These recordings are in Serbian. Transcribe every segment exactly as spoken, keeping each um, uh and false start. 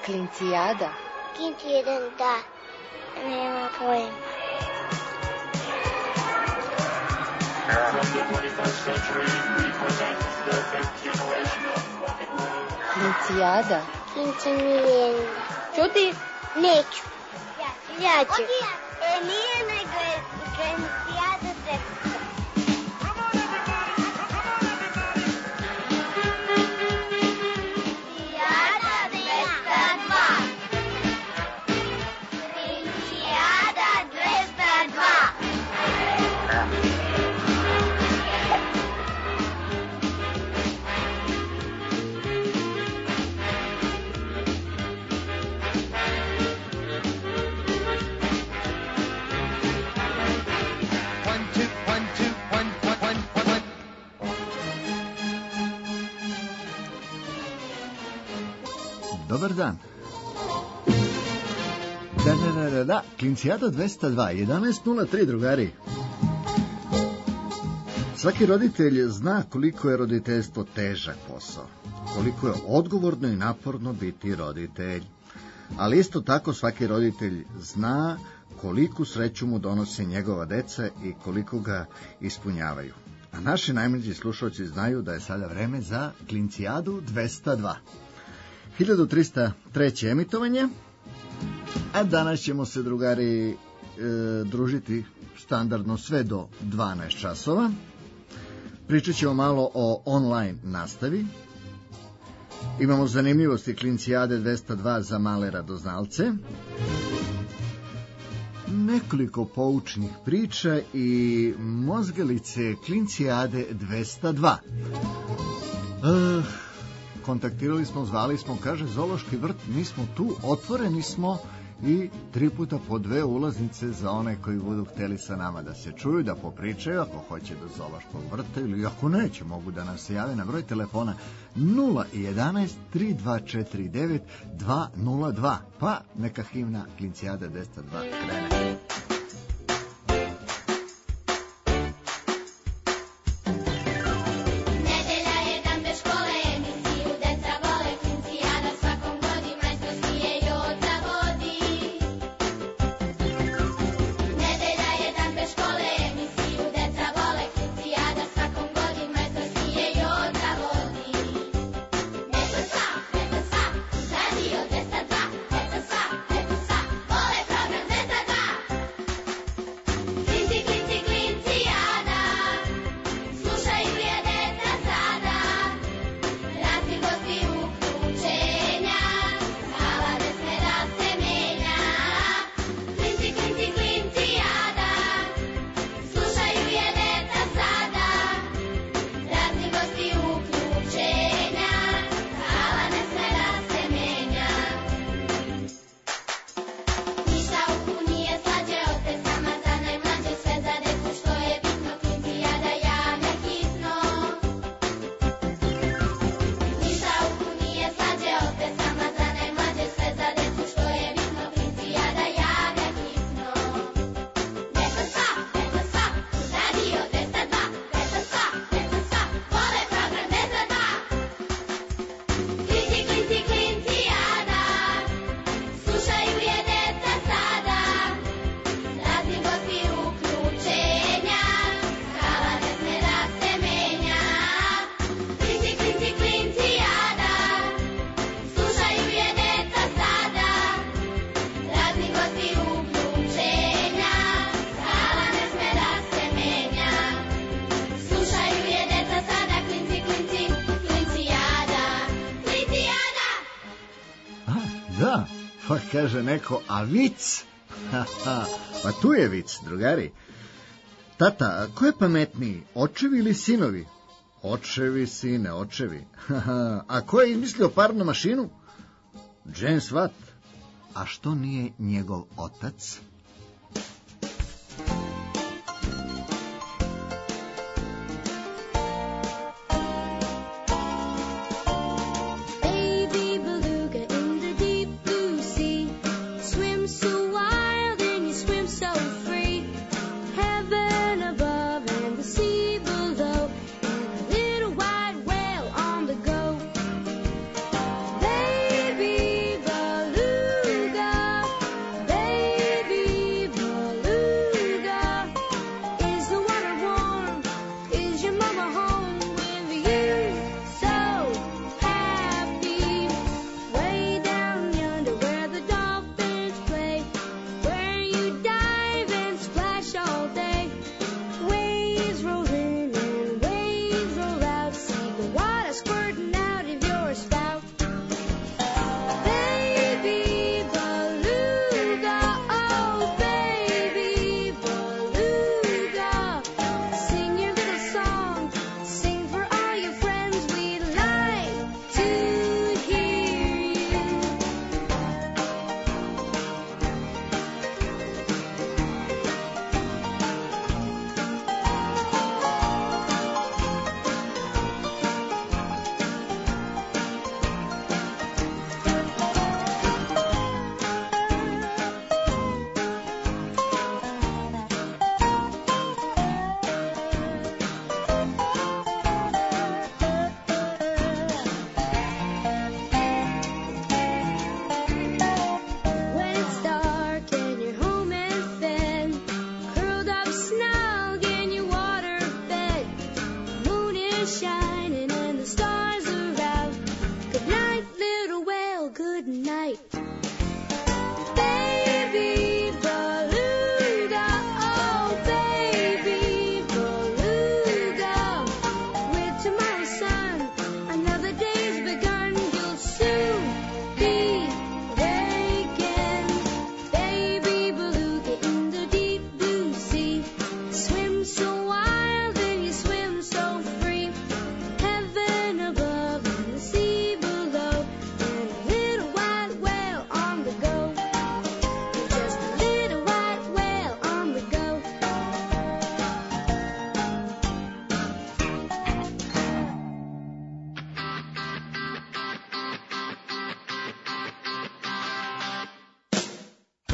Klincijada. Klinci jedan, da. Nema pojma. Klincijada. Klinci Milijena. Čuti? Neću. Ja ću. Ja ću. E, nije nego je Klincijada dvesta dva. Dobar dan. Da, da, da, da, da. Klincijada dvesta dva, jedanaest nula tri, drugari. Svaki roditelj zna koliko je roditeljstvo težak posao, koliko je odgovorno i naporno biti roditelj. Ali isto tako svaki roditelj zna koliku sreću mu donose njegova deca i koliko ga ispunjavaju. A naši najmlađi slušalci znaju da je sada vreme za Klincijadu dvesta dva. hiljadu trista treće emitovanje, a danas ćemo se, drugari, e, družiti standardno sve do dvanaest časova. Pričat ćemo malo o online nastavi. Imamo zanimljivosti Klincijade dvesta dva za male radoznalce, nekoliko poučnih priča i mozgalice Klincijade dvesta dva. Uh, kontaktirali smo, zvali smo, kaže Zoološki vrt, mi smo tu, otvoreni smo i tri puta po dve ulaznice za one koji budu hteli sa nama da se čuju, da popričaju, ako hoće do Zoološkog vrta ili ako neće, mogu da nam se jave na broj telefona nula jedanaest tri dva četiri devet dva nula dva, pa neka himna Klincijada dvesta dva krene. Pa kaže neko, a vic? Pa tu je vic, drugari. Tata, ko je pametniji, očevi ili sinovi? Očevi, sine, očevi. A ko je izmislio parnu mašinu? James Watt. A što nije njegov otac? Baby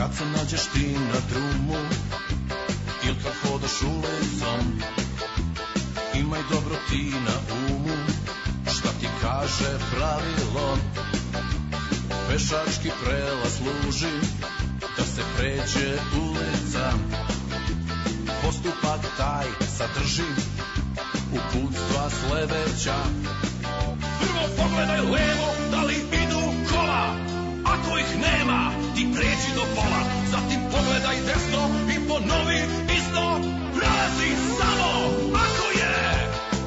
Kad se nađeš ti na drumu ili kad hodaš ulicom, imaj dobro ti na umu šta ti kaže pravilo. Pešački prelaz služi da se pređe ulica. Postupak taj sadrži uputstva sledeća. Prvo pogledaj levo, da li idu kola. Ako ih nema, ti pređi do pola. Zatim pogledaj desno i ponovi isto. Prelazi samo ako je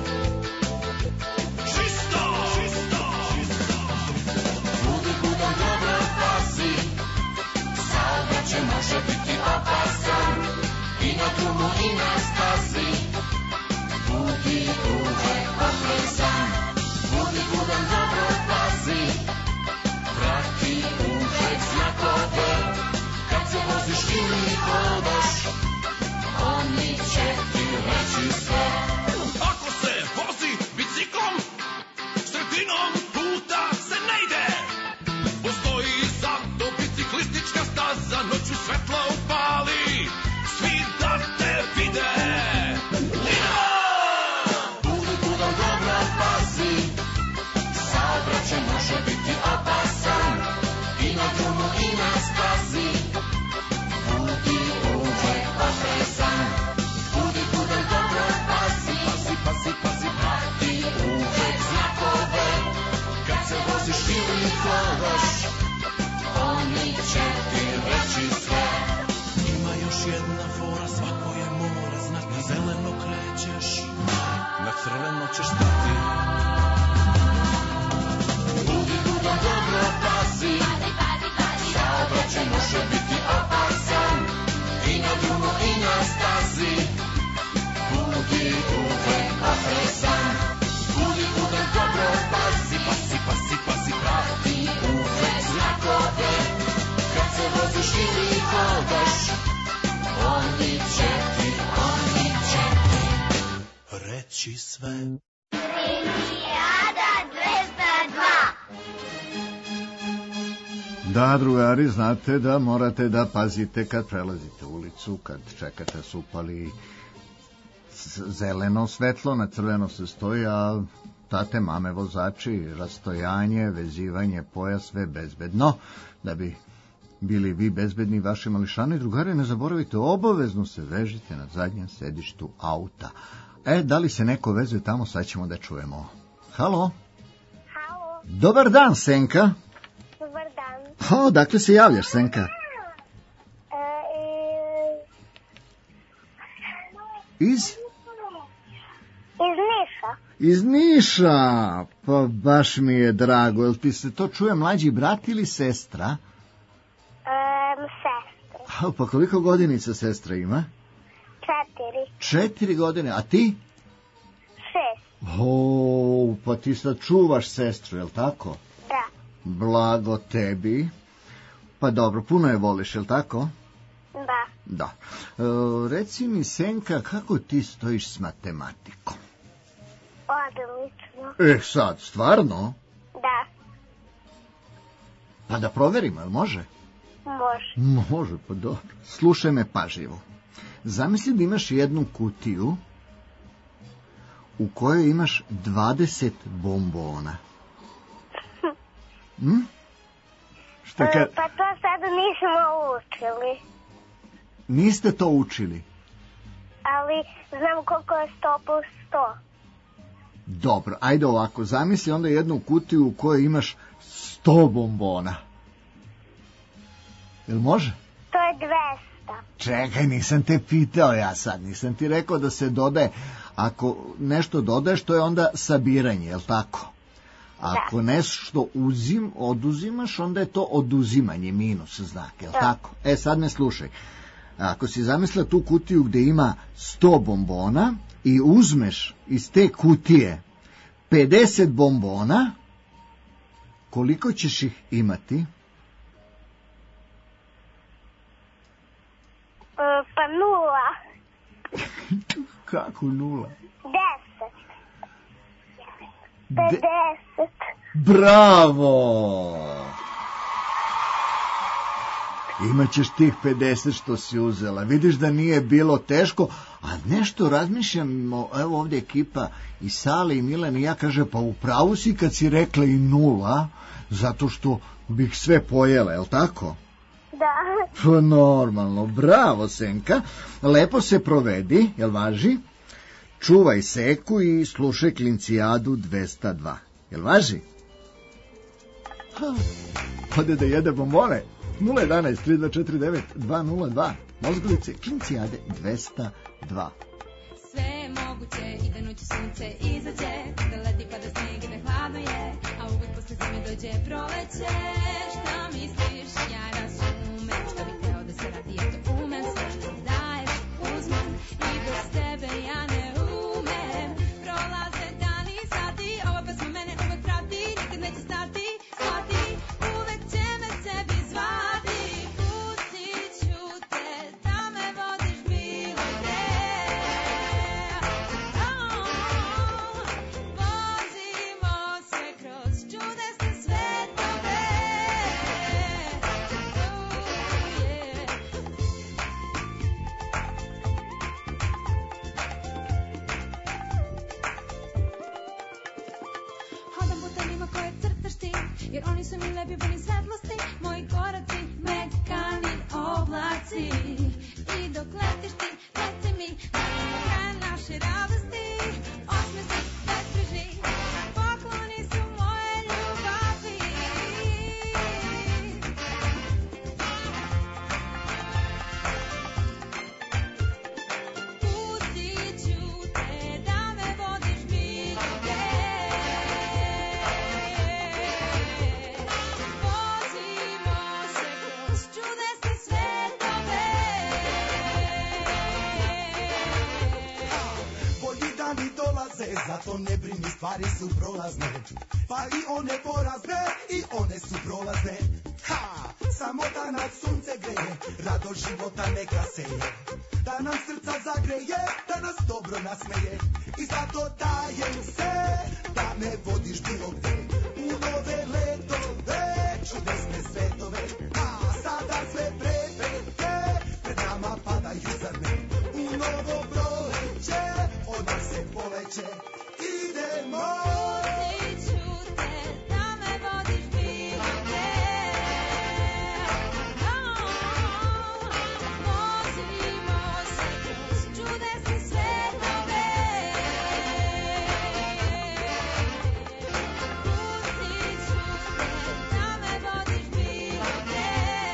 čisto. Budi budan, dobro pazi, saobraćaj može biti opasan. I na drumu i na stazi, budi uvek oprezan. Budi budan, dobro pazi, prati uvek znakove. Kad se voziš ili hodaš, oni će ti reći sve. Ako se vozi biciklom, sredinom puta se ne ide. Postoji za to biciklistička staza, noću svetla upali, svi da te vide. Lino! Budi budan, dobro pazi, saobraćaj može biti opasan. I na drumu i na stazi, budi uvek oprezan. Budi budan, dobro pazi, pazi, pazi, pazi, prati uvek znakove. Kad se voziš ili hodaš, oni će ti reći sve. Ima još jedna fora, svako je mora znati. Na zeleno krećeš, na crveno ćeš stati. Budi budan, dobro pazi, saobraćaj može biti opasan. I na drumu i na stazi, budi uvek oprezan. Budi budan, dobro pazi, pazi, pazi, pazi, prati uvek znakove. Kad se voziš ili hodaš, oni će ti, oni će ti reći sve. Olimpijada dvesta dva. Da, drugari, znate da morate da pazite kad prelazite ulicu, kad čekate se upali zeleno svetlo, na crveno se stoji, a tate, mame, vozači, rastojanje, vezivanje, pojas, sve bezbedno, da bi bili vi bezbedni vaši mališani. Drugari, ne zaboravite, obavezno se vežite na zadnjem sedištu auta. E, da li se neko vezuje tamo, sad ćemo da čujemo. Halo? Halo, Dobar dan, Senka. dobar dan. O, dakle se javljaš, Senka? E, Iz? iz Niša. Iz Niša. Pa baš mi je drago. Jel ti se to čuje mlađi brat ili sestra? Um, sestra. A, pa koliko godinica sestra ima? Četiri. Četiri godine. A ti? Šest. O, pa ti sad čuvaš sestru, jel tako? Da. Blago tebi. Pa dobro, puno je voliš, jel tako? Da. Da. E, reci mi, Senka, kako ti stojiš s matematikom? Odlično. E, sad, stvarno? Da. Pa da proverimo, jel može? Može. Može, pa dobro. Slušaj me pažljivo. Zamisli da imaš jednu kutiju u kojoj imaš dvadeset bombona. Hm? Šta ka... E, pa to sada nismo učili. Niste to učili? Ali znam koliko je sto plus sto. Dobro, ajde ovako. Zamisli onda jednu kutiju u kojoj imaš sto bombona. Jel može? To je dvesta. Čekaj, nisam te pitao ja sad, nisam ti rekao da se dodaje. Ako nešto dodaješ, to je onda sabiranje, jel tako? Ako nešto uzim, oduzimaš, onda je to oduzimanje, minus znak, jel tako? E, sad me slušaj. Ako si zamislila tu kutiju gde ima sto bombona i uzmeš iz te kutije pedeset bombona, koliko ćeš ih imati? E, pa nula. Kako nula? Deset. Pedeset. Bravo! Imaćeš tih pedeset što si uzela. Vidiš da nije bilo teško, a nešto razmišljamo, evo ovdje ekipa i Sale i Milan i ja, kaže, pa upravo si kad si rekla i nula, zato što bih sve pojela, je li tako? Da. Pa normalno, bravo Senka, lepo se provedi, jel važi? Čuvaj seku i slušaj Klincijadu dvesta dva, jel važi? Ha, ode da jede bombone. nula jedan tri dva četiri devet dva nula dva, Mozgovice, Klincijade dvesta dva. Sve je moguće i da noći sunce izađe, da leti pada snijeg i da hladno je, a uvek posle zime dođe proleće. Šta misliš, ja razumem, šta bih teo da se radi, ja to umem, sve što daješ uzmem i bez tebe ja ne umem. Prolaze dani i sati, ova pesma mene uvek prati, nikad neće stati, shvati, uvek će me sebi zvati. Pustit ću te da me vodiš bilo gde. Vozimo se kroz čudesne svetove. Hodam putanima koje crtaš ti, jer oni su mi lepi puni svetlosti. Moji koraci mekani oblaci, i dok letiš ti, reci mi da je kraj naše radosti. Osmesi, bezbrižni, pokloni su moje ljubavi. Pustit ću te da me vodiš bilo gde. Vozimo se kroz čudesne svetove. Bolji dani dolaze, zato ne brini, stvari su prolazne. Pa i one porazne, i one su prolazne. Ha! Samo da nas sunce greje, rado života neka seje. Da nam srca zagreje, da nas dobro nasmeje. I zato dajem se, da me vodiš bilo gde. U nove letove, čudesne svetove. A sada sve prepreke, pred nama padaju zrne. U novo proleće, od nas se poleće. Idemo! Pustit ću te da me vodiš bilo gde. Vozimo se kroz čudesne svetove. Pustit ću te da me vodiš bilo gde.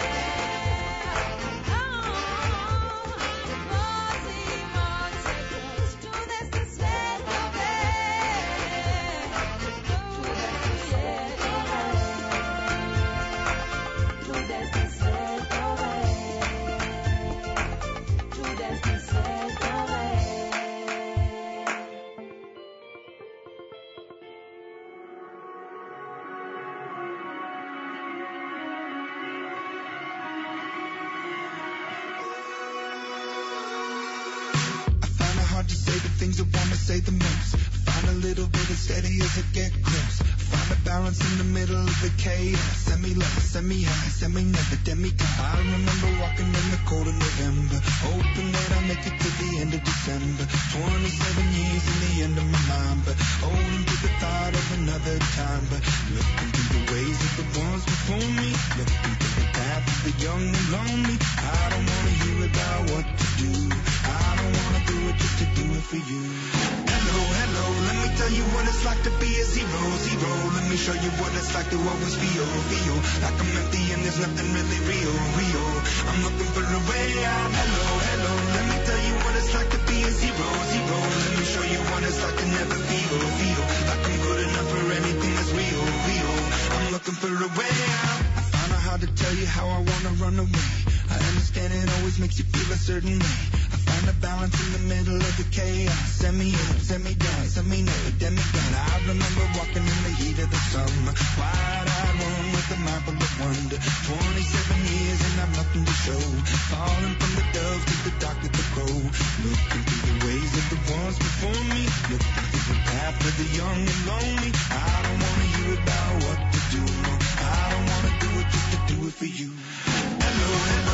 Vozimo se kroz čudesne svetove. Čudesne svetove. Čudesne svetove. I find it hard to say the things I wanna say the most. I find a little bit of steady as I get close. I find a balance in the middle of the chaos. Semi-low, semi-high, semi-never, demigod. I remember walking in the cold of November, hoping that I'll make it to the end of December. Twenty-seven years in the end of my mind, but holding to the thought of another time. But looking through the ways of the ones before me, looking through the path of the young and lonely. I don't wanna hear about what to do. I don't wanna do it just to do it for you. Hello, hello, let me tell you what it's like to be a zero, zero. Let me show you what it's like to always feel, feel like I'm empty and there's nothing really real, real. I'm looking for a way out. Hello, hello, let me tell you what it's like to be a zero, zero. Let me show you what it's like to never feel, feel like I'm good enough for anything that's real, real. I'm looking for a way out. I found out how to tell you how I wanna run away. I understand it always makes you feel a certain way. I find a balance in the middle of the chaos. Semi-up, semi-down, semi-never, demigod. I remember walking in the heat of the summer, wide-eyed one with a mind full of wonder. Twenty-seven years and I've nothing to show. Falling from the dove to the dark of the crow. Looking through the ways of the ones before me, looking through the path of the young and lonely. I don't wanna hear about what to do, no. I don't wanna do it just to do it for you. Hello, hello.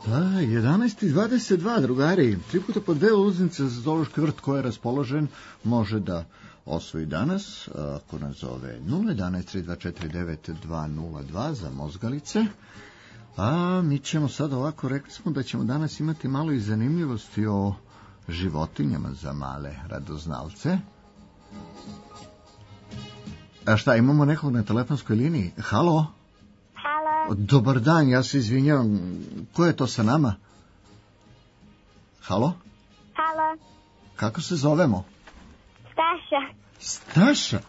Da, jedanaest i dvadeset dva, drugari. Tri puta po dve ulaznice za zoološki vrt ko je raspoložen može da osvoji danas, ako nas zove nula jedanaest tri dva četiri devet dva nula dva za mozgalice. A mi ćemo sad ovako, rekli smo da ćemo danas imati malo i zanimljivosti o životinjama za male radoznalce. A šta, imamo nekog na telefonskoj liniji? Halo? Halo. Dobar dan, ja se izvinjavam. Ko je to sa nama? Halo? Halo. Kako se zovemo? Staša. Staša?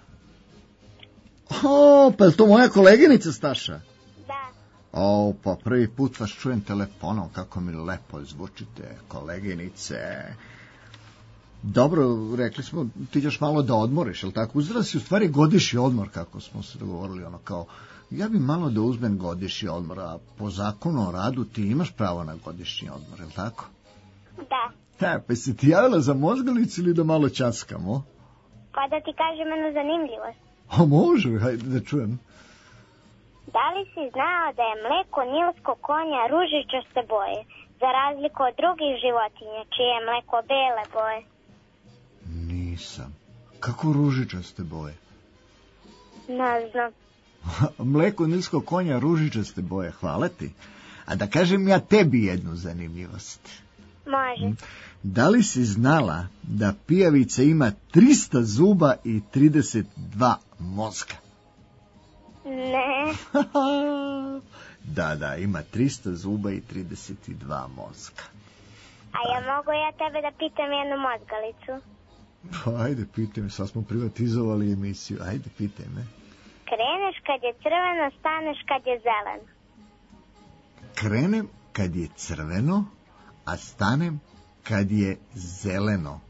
O, pa je to moja koleginica Staša? Da. O, pa prvi put vas čujem telefonom, kako mi lepo zvučite, koleginice. Dobro, rekli smo, ti ćeš malo da odmoriš, jel tako? Uzela si u stvari godišnji odmor, kako smo se dogovorili, ono kao, ja bi malo da uzmem godišnji odmor, a po zakonu o radu ti imaš pravo na godišnji odmor, jel tako? Da. Ha, pa si ti javila za mozgalicu ili da malo časkamo? Pa da ti kažem jednu zanimljivost. A može, hajde da čujem. Da li si znao da je mleko nilskog konja ružičaste boje, za razliku od drugih životinja, čije je mleko bele boje? Nisam. Kako ružičaste boje? Ne znam. Mleko nilskog konja ružičaste boje, hvala ti. A da kažem ja tebi jednu zanimljivost. Može. Da li si znala da pijavica ima trista zuba i trideset dva mozga? Ne. Da, da, ima trista zuba i trideset dva mozga. A ja mogu ja tebe da pitam jednu mozgalicu? Pa ajde, pitaj me, sad smo privatizovali emisiju, ajde, pitaj me. Kreneš kad je crveno, staneš kad je zeleno. Krenem kad je crveno, a stanem kad je zeleno.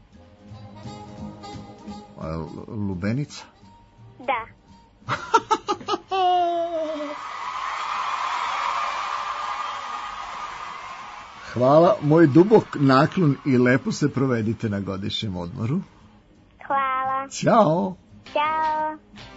L- lubenica? Da. Hvala, moj dubok naklon i lepo se provedite na godišnjem odmoru. Hvala. Ćao. Ćao.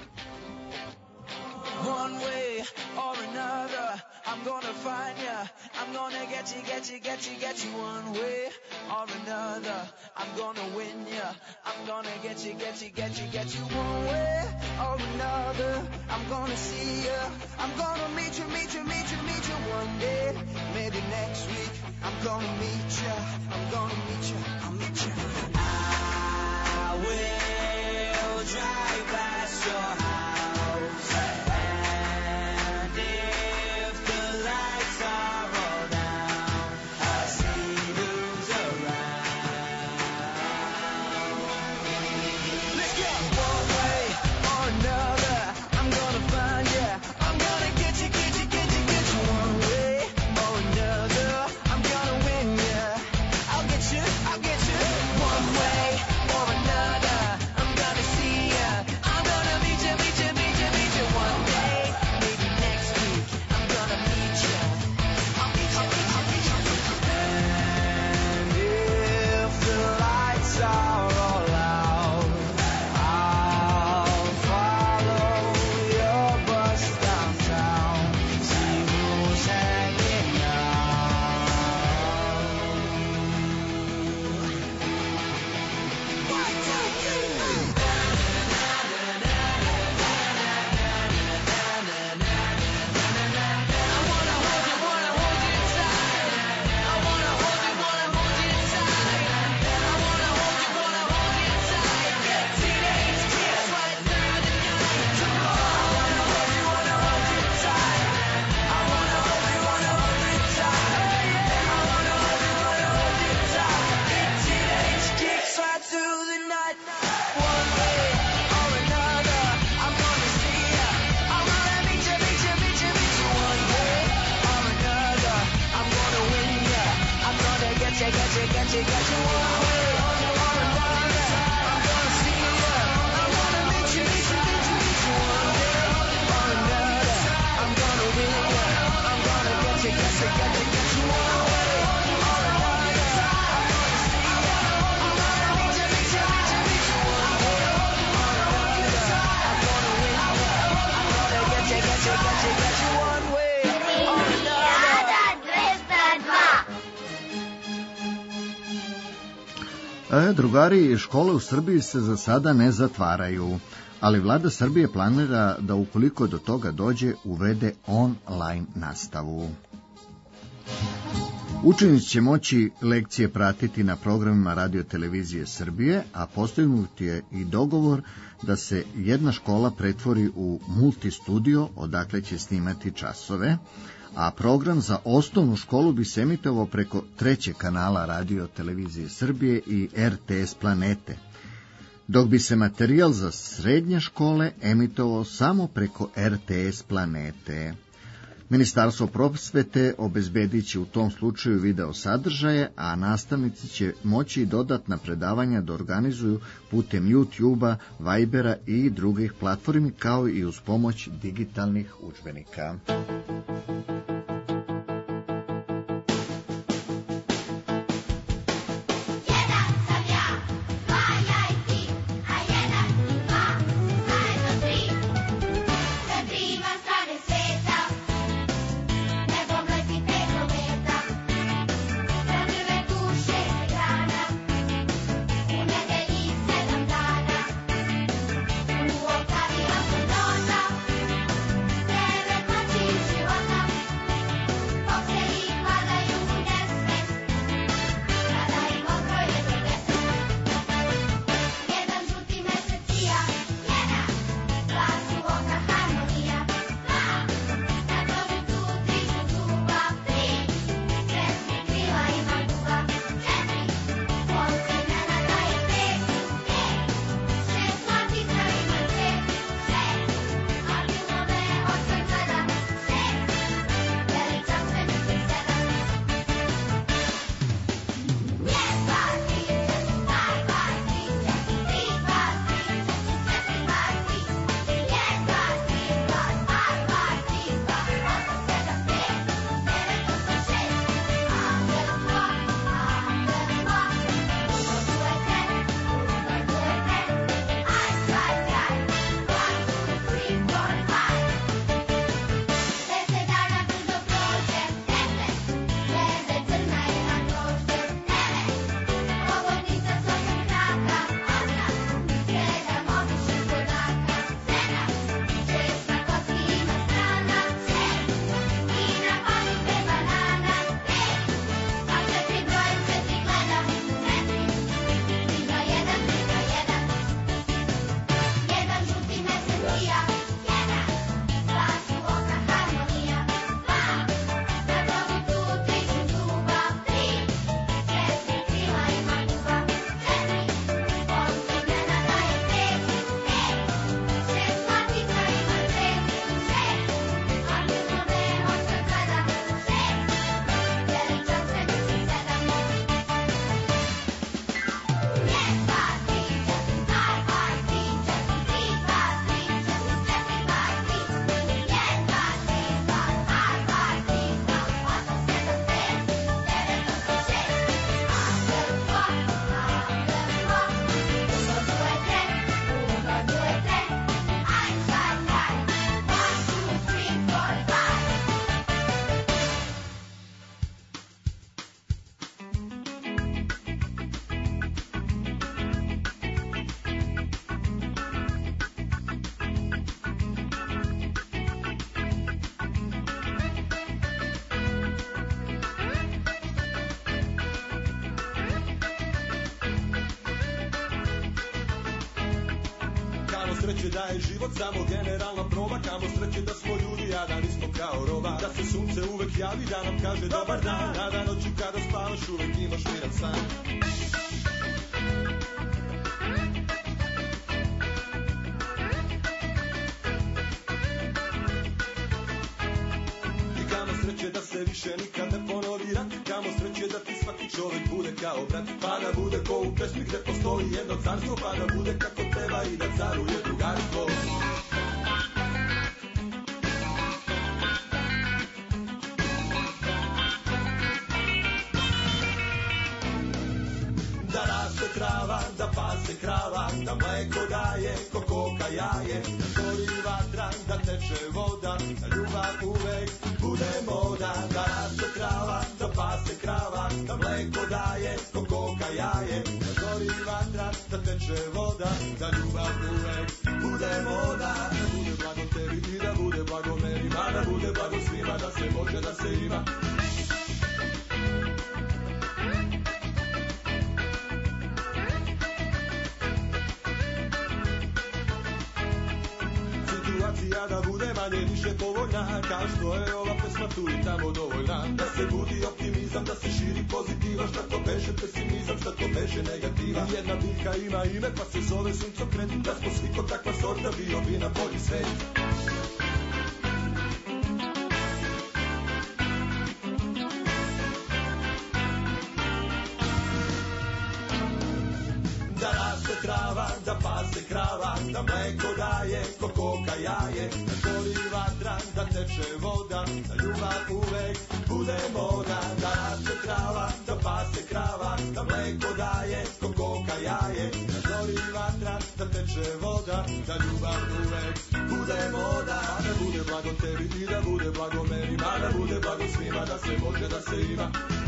One way or another, I'm gonna find ya. I'm gonna get you, get you, get you, get you. One way or another, I'm gonna win ya. I'm gonna get you, get you, get you, get you. One way or another, I'm gonna see ya. I'm gonna meet you, meet you, meet you, meet you one day. Maybe next week, I'm gonna meet ya. I'm gonna meet ya, I'll meet ya. I will drive past your house. And if the lights are all down, I'll see who's around. Let's go! One way or another, I'm gonna find ya. I'm gonna get you, get you, get you, get you. One way or another, I'm gonna win ya. I'll get you, I'll get you. One way or another, I'm gonna see ya. I'm gonna meet you, meet you, meet you, meet you one day. Maybe next week, I'm gonna meet ya. I'll meet you, I'll meet you. And if the lights are all out, I'll follow your bus downtown. See who's hanging out. One, two, three, four. Kicks right through the night. One way or another, I'm gonna see ya. I'm gonna meet ya, meet ya, meet ya, meet ya. One way or another, I'm gonna win ya. I'm gonna get ya, get ya, get ya, get ya. One way or another, I'm gonna see ya. I'm gonna meet ya, meet ya, meet ya, meet ya. One way or another, I'm gonna win ya. I'm gonna get ya, get ya, get ya, get ya. One way or another, I'm gonna see ya. I'm gonna meet ya, meet ya, meet ya, meet ya. One way or another, I'm gonna win ya. I'm gonna get ya, get ya, get ya, get ya. One way or another. dvesta dva. E, drugari, škole u Srbiji se za sada ne zatvaraju, ali vlada Srbije planira da ukoliko do toga dođe uvede online nastavu. Učenici će moći lekcije pratiti na programima Radio-televizije Srbije, a postignut je i dogovor da se jedna škola pretvori u multistudio, odakle će snimati časove, a program za osnovnu školu bi se emitovao preko trećeg kanala Radio-televizije Srbije i er te es Planete, dok bi se materijal za srednje škole emitovao samo preko er te es Planete. Ministarstvo prosvete obezbedit će u tom slučaju video sadržaje, a nastavnici će moći dodatna predavanja da organizuju putem YouTube-a, Vibera i drugih platformi, kao i uz pomoć digitalnih udžbenika. sreće da je život samo generalna proba, kamo sreće da smo ljudi, a da nismo kao roba, da se sunce uvek javi, da nam kaže dobar dan, a da noću kada spavaš uvek imaš miran san. I kamo sreće da se više nikad ne ponovi rat, kamo sreće da ti svaki čovjek bude kao brat, pa da bude ko u pesmi gde postoji jedno carstvo, pa da bude kako treba i da caruje drugarstvo. Da raste trava, da pase krava, da mleko daje, ko koka jaje, da gori vatra, da teče voda, da ljubav uvek bude moda. Da raste trava, da pase krava, da mleko daje, ko koka jaje, da gori teče voda, da ljubav uvek bude moda. Da bude blago tebi i da bude blago meni, a da bude blago svima, da se može, da se ima. Situacija da bude manje više povoljna, kao što je ova pesma tu i tamo dovoljna. Da se budi optimizam, da se širi pozitiva, šta to beše pesimizam, šta to beše negativa. Jedna biljka ima ime pa se zove suncokret, da smo svi ko takva sorta, bio bi na bolji svet. Da raste trava, da pase krava, da mleko daje, ko koka jaje, da gori vatra, da teče voda, da ljubav uvek bude moda. Da raste trava, da pase krava, da mleko daje, ko koka jaje, da gori vatra, da teče voda, da ljubav uvek bude moda. Da bude blago tebi i da bude blago meni, a da bude blago svima, da se može, da se ima.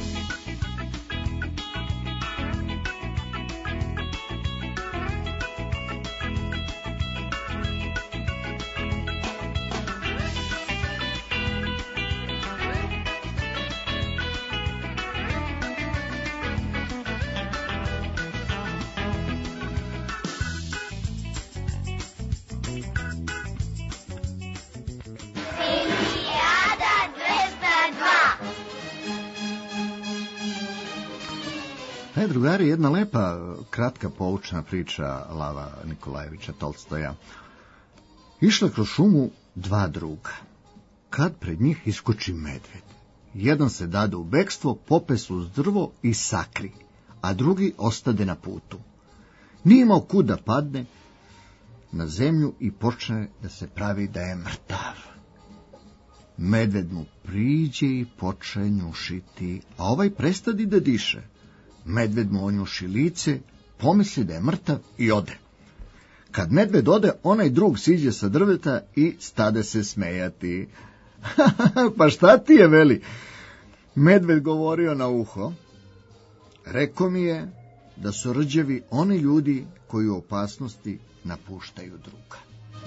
E, drugari, jedna lepa, kratka, poučna priča Lava Nikolajevića Tolstoja. Išla kroz šumu dva druga. Kad pred njih iskoči medved. Jedan se dade u bekstvo, pope se uz drvo i sakri, a drugi ostade na putu. Nije imao kud da padne na zemlju i počne da se pravi da je mrtav. Medved mu priđe i poče njušiti, a ovaj prestadi da diše. Medved mu onjuši lice, pomisli da je mrtav i ode. Kad medved ode, onaj drug siđe sa drveta i stade se smejati. Pa šta ti je, veli? Medved govorio na uho. Rekao mi je da su rđevi oni ljudi koji u opasnosti napuštaju druga.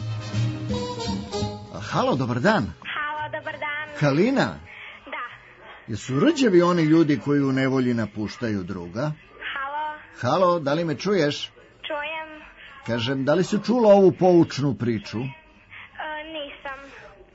A, halo, dobar dan. Halo, dobar dan. Kalina? Da. Jesu rđevi oni ljudi koji u nevolji napuštaju druga? Halo, Halo, da li me čuješ? čujem. Kažem, da li si čula ovu poučnu priču? E, nisam.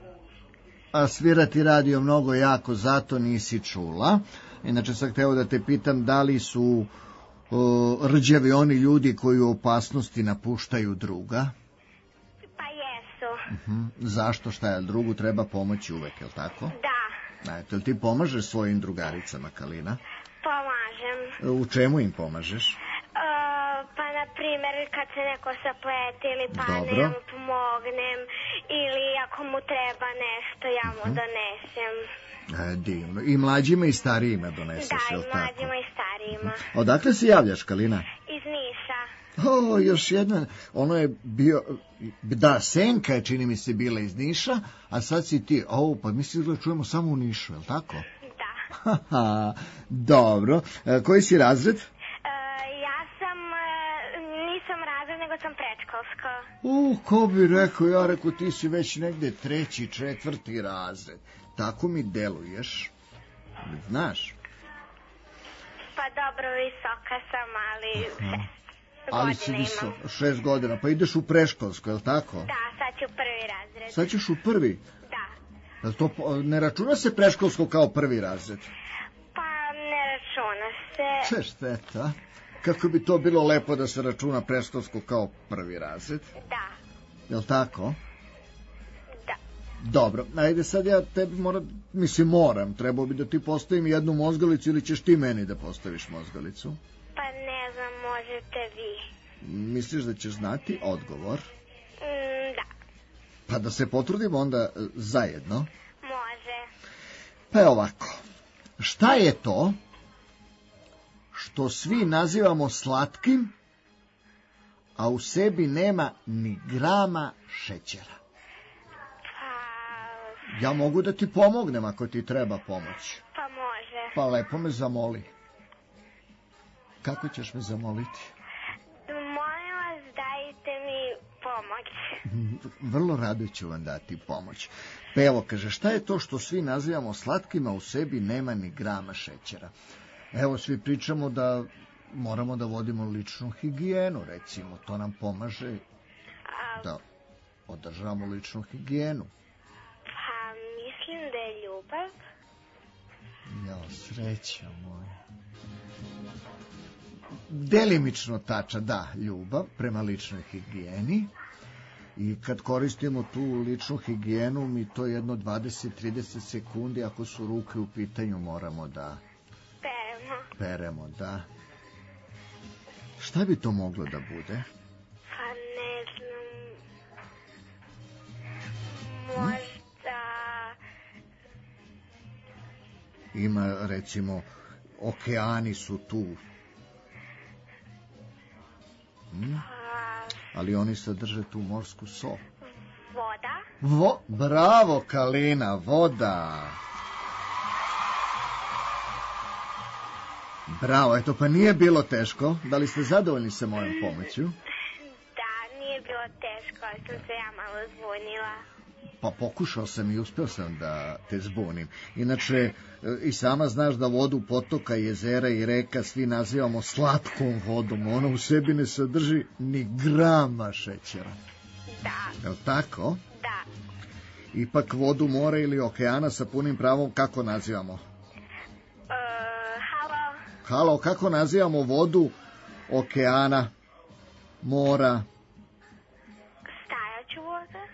A svirati radio mnogo jako, zato nisi čula. Inače sam hteo da te pitam da li su o, rđevi oni ljudi koji u opasnosti napuštaju druga? Pa jesu. Uh-huh. Zašto, šta je, drugu treba pomoći uvek, je li tako? Da, Eto, jel ti pomažeš svojim drugaricama, Kalina? pomažem. U čemu im pomažeš? E, pa, na primjer, kad se neko saplete ili padne, Dobro. ja mu pomognem. Ili ako mu treba nešto, ja mu donesem. E, divno. I mlađima i starijima doneseš, Da, je i li tako? mlađima i starijima. Odakle se javljaš, Kalina? Iz Niša. O, još jedna, ono je bio, da, Senka je, čini mi se, bila iz Niša, a sad si ti, o, pa mi se čujemo samo u Nišu, je li tako? Da. Haha, dobro. E, koji si razred? E, ja sam, e, nisam razred, nego sam predškolska. U, ko bi rekao, ja rekao, ti si već negde treći, četvrti razred. Tako mi deluješ. Znaš? Pa dobro, visoka sam, ali šest Ali si godina visok, imam. šest godina, pa ideš u preškolsko, je li tako? Da, sad ću prvi razred. Sad ćeš u prvi. Da. Jel to, po- ne računa se preškolsko kao prvi razred? Pa ne računa se. Če šteta. Kako bi to bilo lepo da se računa preškolsko kao prvi razred? Da, Jel tako? da. Dobro, ajde sad ja tebi moram, mislim moram, trebao bi da ti postavim jednu mozgalicu ili ćeš ti meni da postaviš mozgalicu? Pa ne znam, možete vi. Misliš da ćeš znati odgovor? Mm, da, Pa da se potrudimo onda e, zajedno. može. Pa je ovako, šta je to što svi nazivamo slatkim, a u sebi nema ni grama šećera? Pa, Ja mogu da ti pomognem ako ti treba pomoć. pa može. Pa lepo me zamoli. Kako ćeš me zamoliti? Molim pomoći. Vrlo rado ću vam dati pomoć. Pa evo, kaže, šta je to što svi nazivamo slatkima, u sebi nema ni grama šećera? Evo, svi pričamo da moramo da vodimo ličnu higijenu, recimo, to nam pomaže da održavamo ličnu higijenu. Pa, mislim da je ljubav. Jao, sreća moja. Delimično tača, da, ljubav prema ličnoj higijeni. I kad koristimo tu ličnu higijenu, mi to jedno dvadeset do trideset sekundi, ako su ruke u pitanju, moramo da Peremo. peremo, da. Šta bi to moglo da bude? Pa ne znam. Možda... Ima, recimo, okeani su tu. Hm? Ali oni sadrže tu morsku so. Voda. Vo, bravo, Kalina, voda. Bravo, eto, pa nije bilo teško. Da li ste zadovoljni sa mojom pomoću? Da, nije bilo teško, ali sam se ja malo zbunila. Pa pokušao sam i uspio sam da te zbunim. Inače, e, i sama znaš da vodu potoka, jezera i reka svi nazivamo slatkom vodom. Ona u sebi ne sadrži ni grama šećera. Da. Je li tako? Da. Ipak vodu mora ili okeana sa punim pravom kako nazivamo? Uh, halo. Halo, kako nazivamo vodu okeana, mora? Stajaću voda.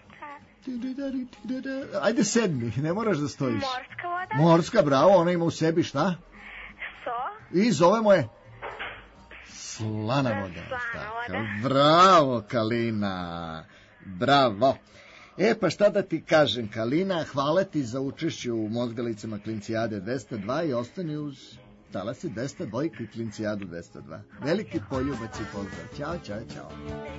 Ajde sedmi, ne moraš da stojiš. Morska voda. Morska, bravo, ona ima u sebi šta? So. I zovemo je slana voda. Slana voda. Bravo, Kalina. Bravo. E, pa šta da ti kažem, Kalina, hvala ti za učešće u Mozgalicama Klincijade dvesta dva i ostani uz talasi dvesta dva i Klincijadu dvesta dva. Veliki poljubac i pozdrav. Ćao, čao, čao.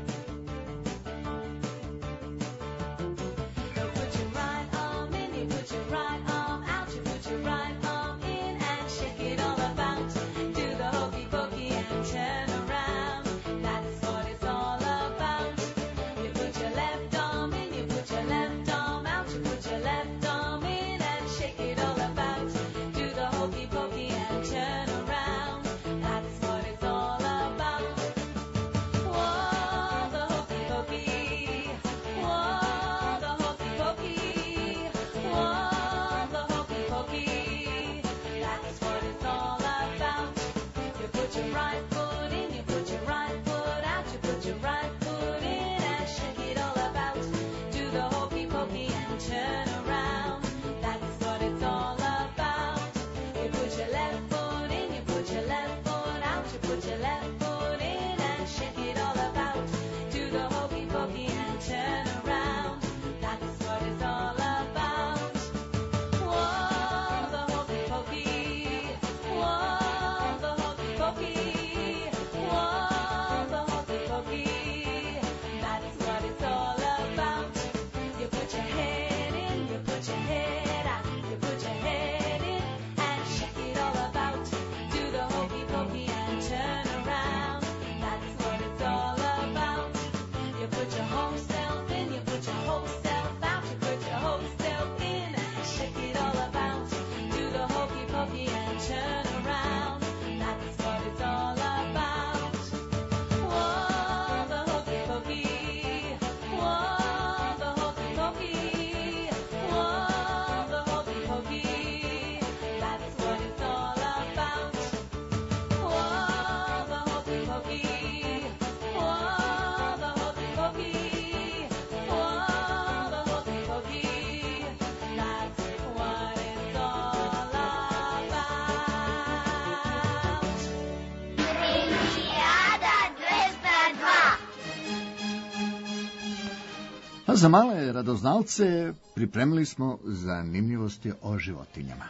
A za male radoznalce pripremili smo zanimljivosti o životinjama.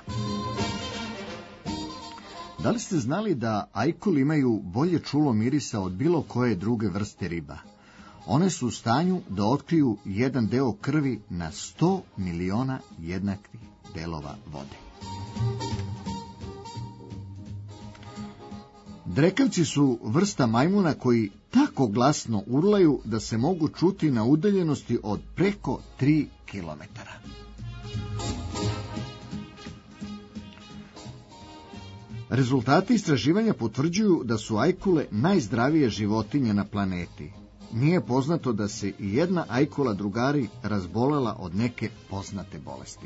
Da li ste znali da ajkuli imaju bolje čulo mirisa od bilo koje druge vrste riba? One su u stanju da otkriju jedan deo krvi na sto miliona jednakih delova vode. Drekavci su vrsta majmuna koji tako glasno urlaju da se mogu čuti na udaljenosti od preko tri kilometara. Rezultati istraživanja potvrđuju da su ajkule najzdravije životinje na planeti. Nije poznato da se i jedna ajkula, drugari, razbolela od neke poznate bolesti.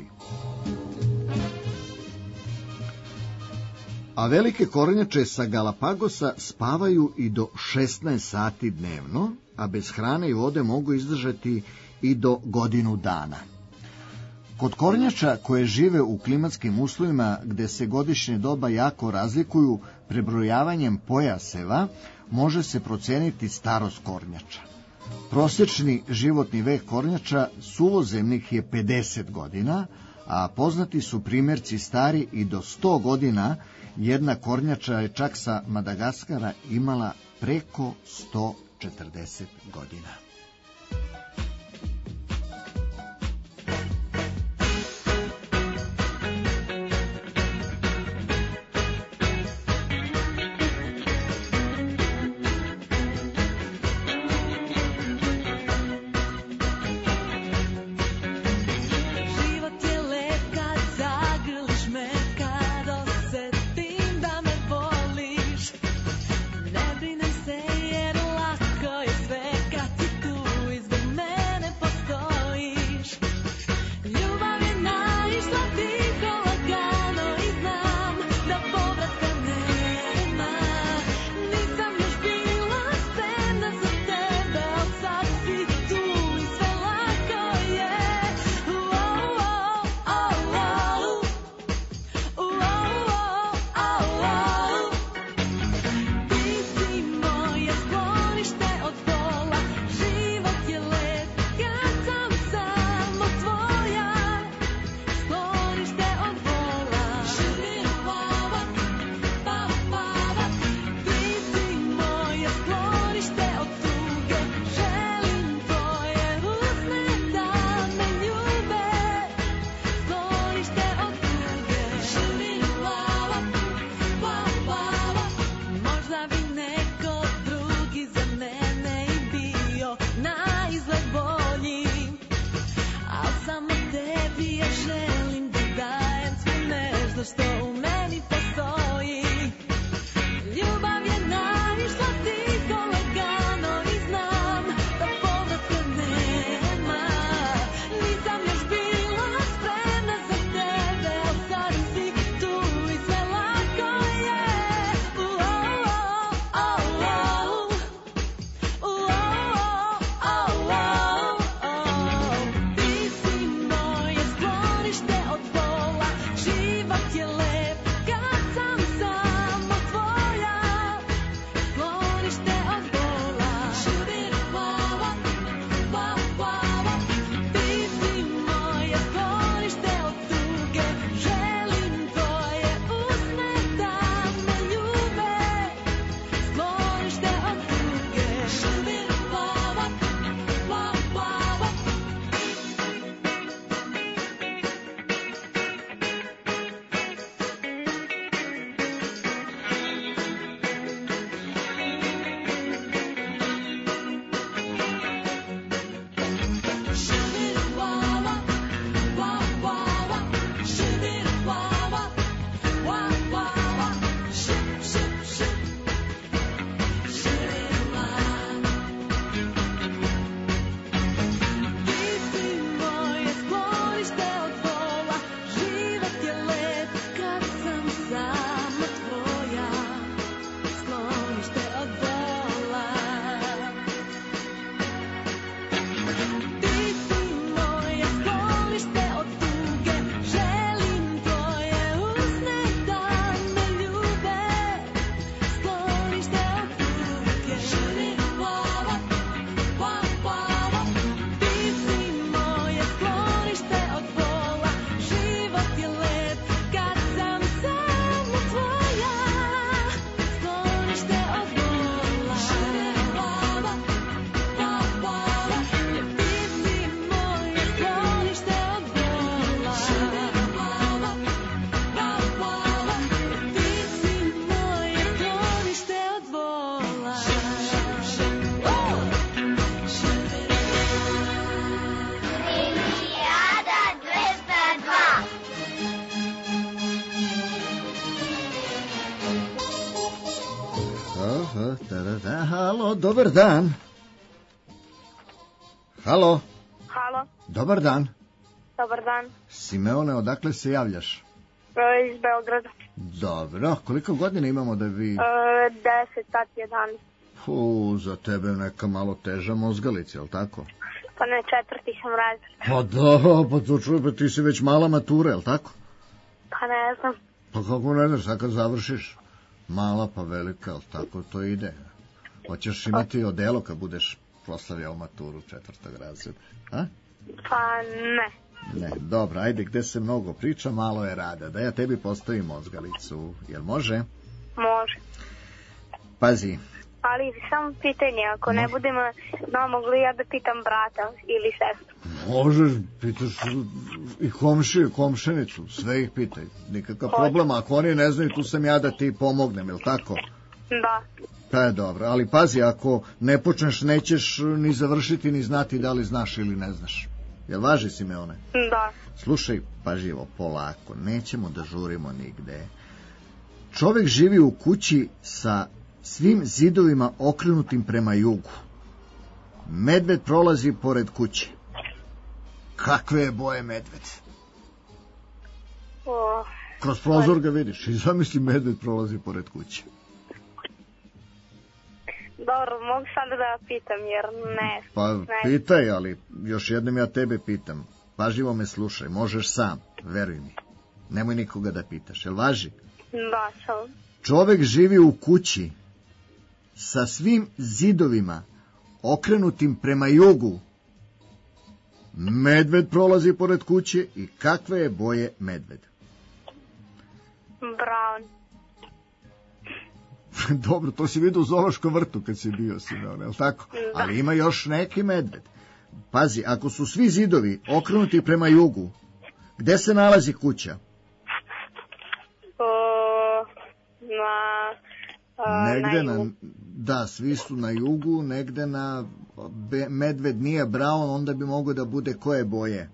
A velike kornjače sa Galapagosa spavaju i do šesnaest sati dnevno, a bez hrane i vode mogu izdržati i do godinu dana. Kod kornjača koje žive u klimatskim uslovima gde se godišnje doba jako razlikuju, prebrojavanjem pojaseva može se proceniti starost kornjača. Prosječni životni vek kornjača suvozemnih je pedeset godina, a poznati su primjerci stari i do sto godina. Jedna kornjača je čak sa Madagaskara imala preko sto četrdeset godina. Ne brinem se jer lako je sve kad ti Da, da, da, halo, dobar dan. Halo, Halo, dobar dan. dobar dan. Simeone, odakle se javljaš? E, iz Beograda. Dobro, koliko godina imamo da vi... E, deset, sad jedanaest. Fu, za tebe neka malo teža mozgalica, jel tako? Pa ne, četvrti sam razred. Pa da, pa to čuj, pa ti si već mala matura, jel tako? Pa ne znam. Pa kako ne znaš, sad kad završiš? Mala pa velika, jel tako to ide? Hoćeš imati odelo kad budeš proslavljao maturu četvrtog razreda, a? Pa ne. Ne, dobro, ajde, gde se mnogo priča, malo je rada. Da ja tebi postavim mozgalicu, jel može? Može. Pazi. Ali samo pitanje, ako ne budemo no, mogli ja da pitam brata ili sestru. Možeš, pitaš i komšiju, komšenicu, sve ih pitaj. Nikakav problem, ako oni ne znaju, tu sam ja da ti pomognem, jel tako? Da. Pa je dobro, ali pazi, ako ne počneš, nećeš ni završiti, ni znati da li znaš ili ne znaš. Jel važi, Simeone? Da. Slušaj, pažljivo, polako, nećemo da žurimo nigde. Čovek živi u kući sa svim zidovima okrenutim prema jugu. Medved prolazi pored kuće. Kakve je boje medved? O, Kroz prozor ga vidiš i zamisli medved prolazi pored kuće. dobro, mogu sada da pitam jer ne. Pa ne. pitaj, ali još jednom ja tebe pitam. Pažljivo me slušaj, možeš sam, veruj mi. Nemoj nikoga da pitaš, jel važi? Da, sam. Čovek živi u kući sa svim zidovima okrenutim prema jugu. Medved prolazi pored kuće i kakve je boje medved? Brown. Dobro, to si vidio u zoološkom vrtu kad si bio, Simeone, je li tako? Da. Ali ima još neki medved. Pazi, ako su svi zidovi okrenuti prema jugu, gde se nalazi kuća? O, na... a, Negde na... na... jugu. Da, svi su na jugu, negde na... Be, medved nije brown, onda bi mogo da bude koje boje?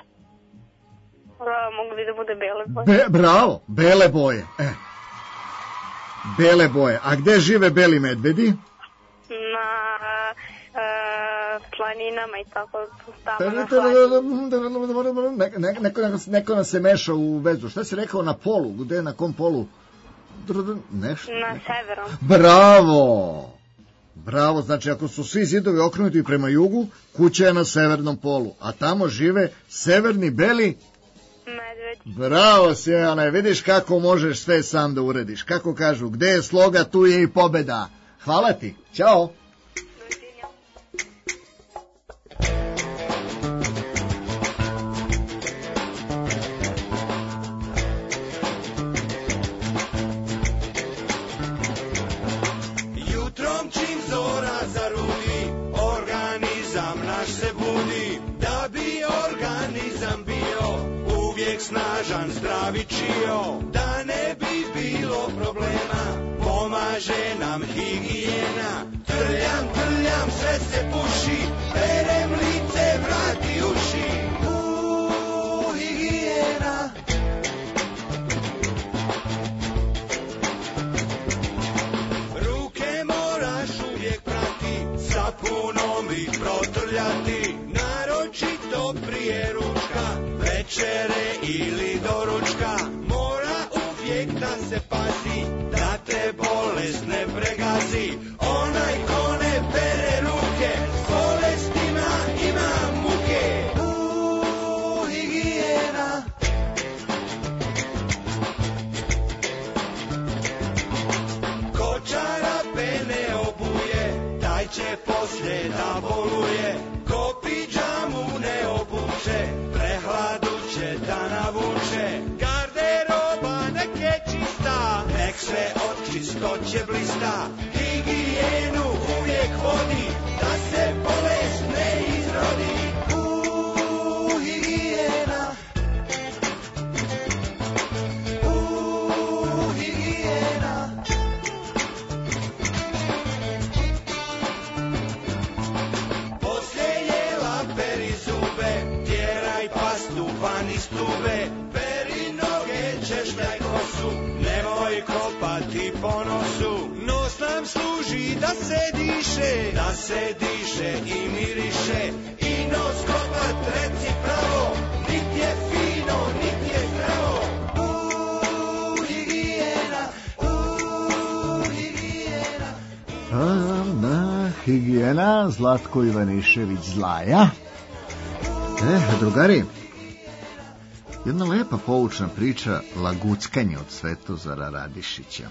A, mogu bi da bude bele boje. Be, bravo, bele boje. E. Bele boje. A gde žive beli medvedi? Na a, planinama i tako. Tamo na planinama. Neko, neko, neko nas se meša u vezu. Šta si rekao na polu? Gde, na kom polu? Nešto. Na severom. Bravo! Bravo, znači ako su svi zidovi okrenuti prema jugu, kuća je na severnom polu, a tamo žive severni beli Medved. Bravo, Sijane, vidiš kako možeš sve sam da urediš. Kako kažu, gde je sloga, tu je i pobeda. Hvala ti, ćao. Doviđenja. Jutrom čim zora zarudi, organizam naš se budi. Da bi organizam bio uvijek snažan, zdrav i čio. Da ne bi bilo problema, pomaže nam higijena. Trljam, trljam, sve se puši, perem lice, vrat i uši. Uuu, higijena. Ruke moraš uvijek prati, sapunom ih protrljati. Naročito prije ručka, večere ili doručka. Mora uvijek da se pazi, da te bolest ne pregazi. Onaj ko ne pere ruke, bolestima ima muke. Uuu, higijena. Ko čarape ne obuje, taj će poslije da boluje. Ko pidžamu ne obuče, prehladu će da navuče. Garderoba nek je čista, nek sve od čistoće blista. Higijenu uvijek vodi, da se bolest ne izrodi. Uuu, higijena. Uuu, higijena. Poslije jela peri zube, tjeraj pastu van iz tube. Peri noge, češljaj kosu, nemoj kopati po nosu. Nos nam služi da se diše, da se diše i miriše, i nos kopat reci pravo, nit je fino, nit je zdravo. u, higijena, u, higijena. Na higijena, Zlatko Ivanišević Zlaja. E, drugari, jedna lepa poučna priča, Laguckanje od Svetozara Radišića.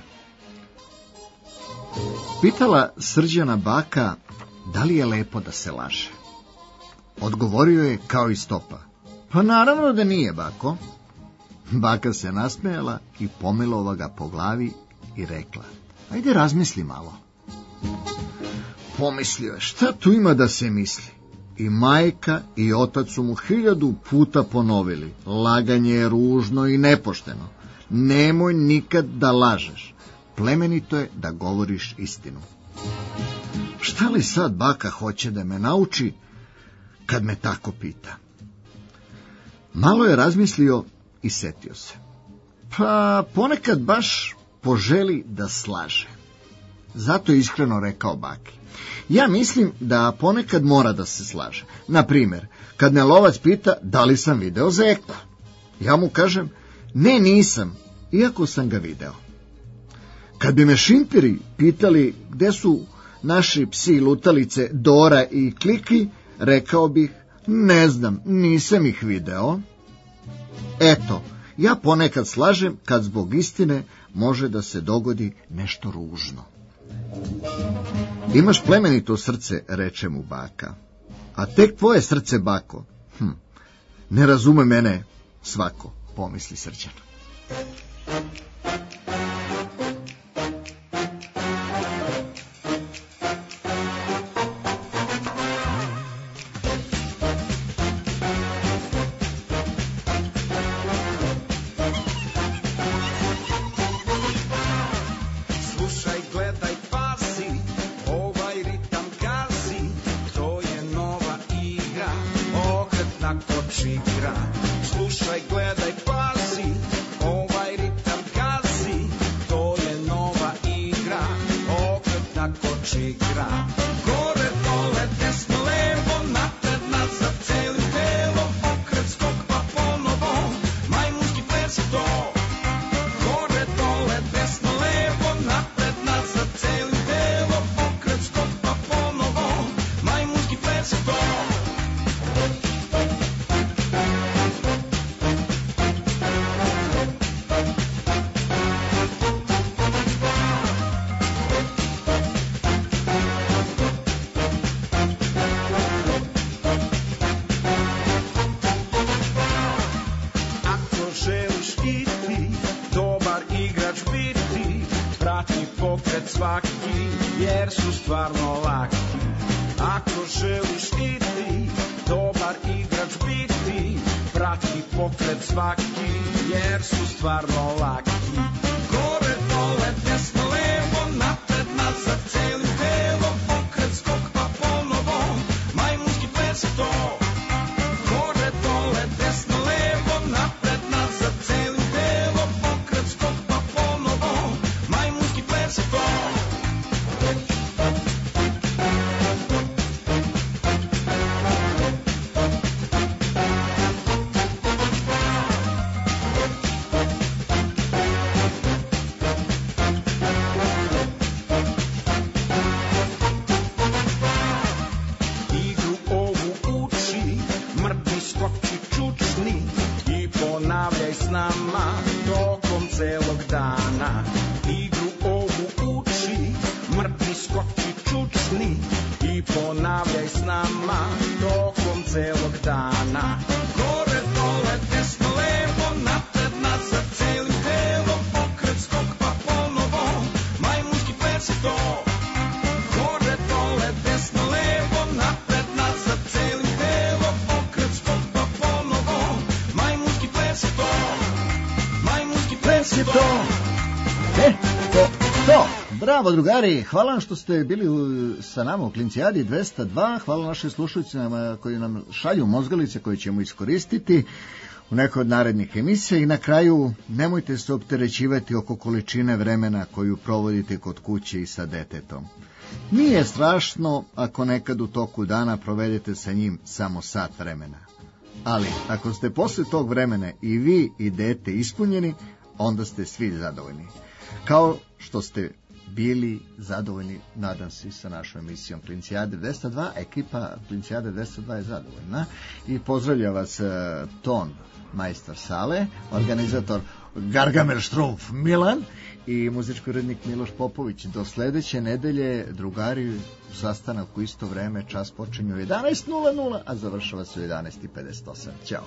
Pitala Srđana baka da li je lepo da se laže. Odgovorio je kao i Stopa: pa naravno da nije, bako. Baka se nasmejala i pomilova ga po glavi i rekla: ajde razmisli malo. Pomislio je, šta tu ima da se misli? I majka i otac su mu hiljadu puta ponovili: laganje je ružno i nepošteno. Nemoj nikad da lažeš. Plemenito je da govoriš istinu. Šta li sad baka hoće da me nauči kad me tako pita? Malo je razmislio i setio se. Pa ponekad baš poželi da slaže. Zato je iskreno rekao baki: ja mislim da ponekad mora da se slaže. Na primjer, kad me lovac pita da li sam video zeku, ja mu kažem: ne, nisam, iako sam ga video. Kad bi me šimpiri pitali gde su naši psi lutalice Dora i Kliki, rekao bih: ne znam, nisam ih video. Eto, ja ponekad slažem kad zbog istine može da se dogodi nešto ružno. Imaš plemenito srce, reče mu baka. A tek tvoje srce, bako. Hm, ne razume mene svako, pomisli Srđan. Bravo, drugari, hvala vam što ste bili sa nama u Klincijadi dvesta dva, hvala našim slušalicama koji nam šalju mozgalice koje ćemo iskoristiti u nekoj od narednih emisija i na kraju nemojte se opterećivati oko količine vremena koju provodite kod kuće i sa detetom. Nije strašno ako nekad u toku dana provedete sa njim samo sat vremena. Ali ako ste posle tog vremena i vi i dete ispunjeni, onda ste svi zadovoljni. Kao što ste bili zadovoljni, nadam se, sa našom emisijom Klincijade dvesta dva. Ekipa Klincijade dvesta dva je zadovoljna i pozdravlja vas uh, ton majstor sale, organizator Gargamel Štrumpf Milan i muzički urednik Miloš Popović. Do sledeće nedelje, drugari, sastanak u isto vreme, čas počinje u jedanaest nula nula, a završava se u jedanaest pedeset osam. Ćao.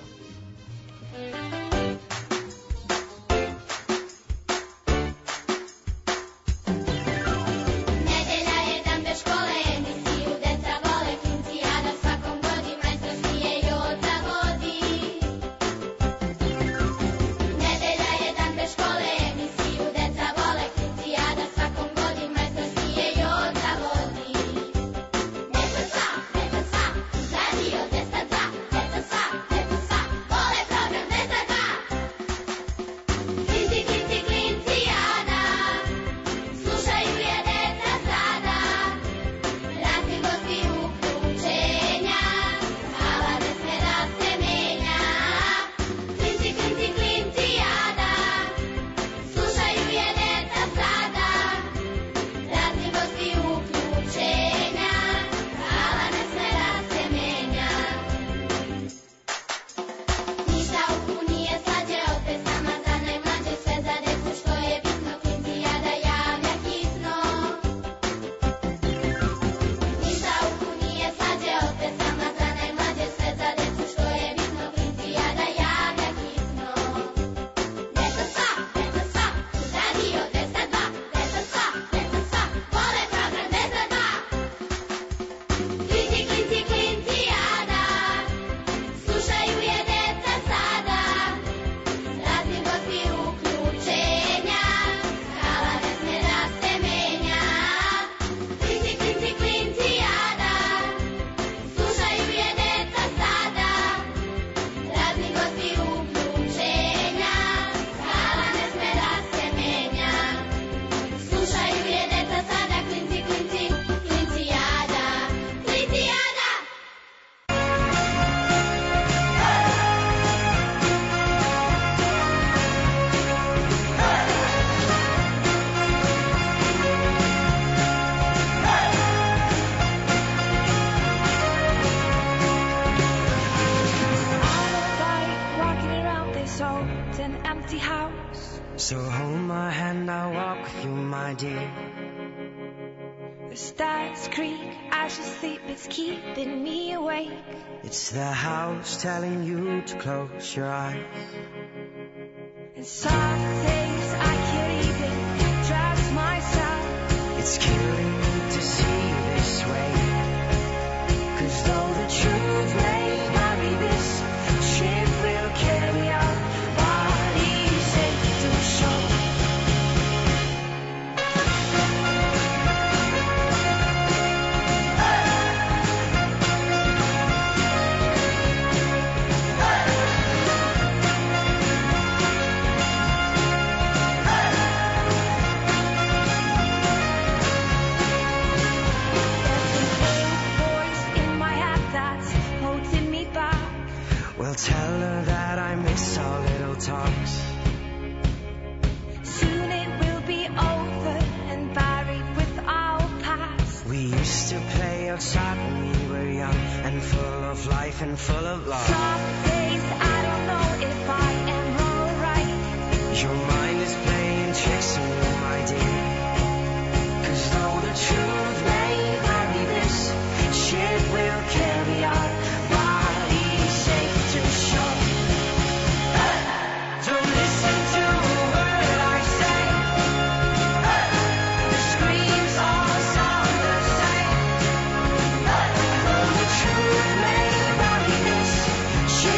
So hold my hand, I'll walk with you, my dear. The stars creak as you sleep, it's keeping me awake. It's the house telling you to close your eyes. And some days I can't even trust myself. It's killing me to see you this way. 'Cause though the truth may not be this, ship will carry our bodies safe to shore. Tell her that I miss our little talks. Soon it will be over and buried with our past. We used to play outside when we were young and full of life and full of love. Some days I don't know if I am alright. Your mind is playing tricks on you, my dear. 'Cause though the truth may vary, this ship will carry our bodies safe to shore. Don't listen to a word I say. The screams all sound the same. Though the truth may vary, this ship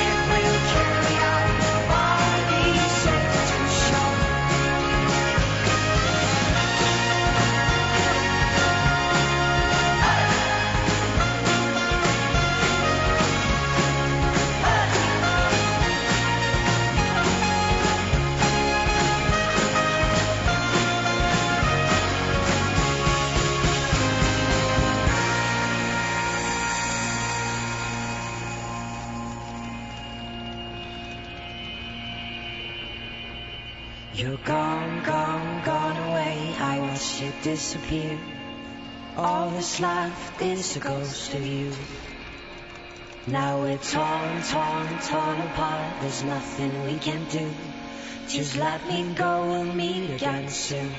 You're gone, gone, gone away. I watched you disappear. All that's left is a ghost of you. Now we're torn, torn, torn apart. There's nothing we can do. Just let me go, we'll meet again soon.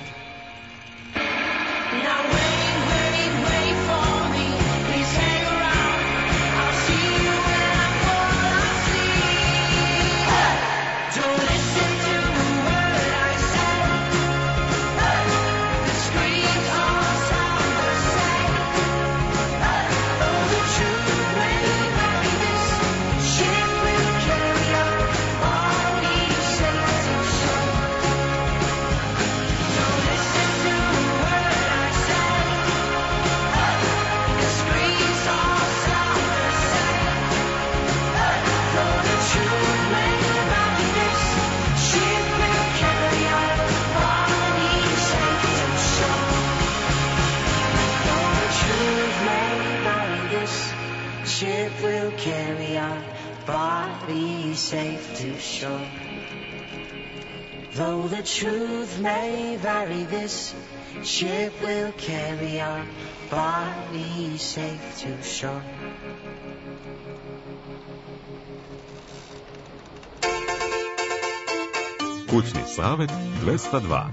Now wait, wait, wait for me. Please hang around. I'll see you when I fall asleep. Don't listen to a word I say. The screams all sound the same. Oh, the truth may vary. This ship will carry our bodies safe to shore. Don't listen to a word I say. The screams all sound the same. Though the truth may vary, this ship will carry our bodies safe to shore. Though the truth may vary, this ship will carry our bodies safe to shore. Though the truth may vary, this ship will carry our bodies safe to shore. Kućni savet dvesta dva.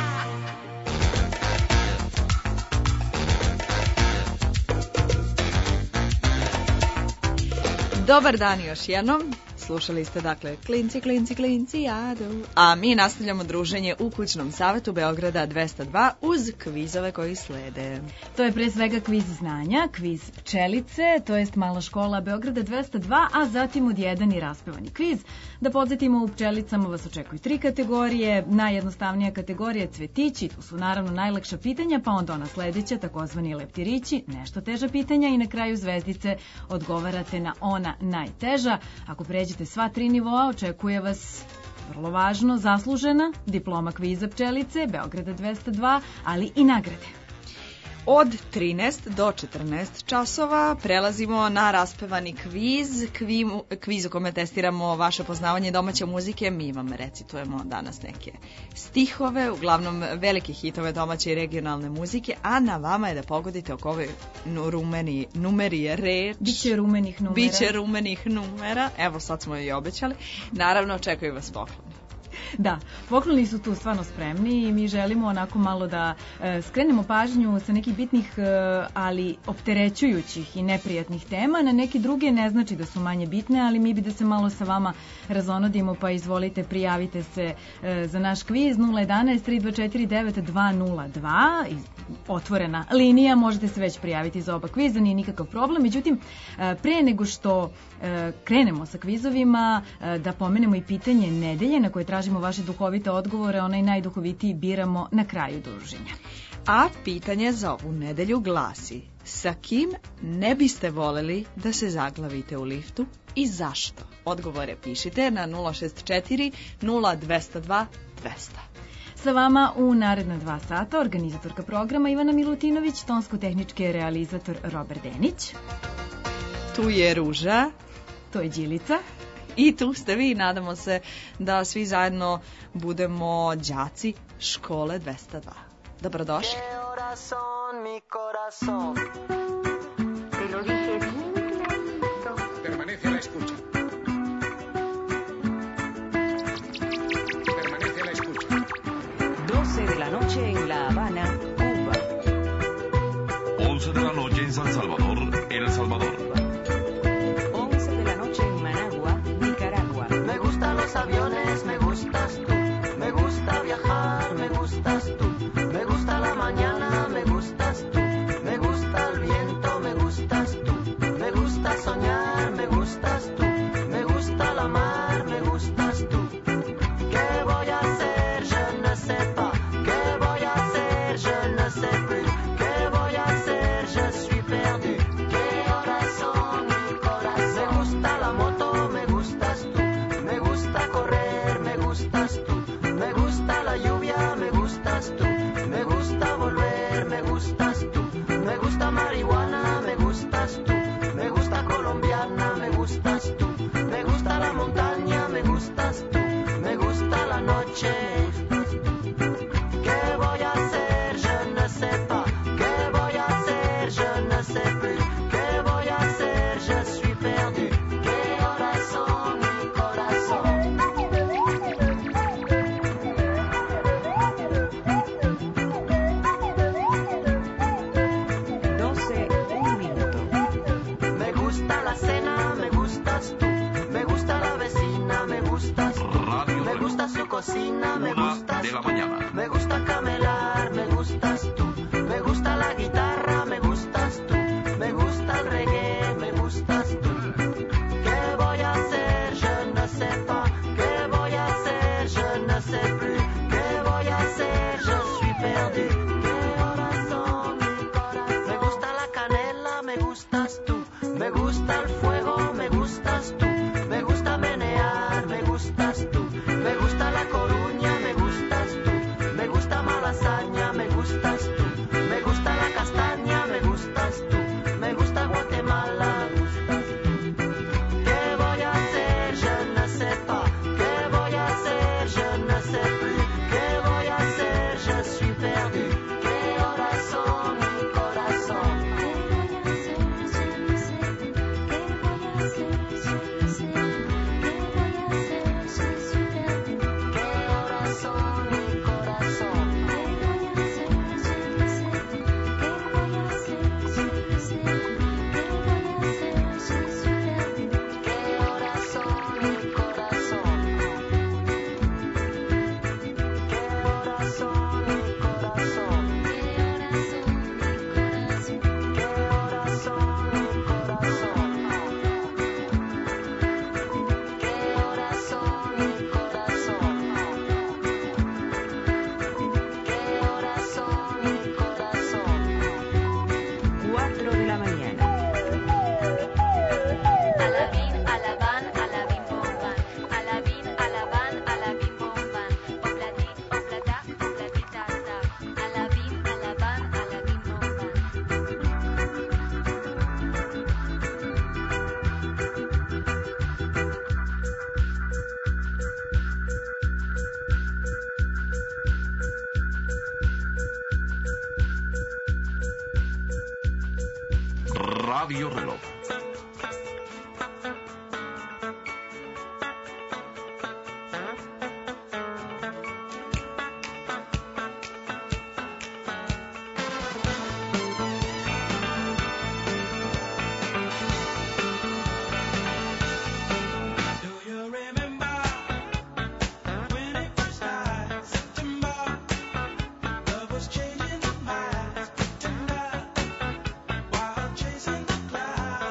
Dobar dan još jednom. Slušali ste dakle Klinci, klinci, klinci, jadu. A mi nastavljamo druženje u kućnom savetu Beograda dvesta dva uz kvizove koji slede. To je pre svega kviz znanja, kviz pčelice, to jest mala škola Beograda dvesta dva, a zatim od jedan i raspevani kviz. Da podsjetimo, u pčelicama vas očekuju tri kategorije. Najjednostavnija kategorija je cvetići, to su naravno najlakša pitanja, pa onda ona sledeća, takozvani leptirići, nešto teža pitanja i na kraju zvezdice odgovarate na ona najteža. Ako pređete sva tri nivoa, očekuje vas vrlo važno, zaslužena diploma kviza pčelice Beograda dvesta dva, ali i nagrade. Od trinaest do četrnaest časova prelazimo na raspevani kviz, kvimu, kviz u kome testiramo vaše poznavanje domaće muzike. Mi vam recitujemo danas neke stihove, uglavnom velike hitove domaće i regionalne muzike, a na vama je da pogodite oko ove rumeni, numeri je reč. Biće rumenih numera. Biće rumenih numera, evo sad smo i obećali. Naravno, očekuju vas pokloni. Da, pokloni su tu stvarno spremni i mi želimo onako malo da e, skrenemo pažnju sa nekih bitnih, e, ali opterećujućih i neprijatnih tema na neke druge. Ne znači da su manje bitne, ali mi bi da se malo sa vama razonodimo, pa izvolite, prijavite se e, za naš kviz nula jedanaest tri dva četiri devet dva nula dva, otvorena linija, možete se već prijaviti za oba kviza, nije nikakav problem. Međutim, e, pre nego što e, krenemo sa kvizovima, e, da pomenemo i pitanje nedelje na koje tražimo vaše duhovite odgovore, onaj najduhovitiji biramo na kraju druženja. A pitanje za ovu nedelju glasi: sa kim ne biste voleli da se zaglavite u liftu i zašto? Odgovore pišite na nula šest četiri nula dvesta dva dvesta. Sa vama u naredna dva sata organizatorka programa Ivana Milutinović, tonsko-tehnički realizator Robert Denić. Tu je Ruža. To je Đilica. I tu ste vi, nadamo se da svi zajedno budemo đaci škole dvesta dva. Dobrodošli. Permanece a la escucha. Permanece a la escucha. doce de la noche en La Habana, Cuba. once de la noche en San Salvador, El Salvador. Los aviones, me gustas tú, me gusta viajar, me gustas tú, me gusta la mañana, me gustas tú, me gusta el viento, me gustas tú, me gusta soñar, me gustas tú, me gusta la mar, me gustas tú. ¿Qué voy a hacer? Je ne sais pas. ¿Qué voy a hacer? Je ne sais plus. ¿Qué voy a hacer? Je suis perdu. ¿Qué horas son? Trova de la mañana. Me gusta camelar, me gustas tú. Me gusta la guitarra, me gustas tú. Me gusta el reggae, me gustas tú. ¿Qué voy a hacer? Je ne sais pas. ¿Qué voy a hacer? Je ne sais plus. ¿Qué voy a hacer? Je suis perdu. ¿Qué horas son, mi corazón? Me gusta la canela, me gustas tú. Me gusta el fuego, me gustas tú. Me gusta menear, me gustas tú. Me gusta La Coruña, me gustas tú. Me gusta Malasaña, me gustas tú. Me gusta la castaña, me gustas tú. Me gusta Guatemala, me gustas tú. ¿Qué voy a hacer? Je ne sais pas. ¿Qué voy a hacer? Je ne sais plus. ¿Qué voy a hacer? Je suis perdu. ¿Qué horas son, mi corazón? cuatro de la mañana. Alabín, alabán, alabín, bomban. Alabín, alabán, alabín, bomban. Obladi, oblada, obladitata. Alabín, alabán, alabín, bomban. Radio Reloj. Chasing the clouds.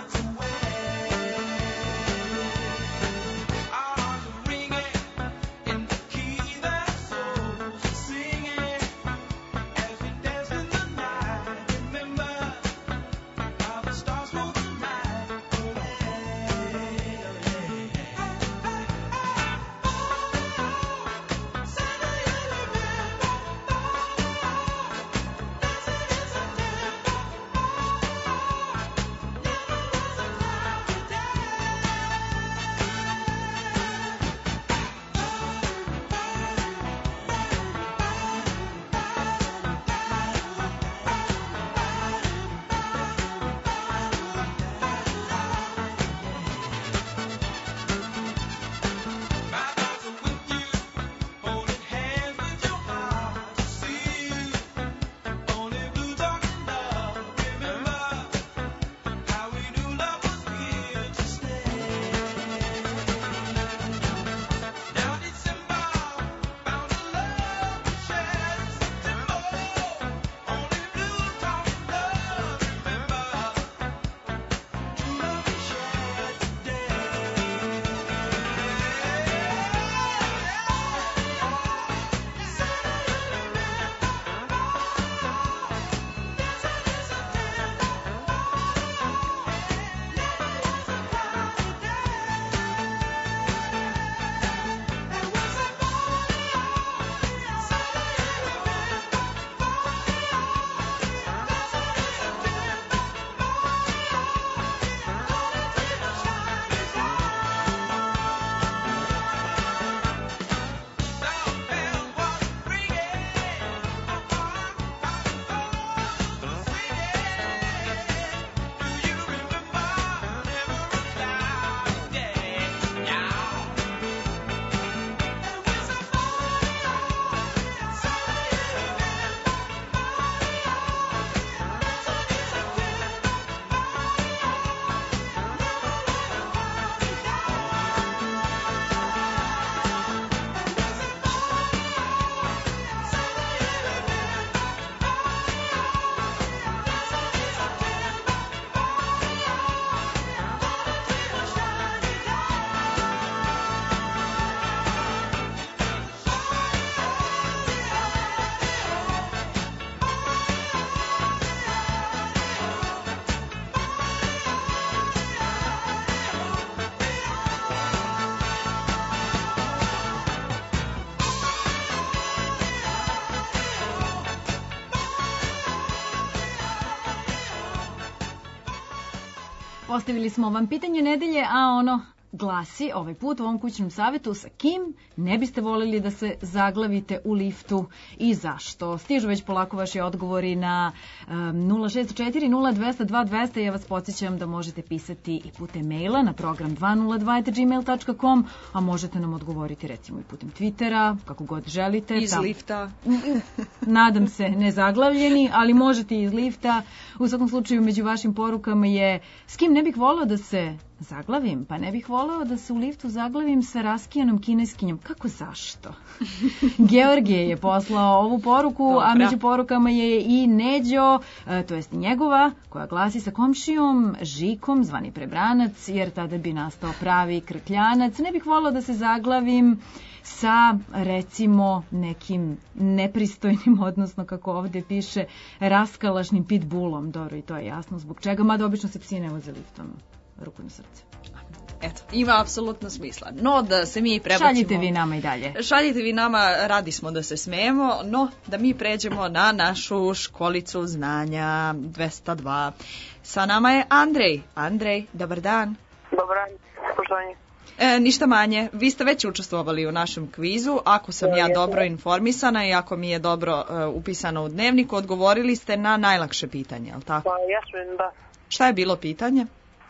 Postavili smo vam pitanje nedelje, a ono glasi ovaj put u ovom kućnom savjetu: sa kim ne biste voljeli da se zaglavite u liftu i zašto? Stižu već polako vaši odgovori na um, nula šest četiri nula dva zero dva dva zero. Ja vas podsjećam da možete pisati i putem maila na program dvesta dva at gmail dot com, a možete nam odgovoriti recimo i putem Twittera, kako god želite. Iz Tam- lifta. Nadam se ne zaglavljeni, ali možete i iz lifta. U svakom slučaju među vašim porukama je: s kim ne bih voleo da se zaglavim? Pa ne bih voleo da se u liftu zaglavim sa raskijanom kineskinjom. Kako zašto? Georgije je poslao ovu poruku, Dobra. a među porukama je i Neđo, e, to jest njegova, koja glasi: sa komšijom Žikom, zvani Prebranac, jer tada bi nastao pravi krkljanac. Ne bih voleo da se zaglavim sa, recimo, nekim nepristojnim, odnosno, kako ovdje piše, raskalašnim pitbullom. Dobro, i to je jasno zbog čega, mada obično se psi ne voze liftom. Ruku na srce. Eto, ima apsolutno smisla. No, da se mi prebacimo... Šaljite vi nama i dalje. Šaljite vi nama, radi smo da se smijemo, no da mi pređemo na našu školicu znanja dvesta dva. Sa nama je Andrej. Andrej, dobar dan. Dobar dan, poštovanje. E, ništa manje, vi ste već učestvovali u našem kvizu, ako sam ja dobro informisana i ako mi je dobro e, upisano u dnevniku, odgovorili ste na najlakše pitanje, je li tako? Pa jasno, da. Šta je bilo pitanje?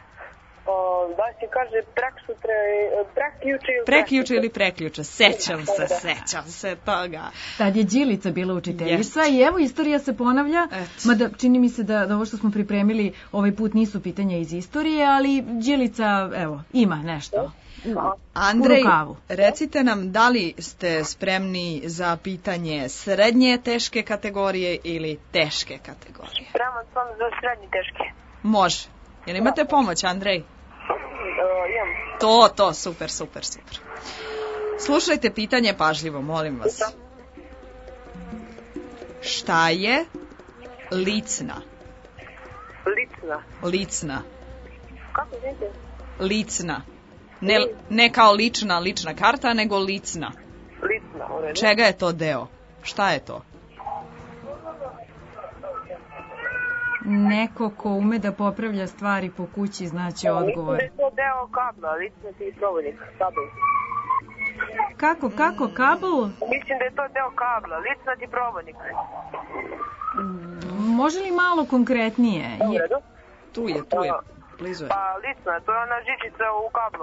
O, da se kaže preksutra, prekjuče ili Prekjuče ili preključe, sećam se, sećam se toga. Tad je Đilica bila učiteljica Jest. i evo istorija se ponavlja, Eto. mada čini mi se da, da ovo što smo pripremili ovaj put nisu pitanja iz istorije, ali Đilica, evo, ima nešto. Andrej, U rukavu. recite nam da li ste spremni za pitanje srednje teške kategorije ili teške kategorije? Spreman sam za srednje teške. Može. Jel imate pomoć, Andrej? O, imam. To, to, super, super, super. Slušajte pitanje pažljivo, molim vas. Šta je licna? Licna. Licna. Kako znate? Licna. Ne, ne kao lična, lična karta, nego licna. Licna, u redu. Čega je to deo? Šta je to? Neko ko ume da popravlja stvari po kući znaće odgovor. Mislim da je to deo kabla, licna ti provodnik, kabel. Kako, kako, kabel? Mislim da je to deo kabla, licna ti provodnik. Može li malo konkretnije? U redu. Tu je, tu je, blizu je. Pa licna, to je ona žičica u kablu.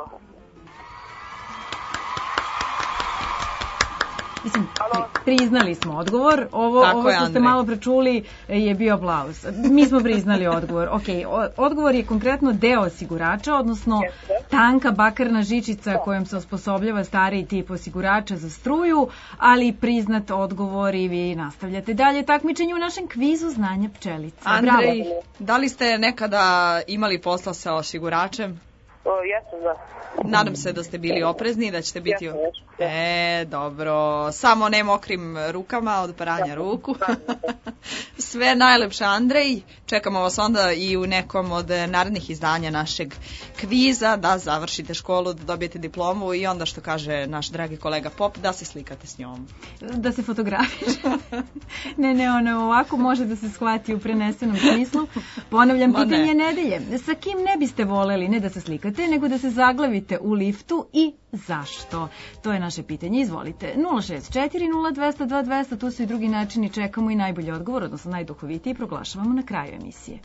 Mislim, pri- priznali smo odgovor. Ovo, Tako ovo je, što ste Andrej. malo prečuli je bio aplauz. Mi smo priznali odgovor. Ok, o- odgovor je konkretno deo osigurača, odnosno tanka bakarna žičica kojom se osposobljava stariji tip osigurača za struju, ali priznat odgovor i vi nastavljate dalje takmičenje u našem kvizu znanja pčelice. Andrej, Bravo. da li ste nekada imali posla sa osiguračem? O, jesam, da. Nadam se da ste bili oprezni, da ćete biti... Jesam, jesam. E, dobro. Samo ne mokrim rukama od pranja ruku. Sve najlepše, Andrej. Čekamo vas onda i u nekom od narednih izdanja našeg kviza da završite školu, da dobijete diplomu i onda što kaže naš dragi kolega Pop, da se slikate s njom. Da se fotografiše. ne, ne, ono ovako može da se shvati u prenesenom smislu. Ponavljam, Ma ne. pitanje nedelje. Sa kim ne biste voleli ne da se slikate, nego da se zaglavite u liftu i zašto? To je naše pitanje. Izvolite. nula šest četiri nula dva zero dva dva zero, tu su i drugi načini, čekamo i najbolji odgovor, odnosno najduhovitiji, proglašavamo na kraju emisije.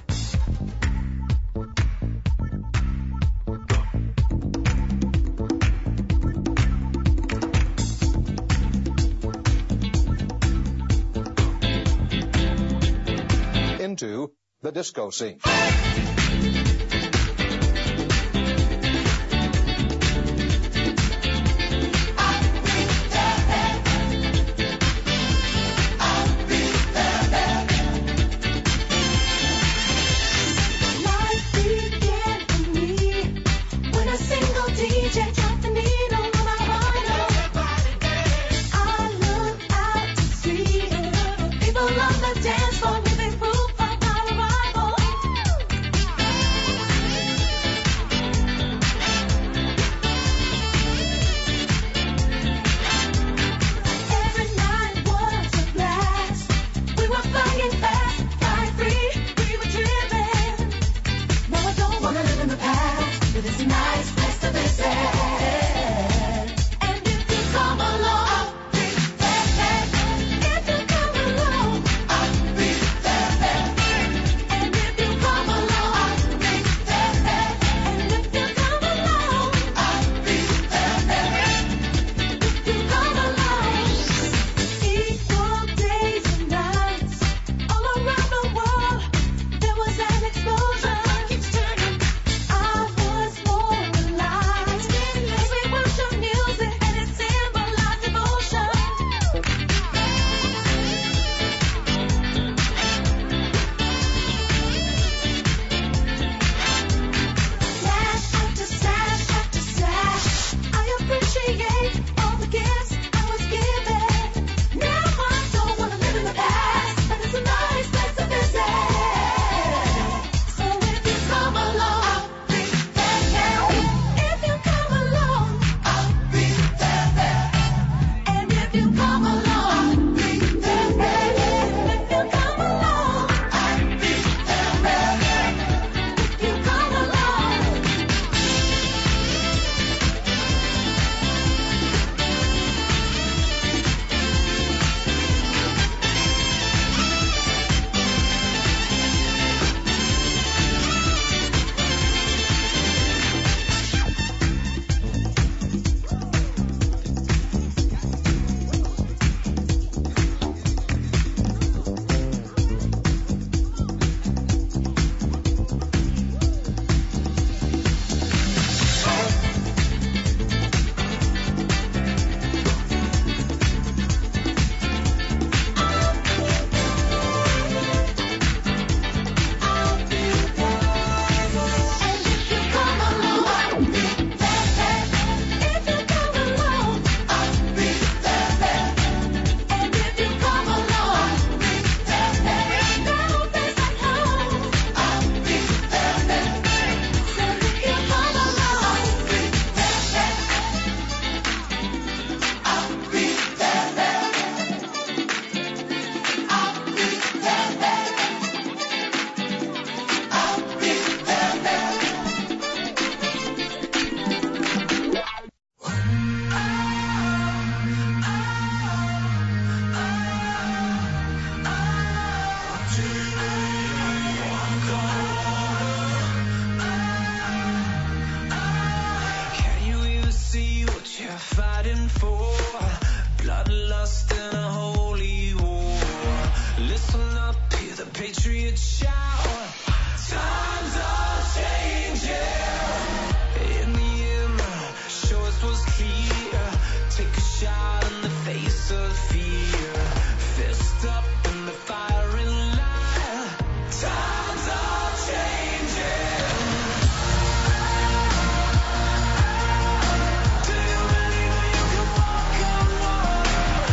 Into the disco scene. Life began for me when a single D J dropped the needle on my vinyl. I looked out to see people on the dance floor giving proof of my arrival. Patriot shout. Times are changing. In the end, the choice was clear. Take a shot in the face of fear. Fist up in the firing line. Times are changing. Do you believe that you can walk on water?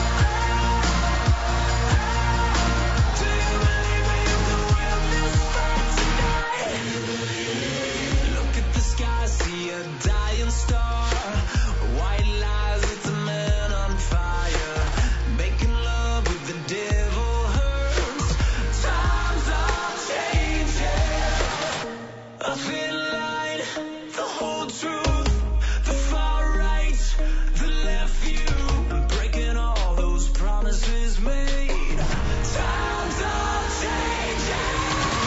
Do you believe that you can win this fight tonight? Look at the sky, see a dying star. White lies, it's a man on fire. Making love with the devil hurts. Times are changing. A thin line, the whole truth. The far right, the left view. Breaking all those promises made. Times are changing.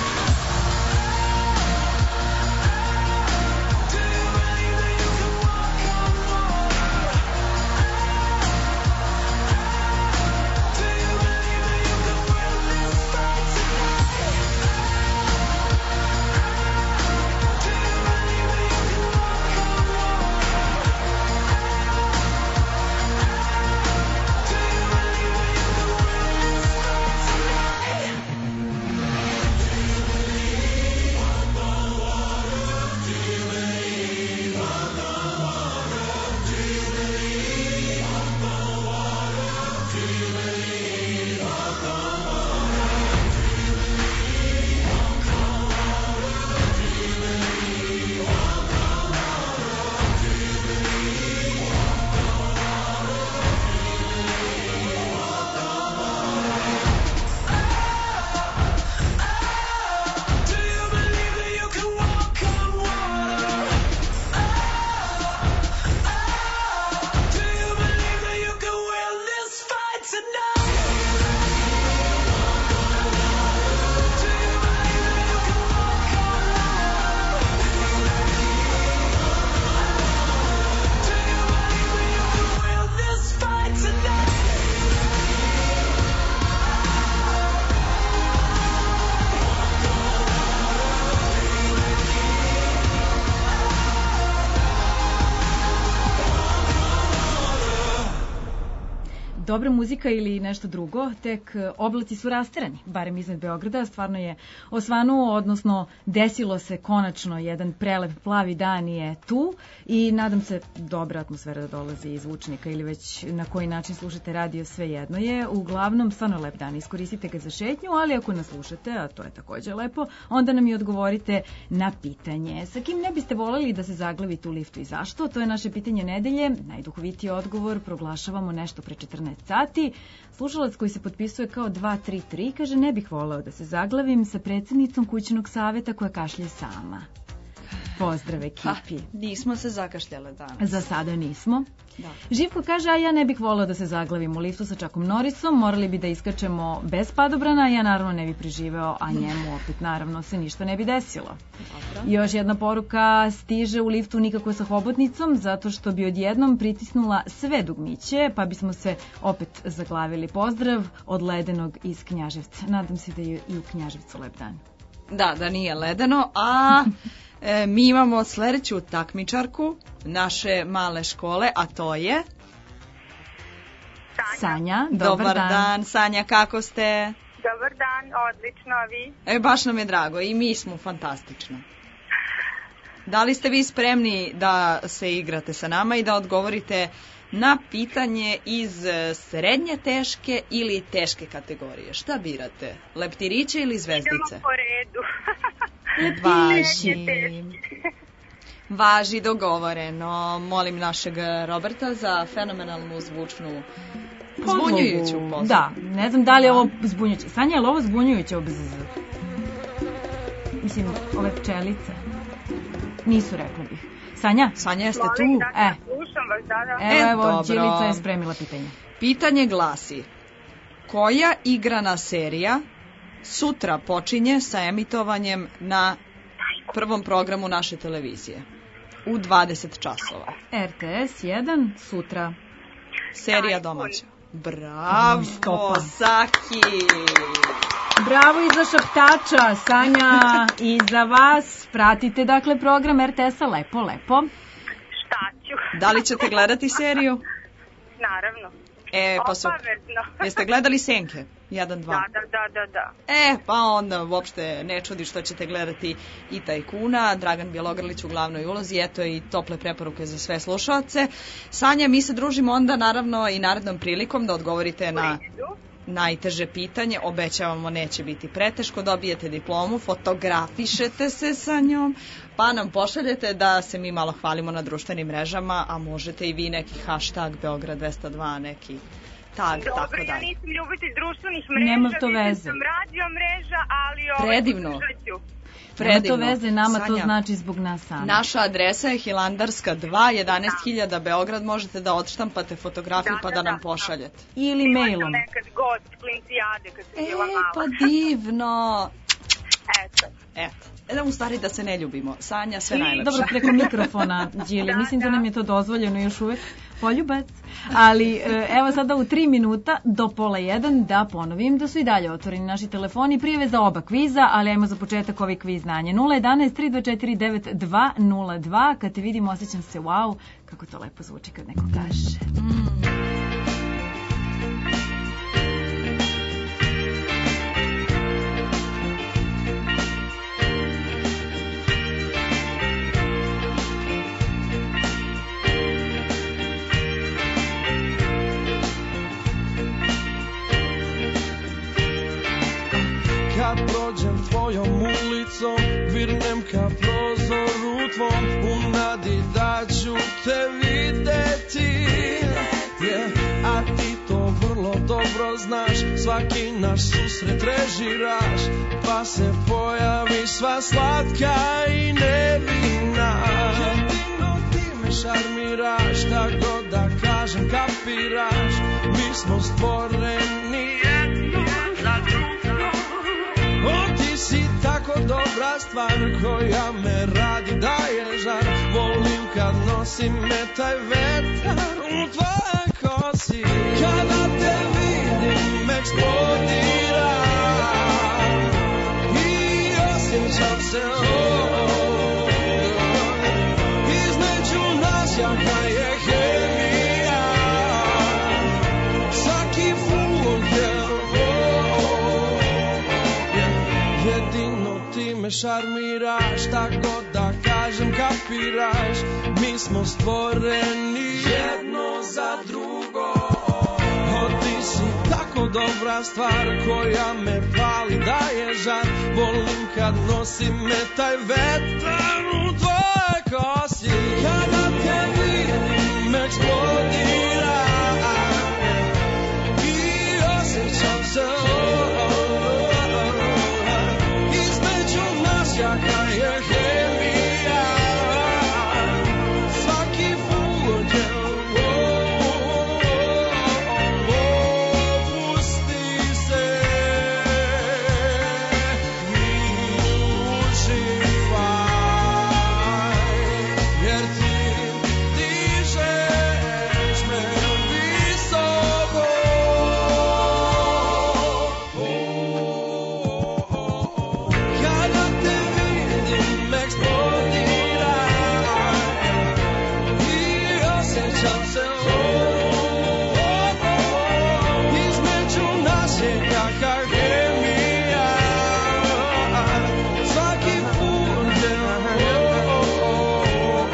Do you believe that you can walk on water? Do you believe that you can win this fight tonight? Do you believe that you can walk on water? Do you believe that you can win this fight tonight? Do you believe that you can walk on water? Do you believe that you can win this fight tonight? Do you believe that you can walk on water? Do you believe that you can win this fight tonight? Dobra muzika ili nešto drugo, tek e, oblaci su rasterani, barem iznad Beograda, stvarno je osvanuo, odnosno desilo se konačno jedan prelep plavi dan je tu i nadam se dobra atmosfera da dolazi iz zvučnika ili već na koji način slušate radio, sve jedno je. Uglavnom, stvarno lep dan, iskoristite ga za šetnju, ali ako nas slušate, a to je također lepo, onda nam i odgovorite na pitanje. Sa kim ne biste voljeli da se zaglavite u liftu i zašto? To je naše pitanje nedelje. Najduhovitiji odgovor proglašavamo nešto pre četrnaest sati. Slušalac koji se potpisuje kao dva tri tri kaže ne bih voleo da se zaglavim sa predsjednicom kućnog saveta koja kašlje sama. Pozdrav ekipi. Ha, nismo se zakašljale danas. Za sada nismo. Da. Živko kaže, a ja ne bih voleo da se zaglavim u liftu sa Čakom Norisom, morali bi da iskačemo bez padobrana, ja naravno ne bi preživeo, a njemu opet naravno se ništa ne bi desilo. Dobro. Još jedna poruka stiže u liftu nikako sa hobotnicom, zato što bi odjednom pritisnula sve dugmiće, pa bismo se opet zaglavili. Pozdrav od Ledenog iz Knjaževca. Nadam se da je i u Knjaževcu lep dan. Da, da nije ledeno, a e, mi imamo sljedeću takmičarku naše male škole, a to je... Sanja, dobar, Dobar dan. dan, Sanja, kako ste? Dobar dan, odlično, a vi? E, baš nam je drago i mi smo fantastično. Da li ste vi spremni da se igrate sa nama i da odgovorite na pitanje iz srednje teške ili teške kategorije? Šta birate? Leptiriće ili zvezdice? Idemo po redu. Važi. Važi, dogovoreno. Molim našeg Roberta za fenomenalnu zvučnu zbunjujuću pozdrav. Da, ne znam da li je ovo zbunjujuće. Sanja, je li ovo zbunjujuće obzz? Mislim, ove pčelice. Nisu, rekla bih. Sanja? Sanja, jeste tu? Molim, da, E. slušam vas, da, da. Evo, E, evo, dobro. Ćilica je spremila pitanje. Pitanje glasi: koja igrana serija sutra počinje sa emitovanjem na prvom programu naše televizije u dvadeset časova? R T S jedan, sutra. Serija domaća. Bravo, Stopa. Saki! Bravo i za šaptača, Sanja, i za vas. Pratite, dakle, program er te es-a lepo, lepo. Šta ću? Da li ćete gledati seriju? Naravno. E, pa su... Obavezno. Jeste gledali Senke? Jedan, dva. Da, da, da, da, da. E, pa onda uopšte ne čudi što ćete gledati i Tajkuna, Dragan Bjelogrlić u glavnoj ulozi, eto i tople preporuke za sve slušaoce. Sanja, mi se družimo onda naravno i narednom prilikom da odgovorite na najteže pitanje, obećavamo neće biti preteško, dobijete diplomu, fotografišete se sa njom, pa nam pošaljete da se mi malo hvalimo na društvenim mrežama, a možete i vi neki hashtag Beograd dvesta dva, neki tag, Dobro, tako ja dalje. nisam ljubitelj društvenih mreža, Nema to nisam veze. sam radio mreža, ali ovaj, Predivno. podržat ću. Nema to Predivno. veze, nama to Sanja, znači zbog nas sami. naša adresa je Hilandarska dva, jedanaest hiljada Beograd, možete da odštampate fotografiju pa da nam pošaljete. Ili Bila mailom. sam nekad gost klincijade kad sam E, bila mala. pa divno. Eto. Eto. E, u stvari da se ne ljubimo. Sanja, sve najlepše. Dobro, preko mikrofona, Đili. Mislim da nam je to dozvoljeno još uvek. Poljubac. Ali e, evo sada u tri minuta do pola jedan da ponovim da su i dalje otvoreni naši telefoni, prijave za oba kviza, ali ajmo za početak ovaj kviz znanje. nula jedan tri dva četiri devet dva nula dva. Kad te vidim osjećam se wow, kako to lepo zvuči kad neko kaže. Kad prođem tvojom ulicom, virnem ka prozoru tvom, u nadi da ću te videti, yeah. A ti to vrlo dobro znaš, svaki naš susret režiraš, pa se pojavi sva slatka i nevina. Jedino ti me šarmiraš, šta god da kažem kapiraš, mi smo stvoreni jedno za drugo. O, ti si tako dobra stvar koja me radi daje žar, volim kad nosi me taj vetar u tvoje kosi. Kada te vidim eksplodira i osjećam se oh, između nas jaka je hemija, svaki fulger jedino ti me šarmiraš, šta god da kažem kapiraš, mi smo stvoreni jedno za drugo. O, ti si tako dobra stvar koja me pali, daje žar, volim kad nosi me taj vetar u tvoje kosi. Kada te vidim eksplodira i osjećam se jaka je hemija, svaki fulger opusti se i uživaj, jer ti dižeš me visoko. Kada te eksplodira i osjećam se oh, oh, oh, između nas je jaka hemija, svaki fulger oh, oh, oh,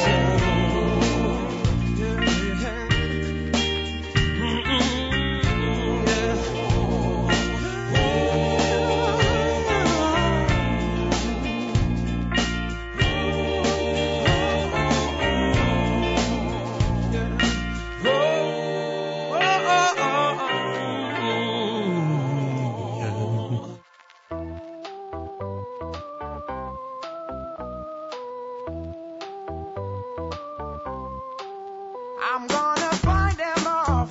I'm gonna find them off.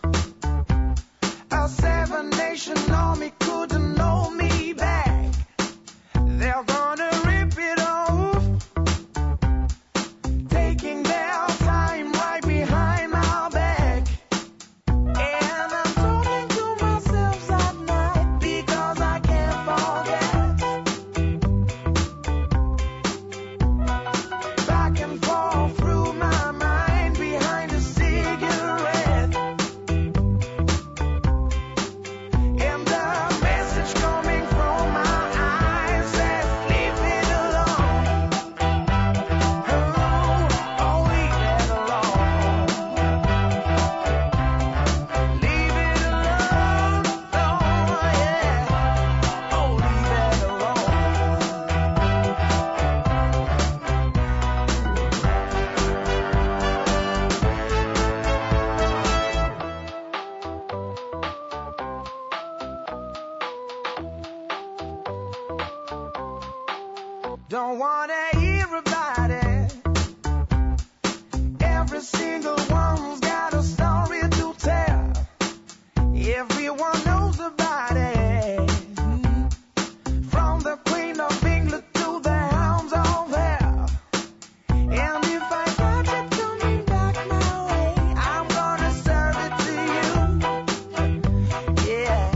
A seven nation army couldn't hold me back. They're gonna rip it off, taking their time right behind my back. And I'm talking to myself at night because I Don't wanna hear about it. Every single one's got a story to tell. Everyone knows about it. From the Queen of England to the hounds of hell. And if I catch it coming back my way, I'm gonna serve it to you. Yeah.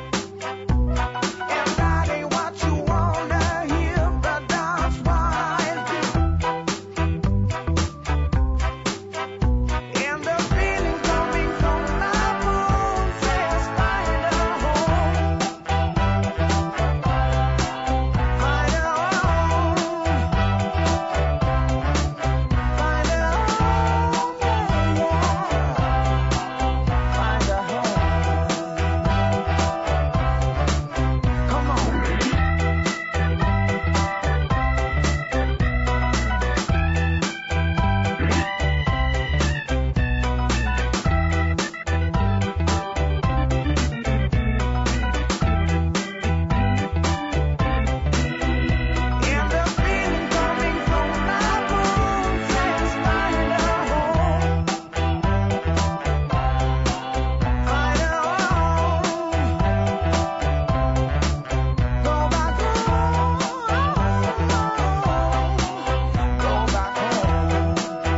And that ain't what you wanna hear, but that's what I do. And the feeling coming from my bones says find a home. Find a home. Find a home, yeah, yeah. Find a home. Come on. And the feeling coming from my bones says find a home. Find a home. Go back home. Go back home.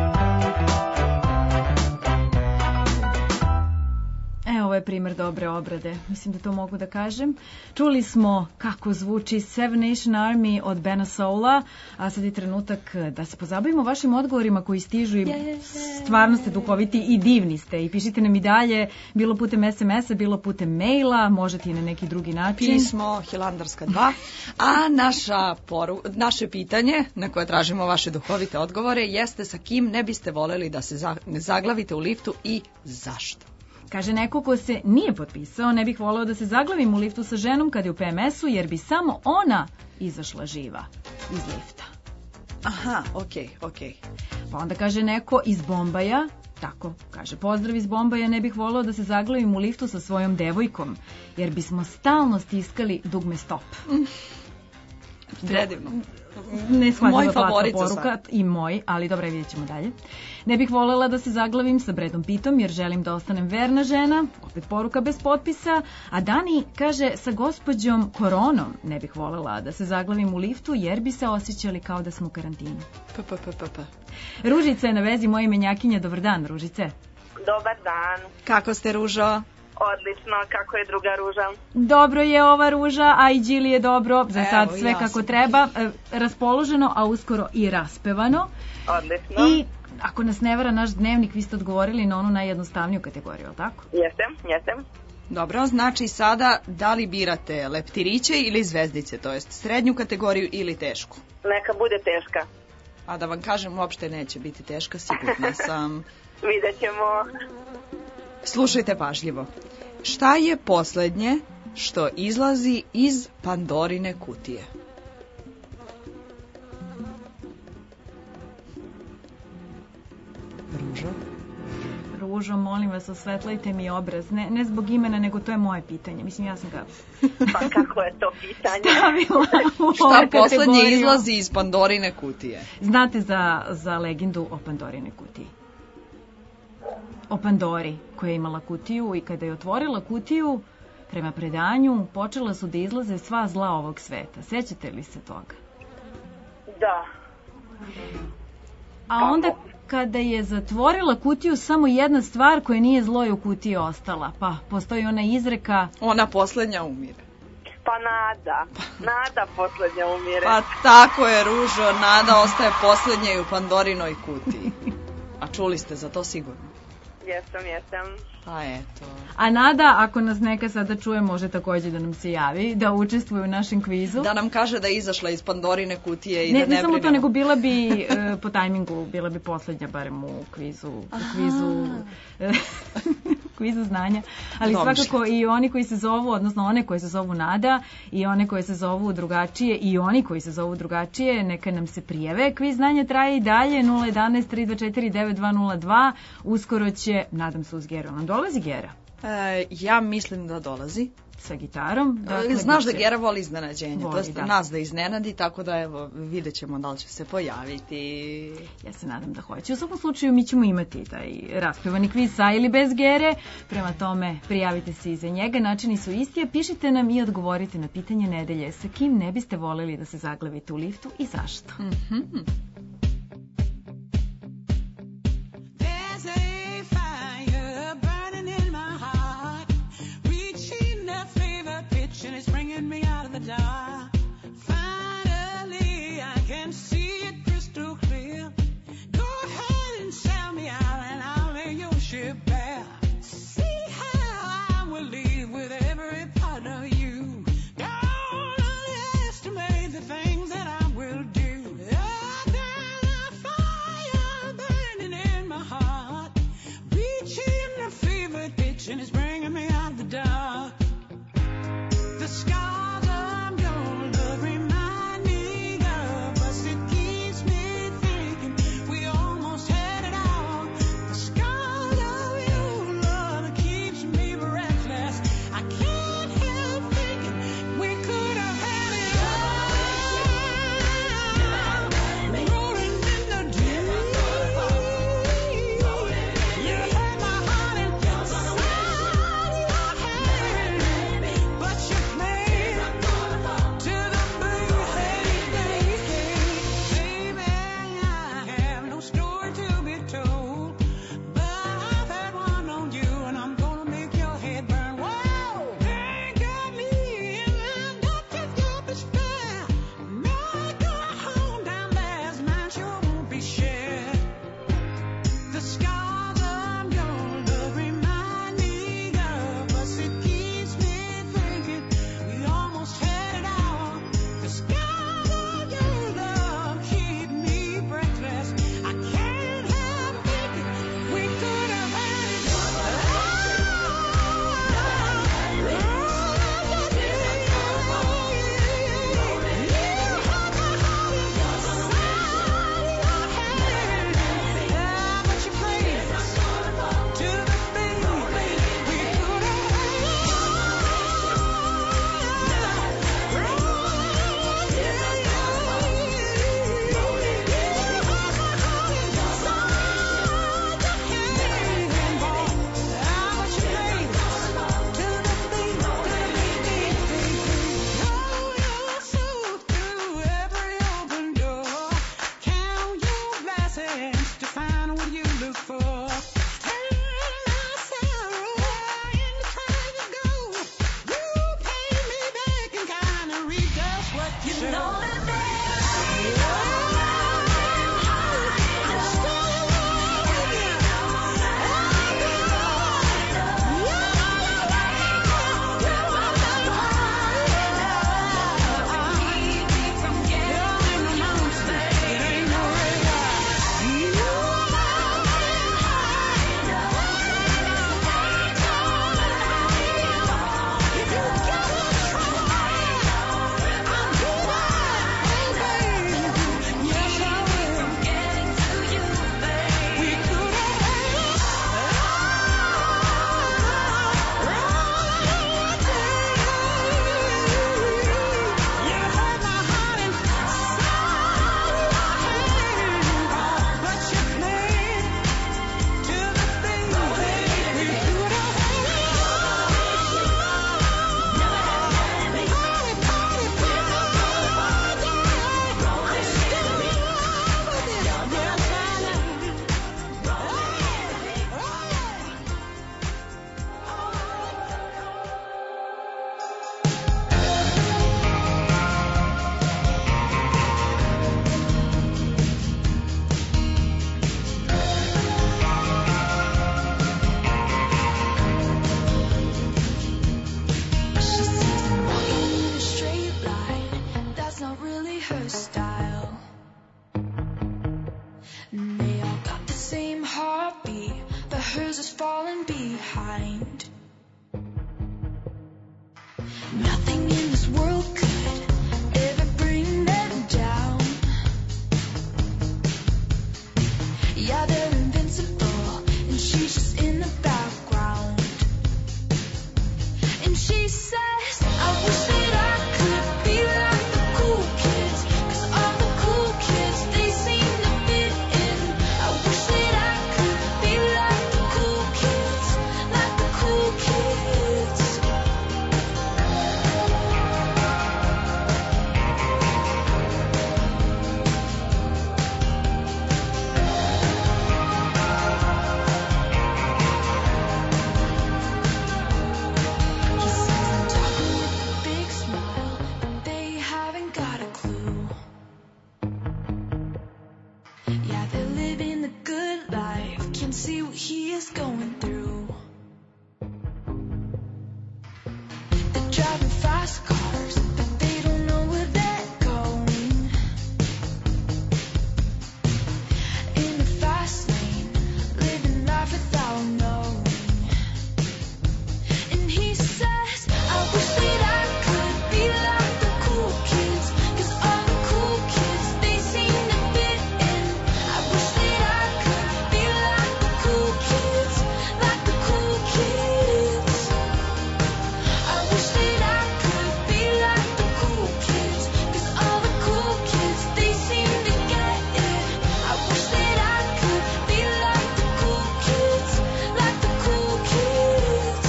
E, ovo je primer dobre obrade. Mislim da to mogu da kažem. Čuli smo kako zvuči Seven Nation Army od Bena Soula, a sad je trenutak da se pozabavimo vašim odgovorima koji stižu i stvarno ste duhoviti i divni ste. I pišite nam i dalje, bilo putem es em esa, bilo putem maila, možete i na neki drugi način. Pismo Hilandarska dva, a naša poru, naše pitanje na koje tražimo vaše duhovite odgovore jeste sa kim ne biste voleli da se za, ne zaglavite u liftu i zašto? Kaže neko ko se nije potpisao, ne bih voleo da se zaglavim u liftu sa ženom kad je u pe em esu, jer bi samo ona izašla živa iz lifta. Aha, okej, okej. Pa onda kaže neko iz Bombaja, tako, kaže, pozdrav iz Bombaja, ne bih voleo da se zaglavim u liftu sa svojom devojkom, jer bismo stalno stiskali dugme stop. Predivno. Neshvatljiva Moj platka favorica poruka sad. i moj, ali dobro, vidjet ćemo dalje. Ne bih voljela da se zaglavim sa Bredom Pittom jer želim da ostanem verna žena, opet poruka bez potpisa, a Dani kaže sa gospođom Koronom ne bih voljela da se zaglavim u liftu jer bi se osjećali kao da smo u karantinu. Pa, pa, pa, pa, pa. Ružica je na vezi, moje menjakinja, dobar dan, Ružice. Dobar dan. Kako ste, Ružo? Odlično, kako je druga Ruža? Dobro je ova Ruža, a i Đili je dobro, za Evo, sad sve ja kako sam. treba, e, raspoloženo, a uskoro i raspevano. Odlično. I ako nas ne vara naš dnevnik, vi ste odgovorili na onu najjednostavniju kategoriju, ali tako? Jesam, jesam. Dobro, znači sada da li birate leptiriće ili zvezdice, to jest srednju kategoriju ili tešku? Neka bude teška. A da vam kažem, uopšte neće biti teška, sigurna sam. Vidjet ćemo. Slušajte pažljivo. Šta je poslednje što izlazi iz Pandorine kutije? Ružo? Ružo, molim vas, osvetlajte mi obraz. Ne, ne zbog imena, nego to je moje pitanje. Mislim, ja sam ga Pa kako je to pitanje? stavila u Šta ovu poslednje kategoriju. izlazi iz Pandorine kutije? Znate za, za legendu o Pandorinoj kutiji? O Pandori, koja je imala kutiju i kada je otvorila kutiju, prema predanju, počela su da izlaze sva zla ovog sveta. Sećate li se toga? Da. A onda kada je zatvorila kutiju, samo jedna stvar koja nije zlo je u kutiji ostala. Pa postoji ona izreka... Ona poslednja umire. Pa nada. Nada poslednja umire. Pa tako je, Ružo, nada ostaje poslednja i u Pandorinoj kutiji. A čuli ste za to sigurno? Jesam, jesam. Pa eto. A Nada, ako nas neka sada čuje, može takođe da nam se javi, da učestvuje u našem kvizu. Da nam kaže da je izašla iz Pandorine kutije i Ne, da ne ne samo to, brinemo. nego bila bi e, po tajmingu, bila bi poslednja barem u kvizu, u kvizu, e, kvizu znanja. Ali Domišljaj. svakako i oni koji se zovu, odnosno one koje se zovu Nada i one koje se zovu drugačije i oni koji se zovu drugačije, neka nam se prijave. Kviz znanja traje i dalje, nula jedan tri dva četiri devet dva nula dva. Uskoro će, nadam se uz Geru, nam dolazi Gera. E, ja mislim da dolazi. Sa gitarom. Dakle, Znaš da biće- Gera voli iznenađenje, Voli, to jest da. nas da iznenadi, tako da evo, vidjet ćemo da li će se pojaviti. Ja se nadam da hoće. U svakom slučaju mi ćemo imati taj raspevani kviz sa ili bez Gere. Prema tome, prijavite se i za njega. Načini su isti, a pišite nam i odgovorite na pitanje nedelje. Sa kim ne biste voljeli da se zaglavite u liftu i zašto? Mhm. There's a fire burning in my heart, reaching a fever pitch, and it's bringing me out of the dark. Finally, I can see it crystal clear. Go ahead and sell me out, and I'll lay your ship bare. See how I will leave with every part of you. Don't underestimate the things that I will do. There's a fire burning in my heart, reaching a fever pitch, and it's bringing me out of the dark. The scars of your love remind me of us. It keeps me thinking we almost had it all. The scars of your love keeps me breathless. I can't help thinking we could have had it all. Rolling in the deep. You had my heart inside your hand, but you played to the moon. Baby, I have no story to be told, but I've had one on you, and I'm gonna make your head burn. Whoa, they got me in the dark of despair. Make a home down there's mine sure won't be shared. The scars of your love remind me of us. It keeps me thinking we almost had it all. The scars of your love keep me breathless. I can't help thinking we could have had it but you played to the beat. We could to find what you look for. Turn my sorrow into tragic gold. You pay me back and kind of redoes what you should. Know that Yeah, they're invincible, and she's just in the background. fast cars, but they don't know where they're going. In the fast lane, living life without knowing. And he says, I wish that I could be like the cool kids, 'cause all the cool kids, they seem to fit in. I wish that I could be like the cool kids, like the cool kids. I wish that I could be like the cool kids, 'cause all the cool kids, they seem to get it. I wish that I could be like the cool kids, like the cool kids.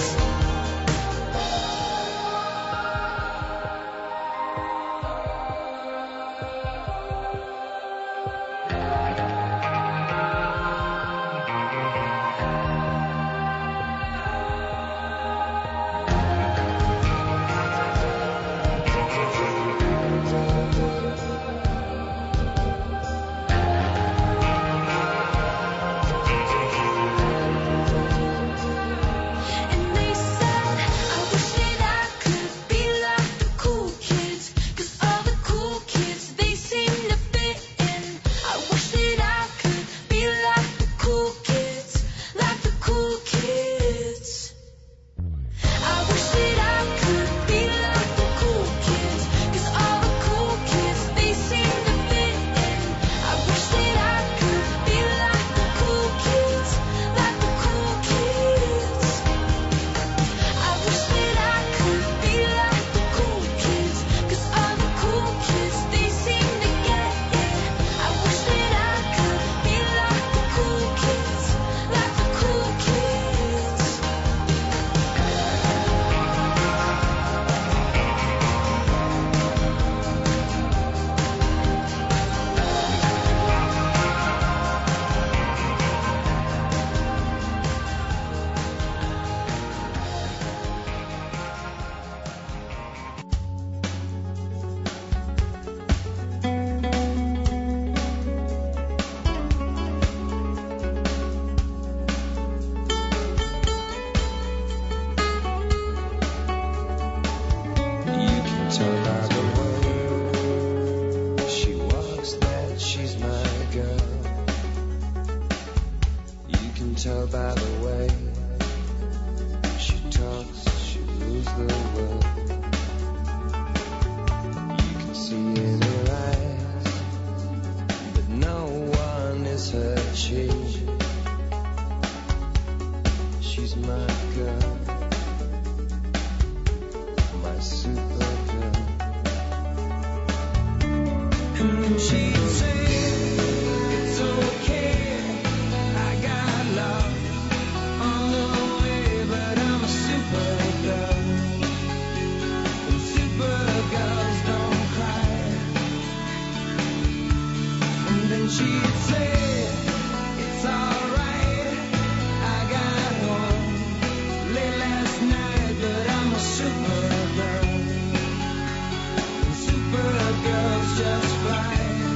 And they said, I wish that I could be like the cool kids, 'cause all the cool kids, they seem to fit in. I wish that I could be like the cool kids, like the cool kids. I wish that I could be like the cool kids, 'cause all the cool kids, they seem to fit in. I wish that I could be like the cool kids, like the cool kids. I wish that I could be like the cool kids, 'cause all the cool kids, they seem to get it. I wish that I could be like the cool kids, like the cool kids. You can tell by the way she walks that she's my girl. You can tell by the way she talks, she rules the world. You can see in her eyes that no one is her chief. She's my girl, my supergirl. And then she'd say, it's okay, I got love on the way, but I'm a supergirl. And supergirls don't cry. And then she'd say, it's alright, I got home late last night, but I'm a supergirl. And supergirls just fly.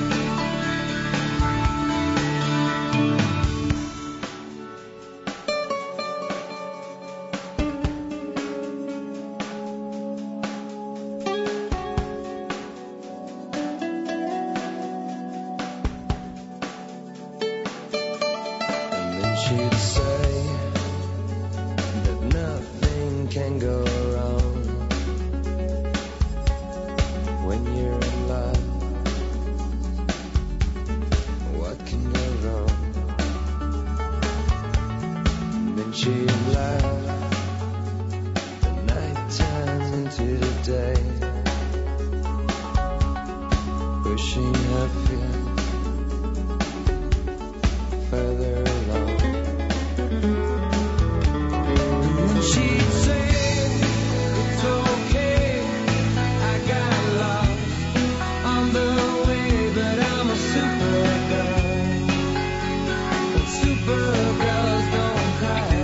And then she'd say that nothing can go wrong when you're in love. What can go wrong? And then she'd laugh. The night turns into the day, pushing her feet further along. And then she'd say, it's okay, I got love on the way, but I'm a supergirl. And supergirls don't cry.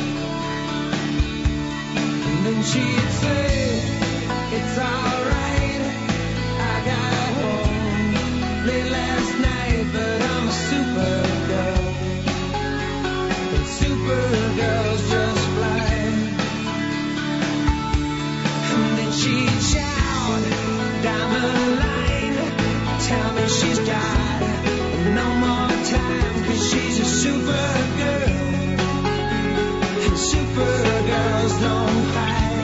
And then she'd say, it's alright, I got home late last tell me she's got no more time, 'cause she's a super girl, and super girls don't cry.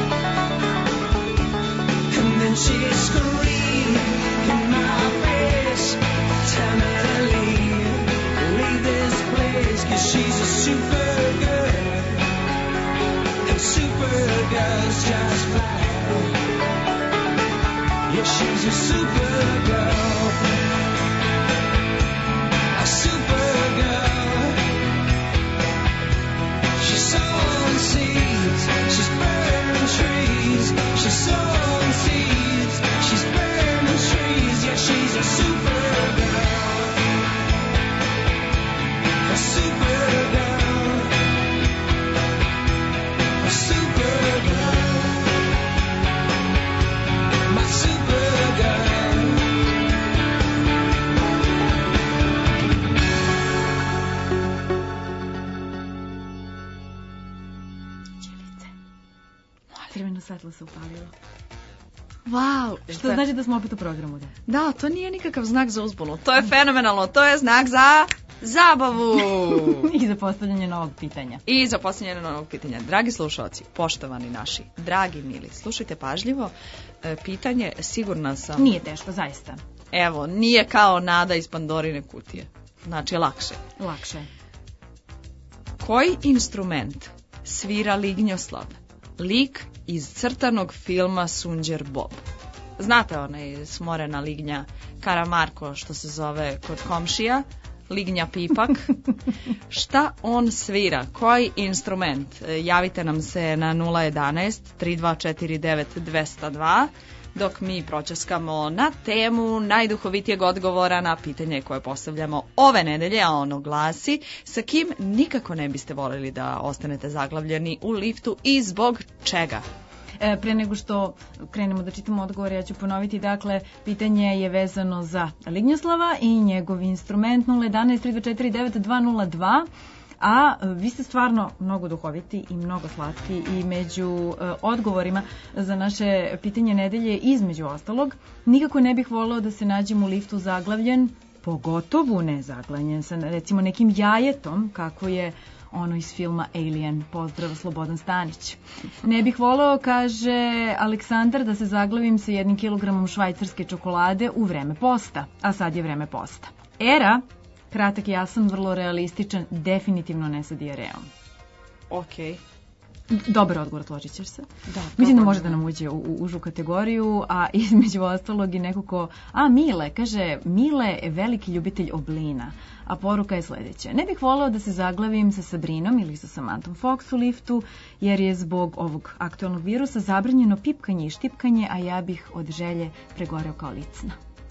And then she screamed in my face, tell me to leave, leave this place, 'cause she's a super girl, and super girls just fly. Yeah, she's a super girl, a super girl. She's sowing seeds, she's burning trees. She's sowing seeds, she's burning trees. Yeah, she's a super girl, a super girl, a super girl, my super girl. Crveno svetlo se upalilo. Wow, Što znači da smo opet u programu, da? Da, to nije nikakav znak za uzbunu. To je fenomenalno, to je znak za zabavu. I za postavljanje novog pitanja. I za postavljanje novog pitanja. Dragi slušalci, poštovani naši, dragi mili, slušajte pažljivo. E, pitanje, sigurna sam... Nije teško, zaista. Evo, nije kao Nada iz Pandorine kutije. Znači, lakše. Lakše. Koji instrument svira Lignjoslav, lik iz crtanog filma Sunđer Bob? Znate onaj smorena lignja Karamarko što se zove kod komšija, lignja pipak. Šta on svira? Koji instrument? Javite nam se na nula jedanaest tri dva četiri devet dve zero dva dok mi pročaskamo na temu najduhovitijeg odgovora na pitanje koje postavljamo ove nedelje, a ono glasi: sa kim nikako ne biste voljeli da ostanete zaglavljeni u liftu i zbog čega? E, pre nego što krenemo da čitamo odgovore, ja ću ponoviti, dakle, pitanje je vezano za Lignjoslava i njegov instrument nula jedanaest tri dva četiri devet dva nula dva, a vi ste stvarno mnogo duhoviti i mnogo slatki i među e, odgovorima za naše pitanje nedelje, između ostalog, nikako ne bih voleo da se nađem u liftu zaglavljen, pogotovo ne zaglavljen sa recimo nekim jajetom, kako je ono iz filma Alien. Pozdrav, Slobodan Stanić. Ne bih voleo, kaže Aleksandar, da se zaglavim sa jednim kilogramom švajcarske čokolade u vreme posta, a sad je vreme posta. Era, kratak i jasan, vrlo realističan, definitivno ne sa dijarejom. Okej. Dobar odgovor, složit ćeš se. Da, Mislim da može da nam uđe u, u užu kategoriju, a između ostalog i neko ko... A, Mile, kaže, Mile je veliki ljubitelj oblina, a poruka je sledeća. Ne bih voleo da se zaglavim sa Sabrinom ili sa Samanthom Fox u liftu, jer je zbog ovog aktualnog virusa zabranjeno pipkanje i štipkanje, a ja bih od želje pregoreo kao licna.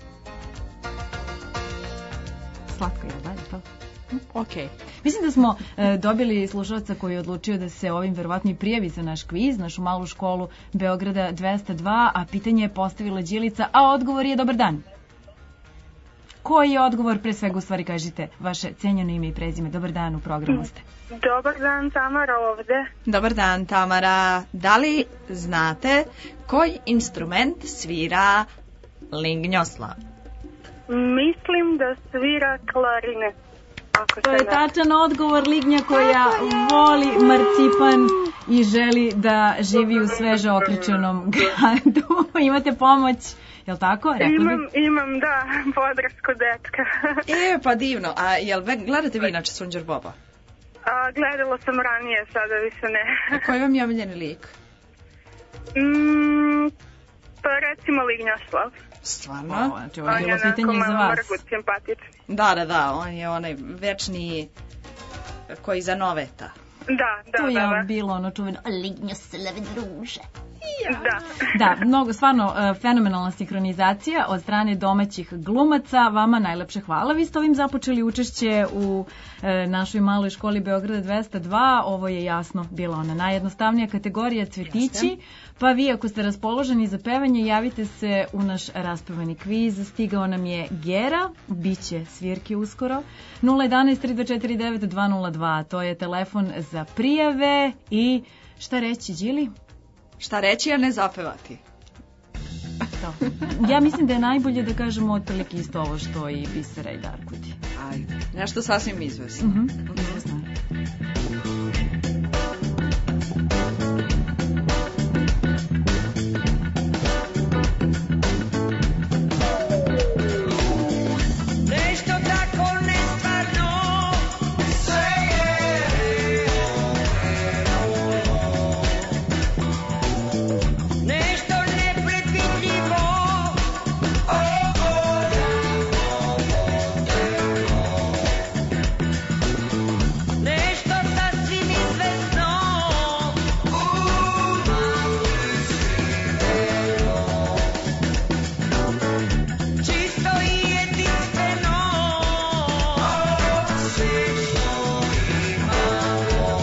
Slatko je, da je to? Ok. Mislim da smo e, dobili slušalca koji je odlučio da se ovim verovatno i prijavi za naš kviz, našu malu školu Beograda dvesta dva, a pitanje je postavila Đilica, a odgovor je dobar dan. Koji je odgovor? Pre svega, u stvari, kažite vaše cenjeno ime i prezime. Dobar dan, u programu ste. Dobar dan, Tamara ovde. Dobar dan, Tamara. Da li znate koji instrument svira Lignjoslav? Mislim da svira klarinet. Ako To se je ne... tačan odgovor, lignja koja voli marcipan i želi da živi u sveže okričenom gradu. Imate pomoć, jel tako? Rekla Imam, bi... imam, da, podršku dečka. E, pa divno. A jel ve- gledate vi inače Sunđer Boba? A, gledala sam ranije, sada više ne. A koji vam je omiljeni lik? Mm, pa recimo Lignjoslav. Stvarno? O, znači, ovo je bilo pitanje i za vas. Mrgut, simpatičan. Da, da, da, on je onaj večni koji za noveta. Da, da, Tu da. je da. bilo ono čuveno Lignjoslave druže. Da. Da, mnogo, stvarno e, fenomenalna sinhronizacija od strane domaćih glumaca. Vama najlepše hvala. Vi ste ovim započeli učešće u e, našoj maloj školi Beograda dvesta dva. Ovo je jasno bila ona najjednostavnija kategorija cvetići. Jeste. Pa vi, ako ste raspoloženi za pevanje, javite se u naš raspevani kviz. Stigao nam je Gera, biće svirke uskoro. nula jedanaest tri dva četiri devet dva nula dva, to je telefon za prijave. I šta reći, Đili? Šta reći, a ne zapevati? to. Ja mislim da je najbolje da kažemo otprilike isto ovo što i Bisera i Darkuti. Ajde, nešto sasvim izvesno. Mhm, izvesno je. Nešto tako nestvarno, sve je nešto nepredvidljivo, nešto sasvim izvesno, čisto i jedinstveno, sve što imamo.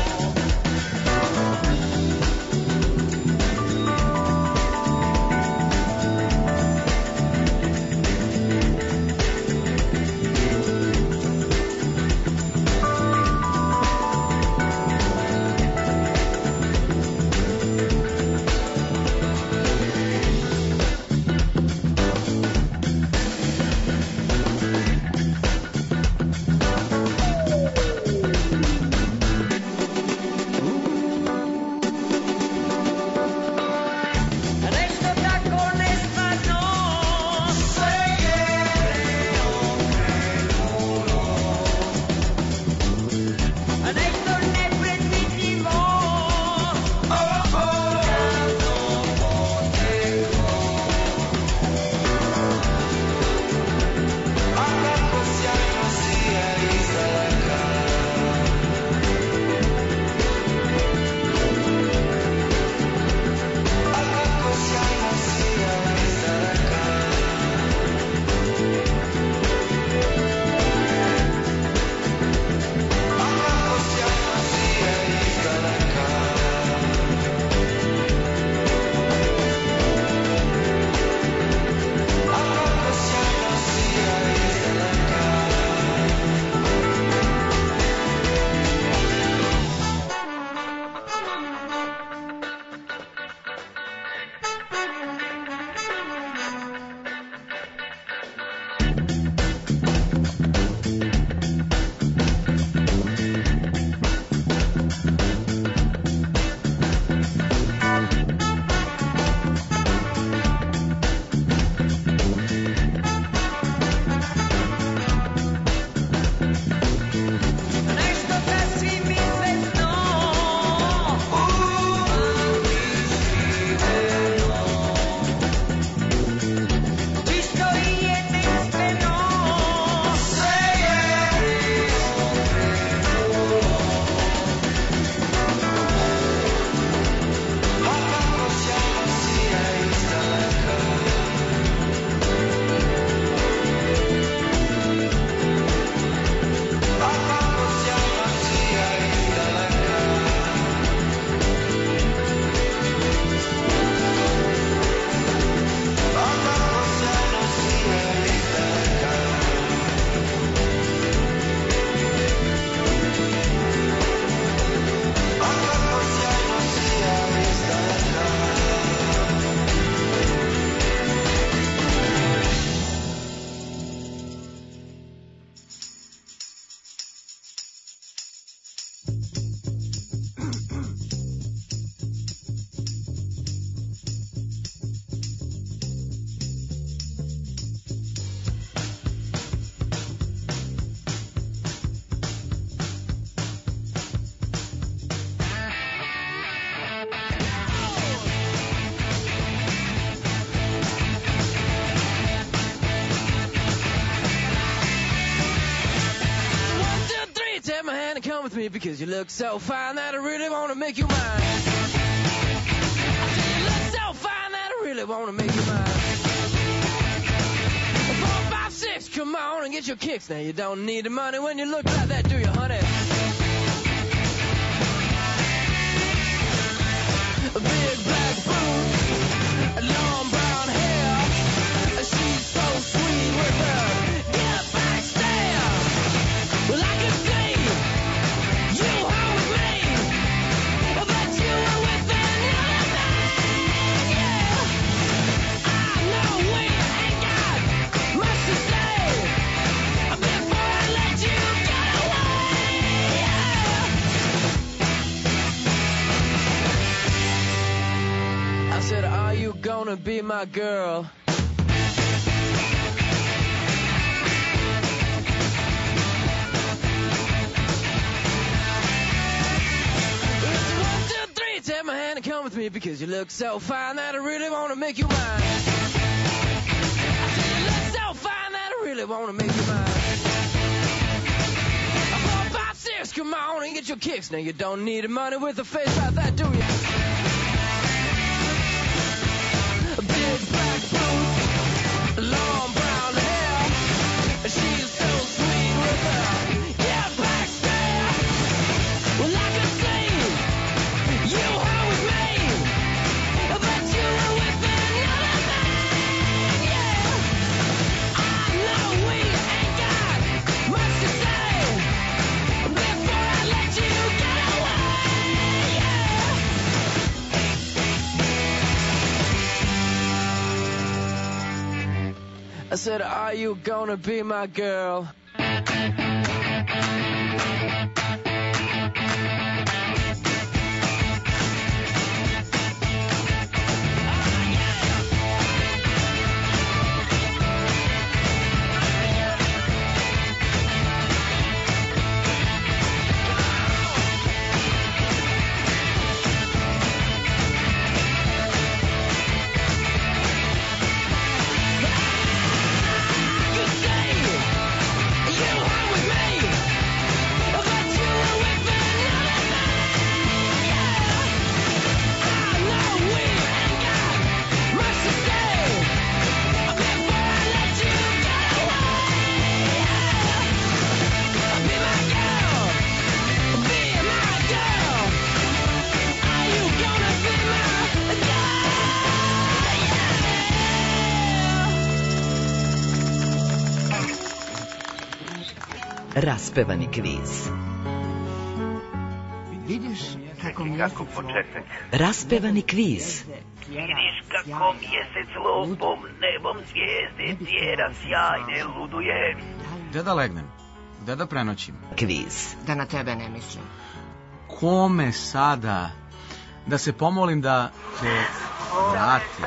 Nešto tako nestvarno, sve je preokrenulo, nešto nepredvidljivo, davno poteklo. A kako sjajno sija izdaleka, a kako sjajno sija izdaleka. A kako sjajno sija izdaleka. A kako sjajno sija izdaleka. Nešto sasvim izvesno, ali živeno, čisto i jedinstveno, sve je preokrenulo. A kako sjajno sija izdaleka. A kako sjajno sija izdaleka. A kako sjajno sija izdaleka. A kako sjajno sija izdaleka. One, two, three, take my hand and come with me because you look so fine that I really want to make you mine. I said you look so fine that I really want to make you mine. Four, five, six, come on and get your kicks. Now you don't need the money when you look like that, do you, honey? A big black boots, long brown hair. She's so sweet with her get back stare. Well, I could see you home with me, but you were with another man, yeah. I you gonna be my girl? Take my hand and come with me because you look so fine that I really want to make you mine. I said you look so fine that I really want to make you mine. Four, five, six, come on and get your kicks. Now you don't need money with a face like that, do you? Big black boots, long brown hair. She's so sweet with her yeah, black stare. Well, I can see you hung with me, but you were with another man, yeah. I know we ain't got much to say before I let you get away, yeah. I said, are you gonna be my girl? Raspevani kviz. Vidiš kako početak. Raspevani kviz. Vidiš kako mjesec lupom nebom zvijezde tjera sjajne luduje. Gde da legnem? Gde da prenoćim? Kviz. Da na tebe ne mislim. Kome sada? Da se pomolim da te vrati.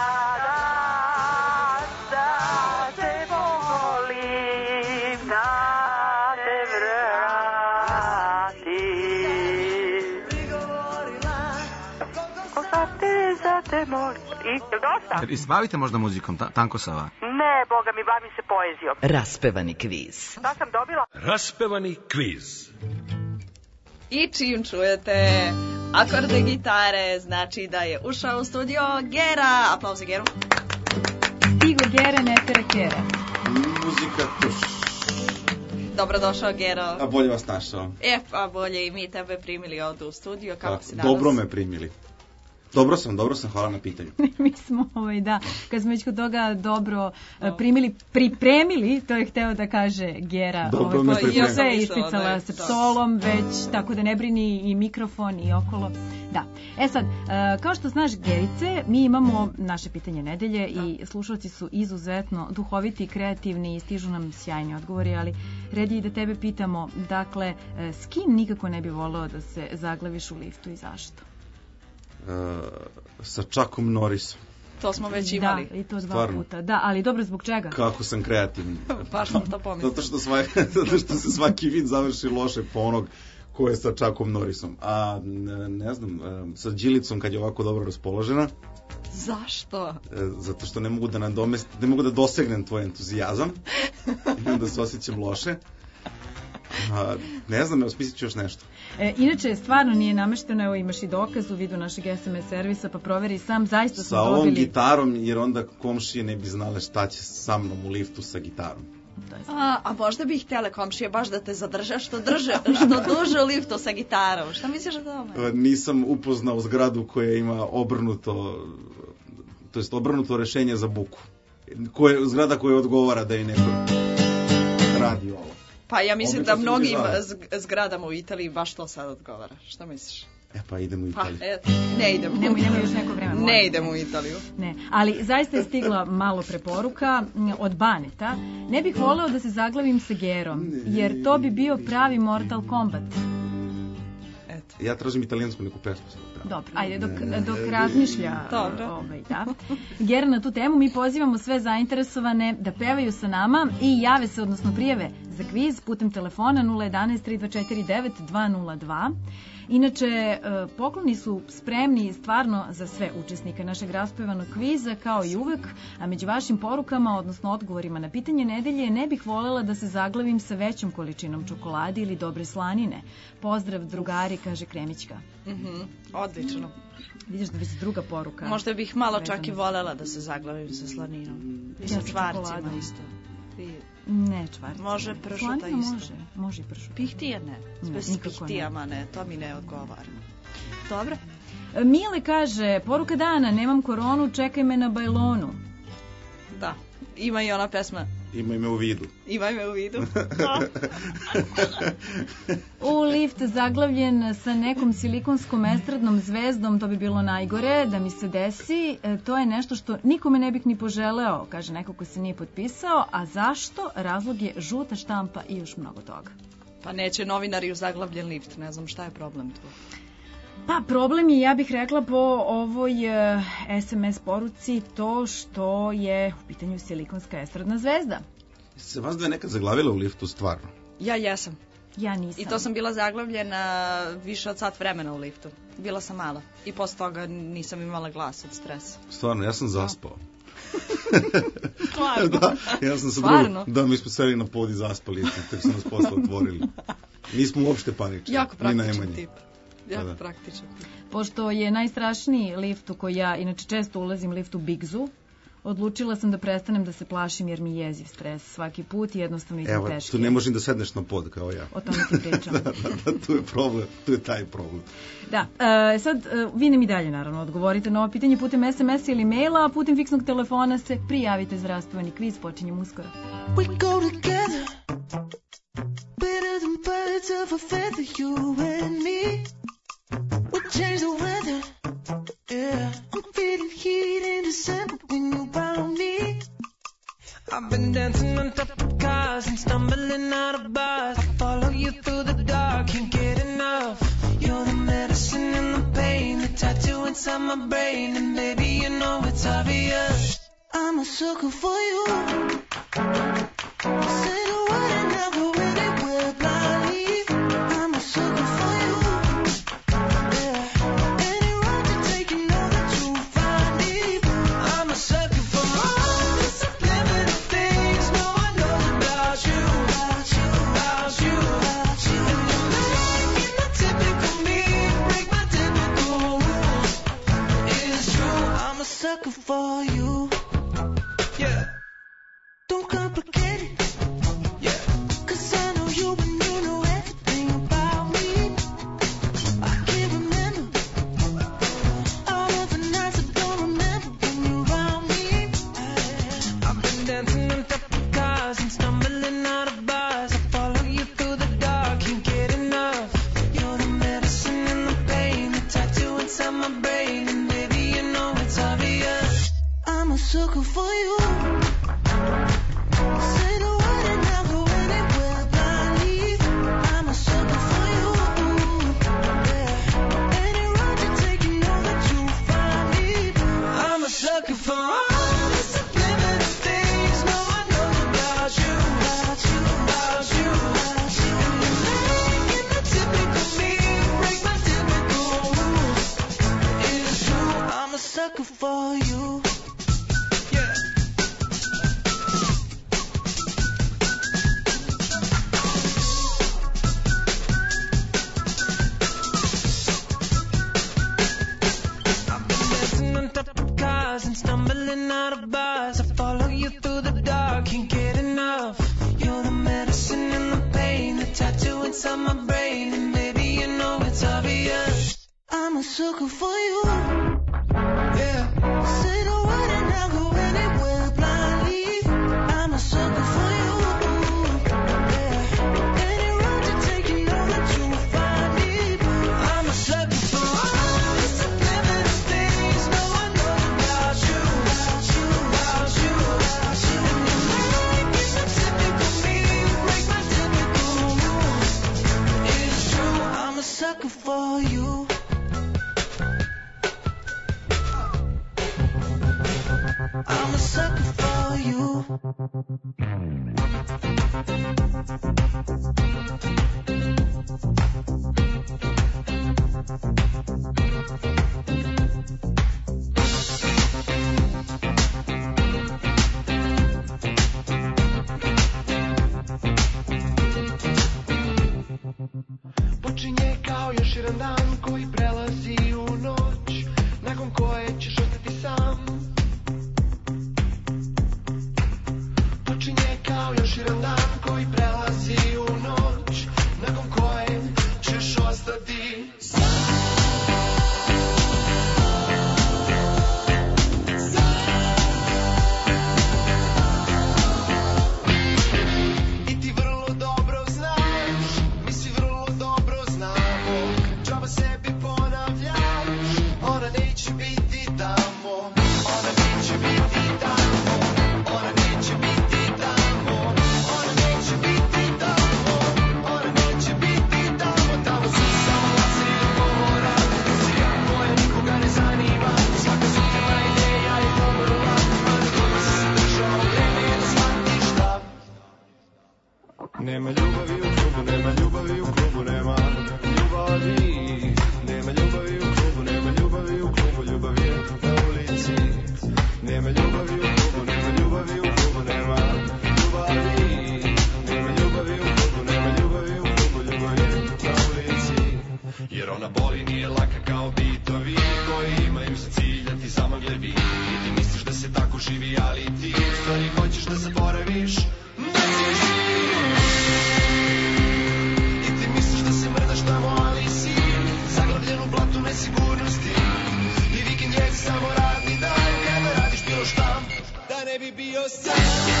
Bavite možda muzikom, ta, Tanko Sava? Ne, boga mi, bavim se poezijom. Raspevani kviz. Šta sam dobila? Raspevani kviz. I čim čujete akorde gitare, znači da je ušao u studio Gera. Aplauz za Geru. Igor Gere, ne tere Kere. Muzika tuš. Dobrodošao, Gero. A bolje vas našao. E, pa bolje i mi tebe primili ovdje u studio. Kako si danas? Dobro me primili. Dobro sam, dobro sam, hvala na pitanju. Mi smo, ovaj, da, kad smo već kod toga dobro no. primili, pripremili, to je hteo da kaže Gera. Dobro me pripremili. Ja sve je isticala sa psolom, već, tako da ne brini i mikrofon i okolo. Da. E sad, kao što znaš, Gerice, mi imamo naše pitanje nedelje i slušalci su izuzetno duhoviti, kreativni i stižu nam sjajni odgovori, ali red je i da tebe pitamo, dakle, s kim nikako ne bi voleo da se zaglaviš u liftu i zašto? Uh, sa Chuckom Norrisom. To smo već imali. Da, i to dva Stvarno. puta. Da, ali dobro, zbog čega? Kako sam kreativan. Baš sam to pomislila. Zato što, sva, zato što se svaki vid završi loše po onog ko je sa Chuckom Norrisom. A ne, ne znam, sa Đilicom kad je ovako dobro raspoložena. Zašto? Zato što ne mogu da nadomest, ne mogu da dosegnem tvoj entuzijazam i onda se osjećam loše. A, ne znam, evo spisat ću još nešto. E, inače, stvarno nije namešteno, evo imaš i dokaz u vidu našeg es em es servisa, pa proveri sam, zaista smo sa dobili... ovom gitarom, jer onda komšije ne bi znale šta će sa mnom u liftu sa gitarom. A, a možda bi htjele komšije baš da te zadrža što, drže, što duže u liftu sa gitarom. Šta misliš o tome? Nisam upoznao zgradu koja ima obrnuto, to jest obrnuto rešenje za buku. Koje, zgrada koja odgovara da je neko radi ovo. Pa ja mislim da mnogim zgradama u Italiji baš to sad odgovara. Šta misliš? E pa idemo u Italiju. Pa, e, ne idemo. Nemoj, nemoj još neko vreme. Ne idemo u Italiju. Ne, ali zaista je stigla malo preporuka od Baneta. Ne bih voleo da se zaglavim sa Gerom, jer to bi bio pravi Mortal Kombat. Eto. Ja tražim italijansku neku pesmu. sad. Dobro, ajde, dok, Ne, ne, dok ne, razmišlja Dobro. ovaj, da. Gera na tu temu, mi pozivamo sve zainteresovane da pevaju sa nama i jave se, odnosno prijave za kviz putem telefona nula jedan tri dva četiri devet dva nula dva. Inače, e, pokloni su spremni stvarno za sve učesnike našeg raspevanog kviza, kao i uvek, a među vašim porukama, odnosno odgovorima na pitanje nedelje, ne bih voljela da se zaglavim sa većom količinom čokolade ili dobre slanine. Pozdrav, drugari, kaže Kremićka. Mhm, odlično. Vidiš da već druga poruka. Možda bih malo vezana čak i za- voljela da se zaglavim sa slaninom. I Ja sa sa čvarcima čokoladom. isto. I Ne, čvarci. može pršuta Slanina isto. može, može i pršuta. Pihtija ne. Ne, S nikako ne. pihtijama ne, to mi ne odgovara. Dobro. E, Mile kaže, poruka dana, nemam koronu, čekaj me na bajlonu. Da. Ima i ona pesma. Imaj me u vidu. Imaj me u vidu. U lift zaglavljen sa nekom silikonskom estradnom zvezdom, to bi bilo najgore da mi se desi. E, to je nešto što nikome ne bih ni poželeo, kaže neko ko se nije potpisao. A zašto? Razlog je žuta štampa i još mnogo toga. Pa neće novinari u zaglavljen lift, ne znam šta je problem tu. Pa problem je, ja bih rekla po ovoj e, es em es poruci, to što je u pitanju silikonska estradna zvezda. Se vas dve nekad zaglavila u liftu, stvarno? Ja jesam. Ja nisam. I to sam bila zaglavljena više od sat vremena u liftu. Bila sam mala. I posle toga nisam imala glas od stresa. Stvarno, ja sam zaspao. Stvarno? Da, ja sam sa Stvarno? drugom, da, mi smo seli na pod i zaspali, tek su nas posle otvorili. Nismo uopšte panični. Jako ni praktičan najmanje. tip. Pa Jako da. praktičan tip. Pošto je najstrašniji lift u koji ja inače često ulazim, lift u Bigzu, odlučila sam da prestanem da se plašim jer mi jeziv stres svaki put i jednostavno idem Evo, peške. tu ne možeš da sedneš na pod kao ja. O tome ti pričam. da, da, da, tu je problem, tu je taj problem. Da, e, sad e, vi nam i dalje naravno odgovorite na ovo pitanje putem es em es ili maila, a putem fiksnog telefona se prijavite za raspevani kviz, počinjemo uskoro. We go together, better than birds of a feather, you and me. We change the weather, yeah. I'm feeling heat in December when you're around me. I've been dancing on top of cars and stumbling out of bars. I follow you through the dark, can't get enough. You're the medicine and the pain, the tattoo inside my brain, and baby you know it's obvious. I'm a sucker for you. Say the word and I'll go anywhere blindly. I'm a sucker for you. Yeah. Any road you take, you know that you'll find me. I'm a sucker for all the subliminal things no one knows about you, about you, about you, about you. And you're making the typical me break my typical rules. It's true, I'm a sucker for you. Yeah. Don't complicate it. Yeah. 'Cause I know you and you know everything about me. I can't remember all of the nights I don't remember when you're around me. I've been dancing on top of cars and stumbling out of bars. I follow you through the dark, can't get enough. You're the medicine and the pain, the tattoo inside my brain, and baby you know it's obvious. I'm a sucker for you. Say the word and I'll go anywhere blindly. I'm a sucker for you. Yeah. Any road you take, you know that you'll find me. I'm a sucker for all the subliminal things no one knows about you, about you, about you, about you. And you're making the typical me break my typical rules. It's true, I'm a sucker for you. Yeah. Dancing on top of cars and stumbling out of bars. I follow you through the dark, can't get enough. You're the medicine and the pain, the tattoo inside my brain, and baby you know it's obvious. I'm a sucker for you. Yeah. Say the word and I'll go anywhere blindly. I'm a sucker for you. Yeah. Any road you take, you know that you'll find me. I'm a sucker for all the subliminal things no one knows about you, about you, about you, about you. And you're making the typical me break my typical rules. It's true, I'm a sucker for you. I'm a sucker for you. Počinje kao još jedan dan koji prelazi u noć, nakon koje ćeš ostati sam. Počinje kao još jedan dan koji prelazi u noć, nakon koje ćeš ostati sam. I ti vrlo dobro znaš, mi svi vrlo dobro znamo, džaba sebi ponavljaš, ona neće biti tamo, ona neće biti tamo, ona neće biti tamo, ona neće biti tamo, ona neće biti tamo, tamo su samo laser i govora, muzika koja nikoga ne zanima, svaka sutra ideja je umrla, a na tome si se držao, vreme je da shvatiš da nema ljubavi u klubu, nema ljubavi u klubu, nema ljubavi, nema ljubavi u klubu, nema ljubavi u klubu, ljubav je na ulici. Nema ljubavi u klubu, nema ljubavi u klubu, nema ljubavi, nema ljubavi u klubu, nema ljubavi u klubu, ljubav je na ulici. Jer ona boli, nije laka kao bitovi koji imaju za cilj da ti zamagle vid. I ti misliš da se tako živi, ali ti u stvari hoćeš da zaboraviš da si živ. I ti misliš da se mrdaš tamo, ali si zaglavljen u blatu nesigurnosti. I vikend je samo radni dan, kada radiš bilo šta da ne bi bio sam.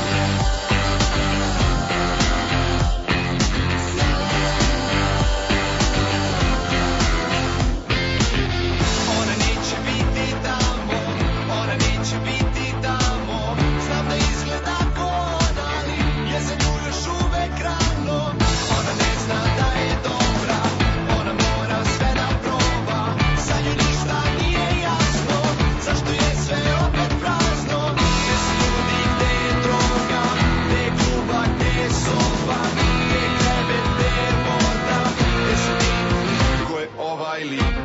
Ona neće biti tamo, ona neće biti tamo, znam da izgleda ko ona, ali je za nju još uvek rano. Ona ne zna da je dobra, ona mora sve da proba, za nju ništa nije jasno, zašto je sve opet prazno. Gde su ljudi, gde je droga, gde je kluba, gde je soba, gde je krevet, gde je voda, gde si ti, ko je ovaj lik?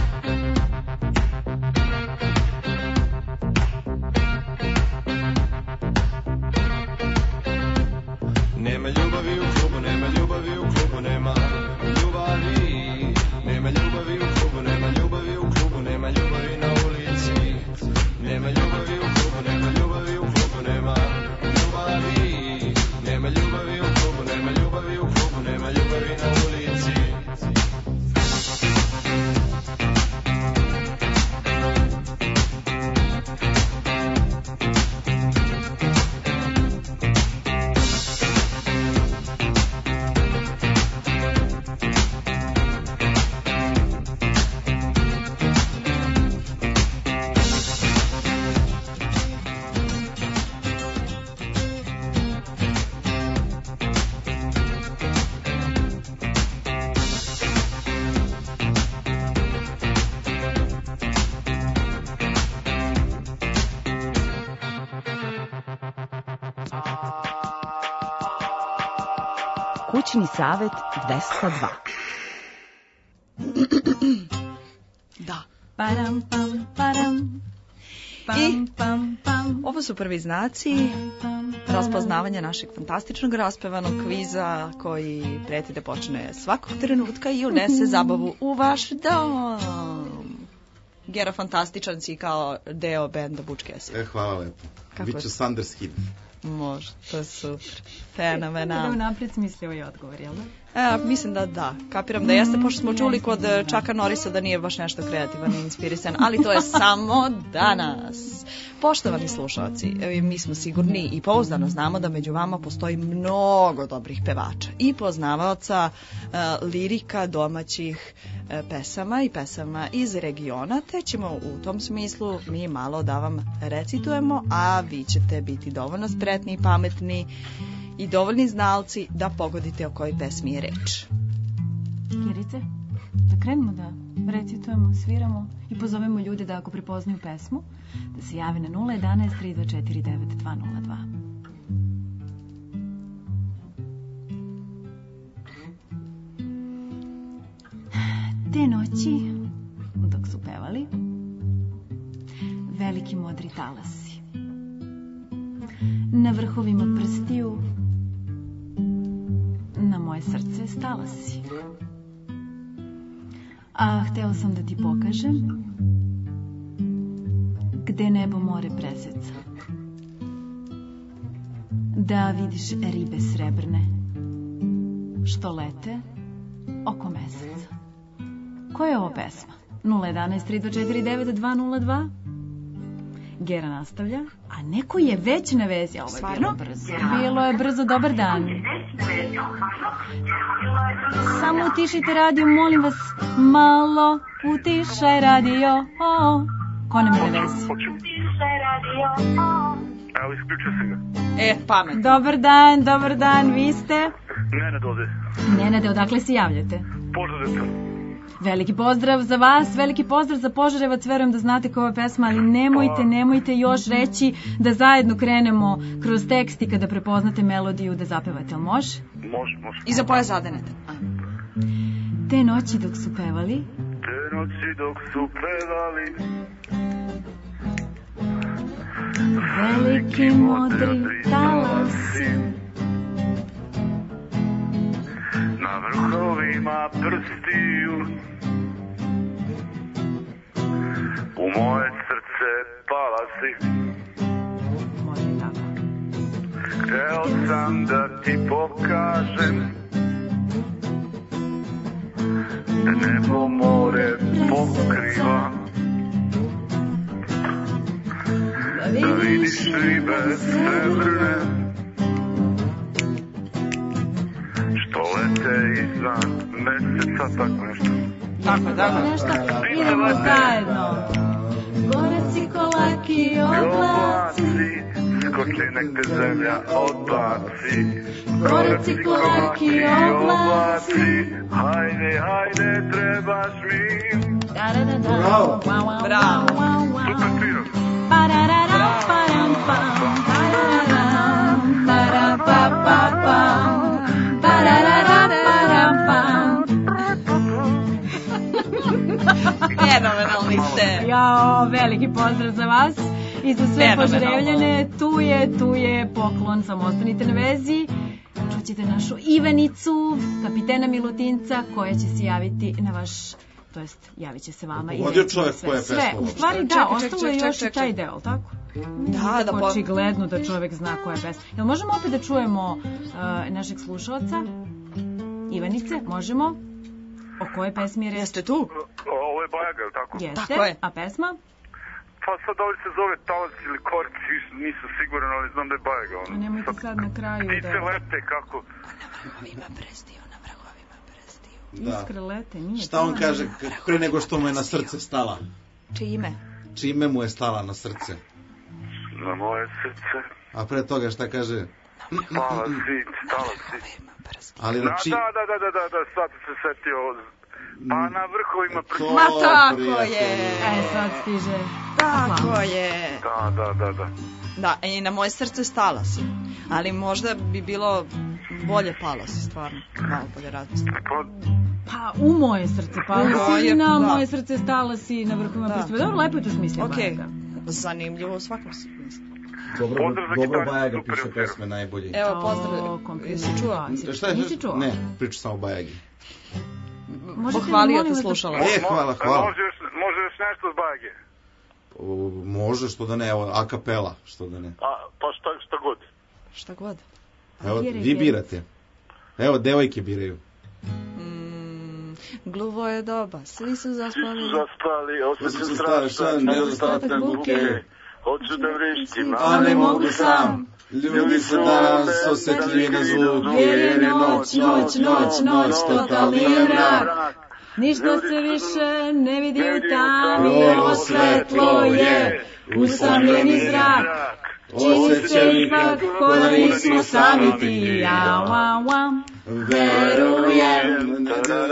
Nema ljubavi u klubu, nema ljubavi u klubu, nema ljubavi, nema ljubavi u klubu, nema ljubavi u klubu, nema ljubavi na ulici. Nema ljubavi u klubu, nema ljubavi u klubu, nema ljubavi, nema ljubavi u klubu, nema ljubavi u klubu, nema ljubavi na ulici. Kućni savet dvesta dva. Da. Param, pam, param. I ovo su prvi znaci raspoznavanja našeg fantastičnog raspevanog kviza koji preti da počne svakog trenutka i unese zabavu u vaš dom. Gera, fantastičan si kao deo benda Bučkesi. E, hvala lepo. Kako Biću je? Sanders Hid. Može, to je super. Da Fenomenalno. unapred smislio i odgovor, jel da? E, mislim da da, kapiram da jeste, pošto smo čuli kod e, Čaka Norisa da nije baš nešto kreativan i inspirisan, ali to je samo danas. Poštovani slušalci, e, mi smo sigurni i pouzdano znamo da među vama postoji mnogo dobrih pevača i poznavaoca e, lirika domaćih e, pesama i pesama iz regiona, te ćemo u tom smislu mi malo da vam recitujemo, a vi ćete biti dovoljno spretni i pametni i dovoljni znalci da pogodite o kojoj pesmi je reč. Kirice? Da krenemo da recitujemo, sviramo i pozovemo ljude da ako prepoznaju pesmu, da se jave na nula jedan tri dva četiri devet dva nula dva. Te noći, dok su pevali, veliki modri talasi. Na vrhovima prstiju, na moje srce stala si. A hteo sam da ti pokažem gde nebo more preseca. Da vidiš ribe srebrne što lete oko meseca. Koja je ovo pesma? nula jedan tri dva četiri devet dva nula dva. Gera nastavlja, a neko je već na vezi. Ovo je bilo brzo. Bilo je brzo, dobar dan. Samo utišite radio, molim vas, malo utišaj radio. O, ko nam je na vezi? Evo, isključio sam ga. E, pamet. Dobar dan, dobar dan, vi ste? Nenad ovde. Nenade, odakle se javljate? Požarevac. Veliki pozdrav za vas, veliki pozdrav za Požarevac, verujem da znate koja je pesma, ali nemojte, nemojte još reći da zajedno krenemo kroz tekst i kada prepoznate melodiju da zapevate, ali može? Može, može. I za pojas zadenete. Te noći dok su pevali, Te noći dok su pevali, veliki modri talasi, na vrhovima prstiju, u moje srce pala si. Može tako. Hteo sam da ti pokažem da nebo more pokriva, da vidiš ribe srebrne što lete iznad meseca, tako nešto. Tako, tako. Nešto, idemo zajedno. Goraci, kolaki, oblaci, skoči nek te zemlja odbaci. Goraci, kolaki, oblaci, hajde, hajde, trebaš mi. Bravo. Bravo. Super sviram. Parararam, param, pam, parararam, param, pa, pa, pam, parararam, param, pam. Fenomenalni ste. Jao, veliki pozdrav za vas i za sve Fenomenalno. Požarevljane. Tu je, tu je poklon, samo ostanite na vezi. Čućete našu Ivanicu, kapitena Milutinca, koja će se javiti na vaš, to jest javit će se vama. i Pogodio reći čovjek sve. koja je Sve, pesma u uopšte. stvari da, Čekaj, ostalo čekaj, je čekaj, još i čekaj. taj deo, tako? Da, da, po- Očigledno da čovjek zna koja je pesma. Jel možemo opet da čujemo uh, našeg slušalca? Ivanice, možemo? O kojoj pesmi je reč? Jeste tu? Ovo je Bajaga, je li tako? Jeste. Tako je. A pesma? Pa sad ovdje se zove Talac ili Korci, više nisam siguran, ali znam da je Bajaga. A Ono. nemojte sad na kraju Ptice da... lete, kako? Vrhovima prstiju, na vrhovima prstiju. Da. Iskre lete, nije. Šta on kaže k- pre nego što mu je na srce stala? Čime? Čime mu je stala na srce? Na moje srce, A pre toga šta kaže? spala si, stala si. Ali Da, na či... da, da, da, da, da, da, sad se setio. Pa na vrhovima prstiju. To, Ma tako prijatelju. je. E, sad stiže. Tako je. Da, da, da, da. Da, i na moje srce stala si. Ali možda bi bilo bolje pala si, stvarno. Malo bolje radnosti. Pa, Pa, u moje srce pala si, Moje, na da. moje srce stala si, na vrhovima Da. prstiju. Dobro, lepo je to smislio. Ok, Bajaga. zanimljivo u svakom smislu. Dobro, Pozdrav za dobro gitaru, Bajaga super piše je. pesme najbolji. Evo, O, pozdrav. kompliment. Jesi čuo? Nisi- Šta je? Nisi čuo? Ne, priča samo o Bajagi. Možete li, Pohvalio molim te vas, da- slušala. E, hvala, hvala. Može još, može još nešto s Bajage? O, može, što da ne, evo, a kapela, što da ne. A, pa šta, šta god. Šta god. Evo, Biraj, vi biraj. birate. Evo, devojke biraju. Mm, gluvo je doba, svi su zaspali. Zaspali, osjećam Osjećam strašan, strašan, nedostatak nedostatak buke. buke. Hoću da vrištim, A ne mogu sam. Ljudi su danas osjetljivi na zvuk. Jer je noć, noć, noć, noć, totalni je mrak. Ništa se više ne vidi u tami, ovo svetlo je usamljeni zrak. Čini se ipak ko da nismo sami ti, ja, wa, wa. Verujem.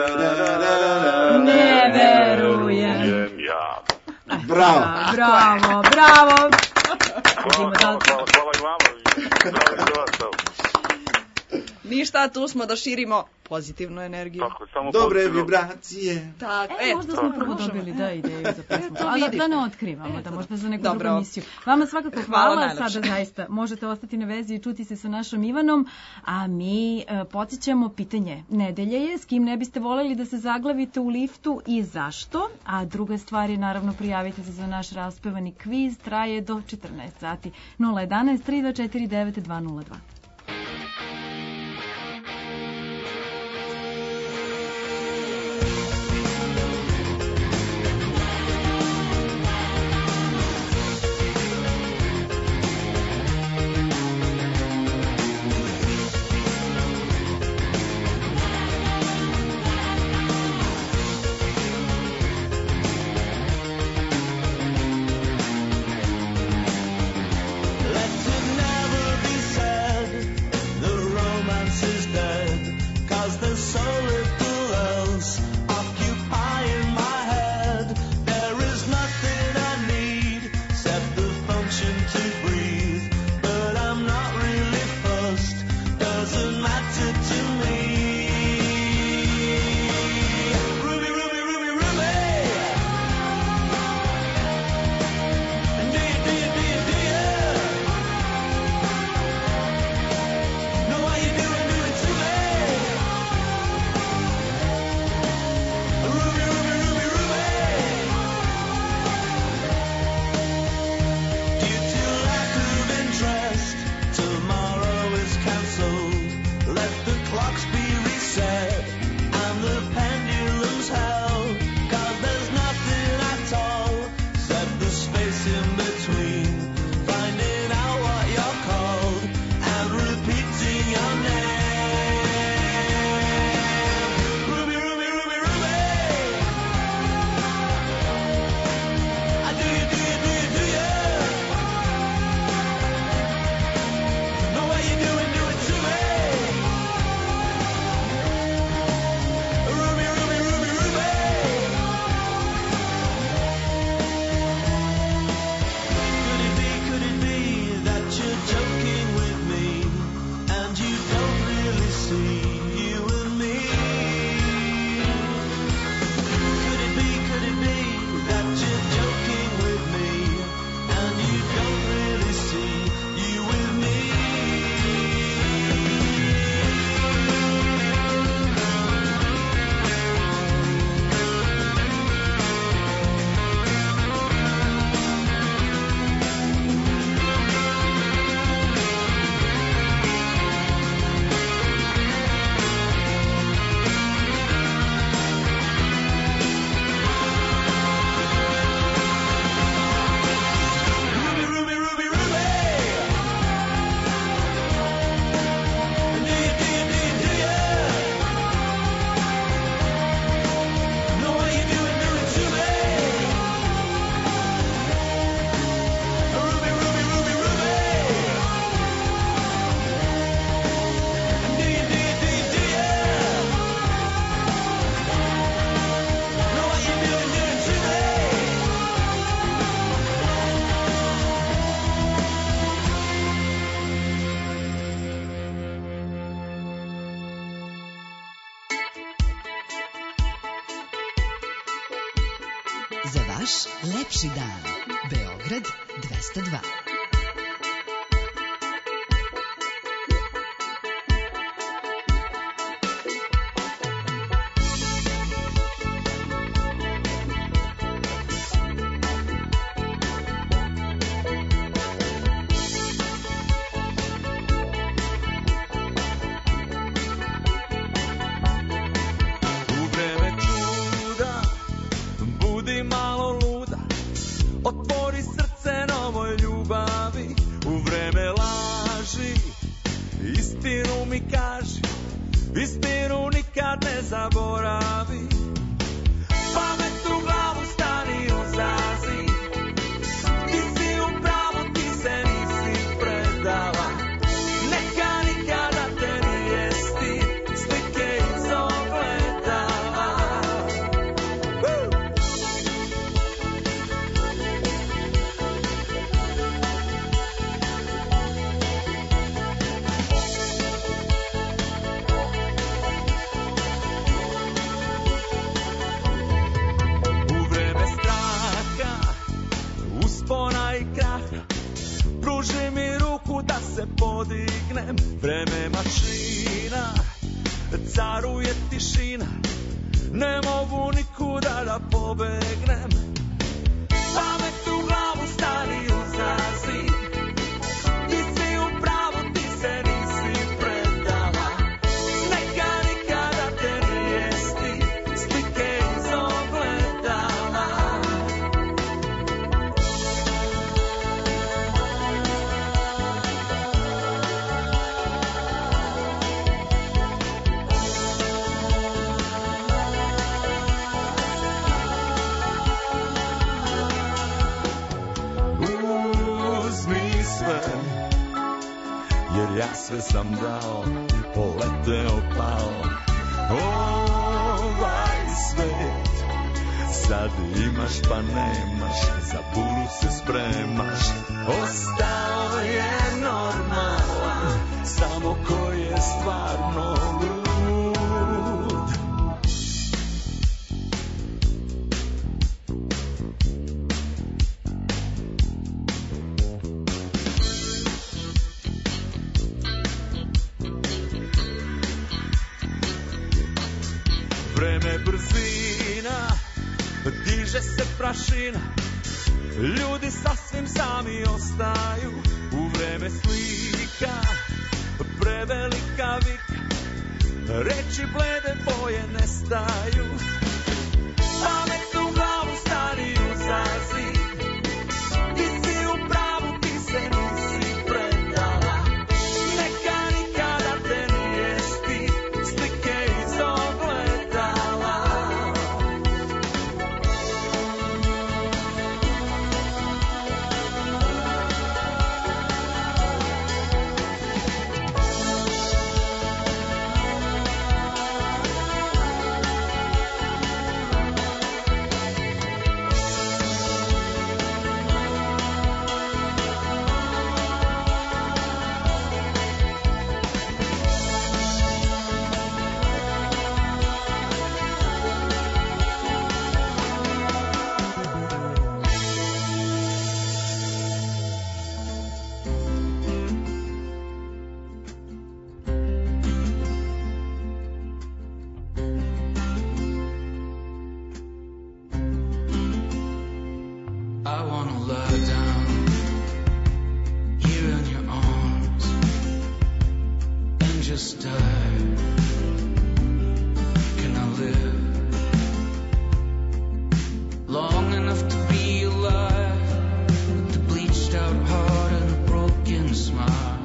Ne verujem. Ja. Bravo. Bravo, bravo. Hvala, hvala, hvala, hvala i vama. Bravo, bravo. Ništa, tu smo da širimo pozitivnu energiju. Tako, samo Dobre pozitivno. vibracije. Tako, E, možda smo prvo dobili da ideju za pesmu. To A da, vidite. da ne otkrivamo, da možda za neku Dobro. drugu emisiju. Vama svakako Hvala hvala, najlepše. sada zaista možete ostati na vezi i čuti se sa našom Ivanom, a mi e, podsjećamo pitanje nedelje je, s kim ne biste voljeli da se zaglavite u liftu i zašto, a druga stvar je naravno prijavite se za naš raspevani kviz, traje do četrnaest sati. nula jedan tri dva četiri devet dva nula dva. Let it never be said the romance is dead, 'cause there's so little else occupying my head. There is nothing I need except the function to breathe, but I'm not really fussed, doesn't matter to me. Ruby, Ruby, Ruby, Ruby. And do you, do you, do you, do you? Know why you do it, do it to me. Ruby, Ruby, Ruby, Ruby. Due to lack of interest, tomorrow is cancelled. Let the clocks be reset and the pendulums held, 'cause there's nothing at all except the space in between. Finding out what you're called and repeating your name. Ruby, Ruby, Ruby, Ruby. I do you, do you, do you, do you? Know what you do and do it to me. Ruby, Ruby, Ruby, Ruby. Could it be, could it be that you're joking with me and you don't really see you and me? Could it be, could it be that you're joking with me and you don't really see you with me? Ruby, Ruby, Ruby, Ruby. And do you, do you, do you, do you? Know what you do and do it to me. Ruby, Ruby, Ruby, Ruby. And do you, do you, do you, do you? Know what you do and do it to me. Za vaš lepši dan. Beograd dvesta dva. U vreme čuda budi malo luda, otvori srce novoj ljubavi. U vreme laži istinu mi kaži, istinu nikad ne zaboravi. Pamet u glavu stani uzazi, ti si u pravu, ti se nisi predala. Neka nikada te nije stid, pruži mi ruku da se podignem. Vreme mašina, caruje tišina, ne mogu nikuda da pobegnem. Pamet u glavu stani uzazi, ti si u pravu, ti se nisi predala. Neka nikada te nije sti, slike iz ogledala. Uzmi sve, jer ja sve sam dao, poleteo pao. Ovaj svet, sad imaš pa nemaš, za buru se spremaš. Ostao je normalan, samo ko je stvarno lud. Vreme brzina, diže se prašina, ljudi sasvim sami ostaju. U vreme slika, prevelika vika, reči blede boje nestaju. Pamet u glavu stani uzazi, ti si u pravu, ti se nisi predala. Neka nikada te nije sti, slike iz ogledala. I wanna lie down here in your arms and just die. Can I live long enough to be alive with the bleached out heart and a broken smile?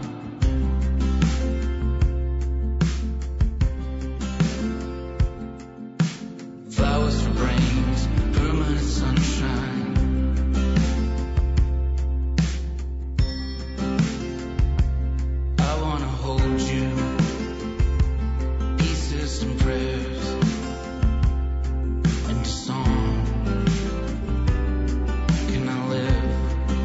Flowers for brains, permanent sunshine. I wanna hold you, pieces and prayers, and a song. Can I live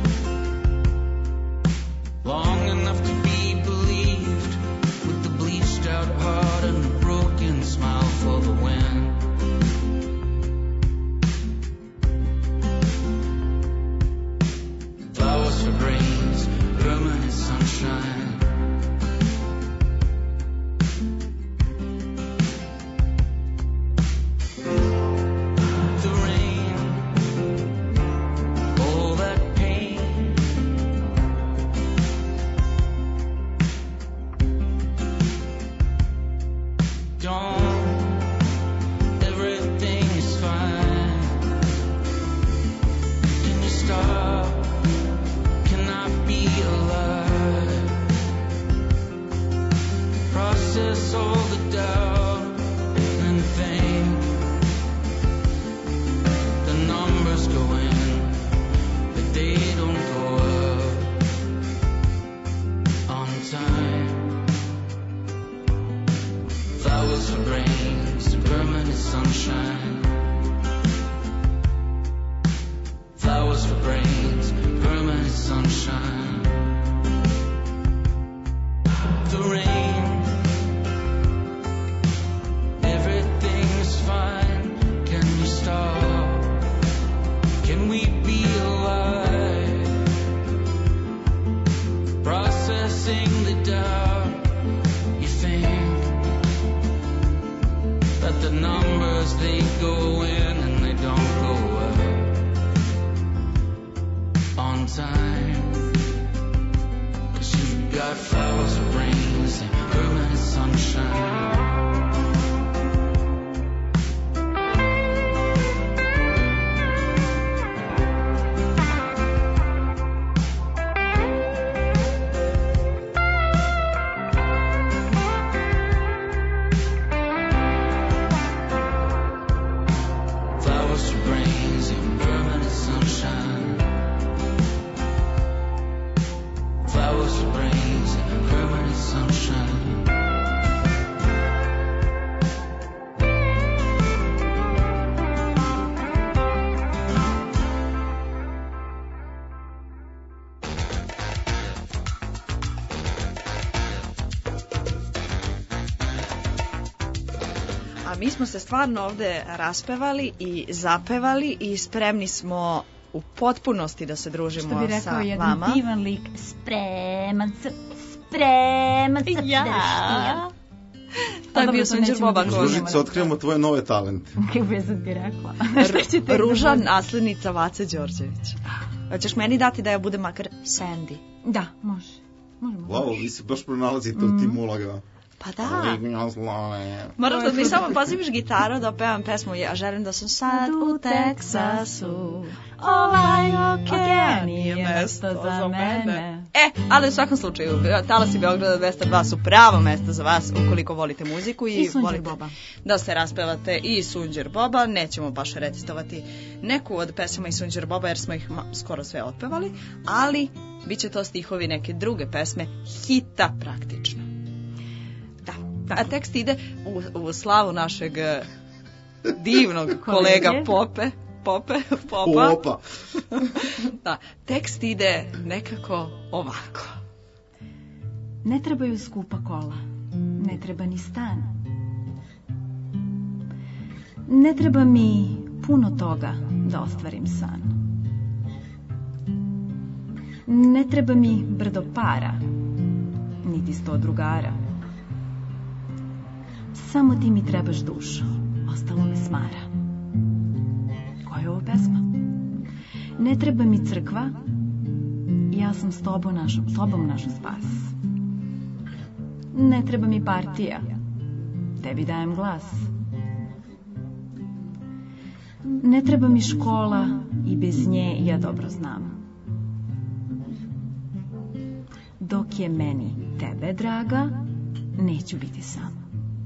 long enough to be believed with the bleached out heart and a broken smile for the wind? Flowers for brains, permanent sunshine. The rain, all that pain. Don't, everything is fine. Can you stop? Can I be alive? Process all the doubt and think. The numbers go in, but they don't go up on time. Flowers for brains, permanent sunshine. Flowers for brains, permanent sunshine. The rain, everything's fine. Can you stop? Can we be alive? everything they doubt. You think that the numbers they go in and they don't go out on time. 'Cause you've got flowers and brains and permanent sunshine. Mi smo se stvarno ovde raspevali i zapevali i spremni smo u potpunosti da se družimo sa vama. Što bi rekao jedan divan lik, spreman se, spreman se, ja. ja. To je bio Sunđer Boba. Ružica, da otkrijemo tvoje nove talente. Kako bi sam ti rekla. Ruža, naslednica Vace Đorđević. Hoćeš meni dati da ja budem makar Sandy? Da, može. Možemo. Wow, vi se baš pronalazite u tim ulogama. Pa da. Moram da mi samo poziviš gitaru da pevam pesmu Ja želim da sam sad u Teksasu. Ovaj okean nije mesto za mene. E, ali u svakom slučaju, Talasi Beograda dvesta dva su pravo mesto za vas ukoliko volite muziku i, I volite Boba. Da se raspevate i Sunđer Boba. Nećemo baš recitovati neku od pesama i Sunđer Boba jer smo ih skoro sve otpevali, ali bit će to stihovi neke druge pesme, hita praktično. A tekst ide u, u slavu našeg divnog kolega Pope. Pope, Popa. Popa. Da, tekst ide nekako ovako. Ne trebaju skupa kola, ne treba ni stan. Ne treba mi puno toga da ostvarim san. Ne treba mi brdo para, niti sto drugara. Samo ti mi trebaš dušo, ostalo me smara. Koja je ovo pesma? Ne treba mi crkva, ja sam s tobom našom, s tobom našom spas. Ne treba mi partija, tebi dajem glas. Ne treba mi škola i bez nje ja dobro znam. Dok je meni tebe draga, neću biti sam.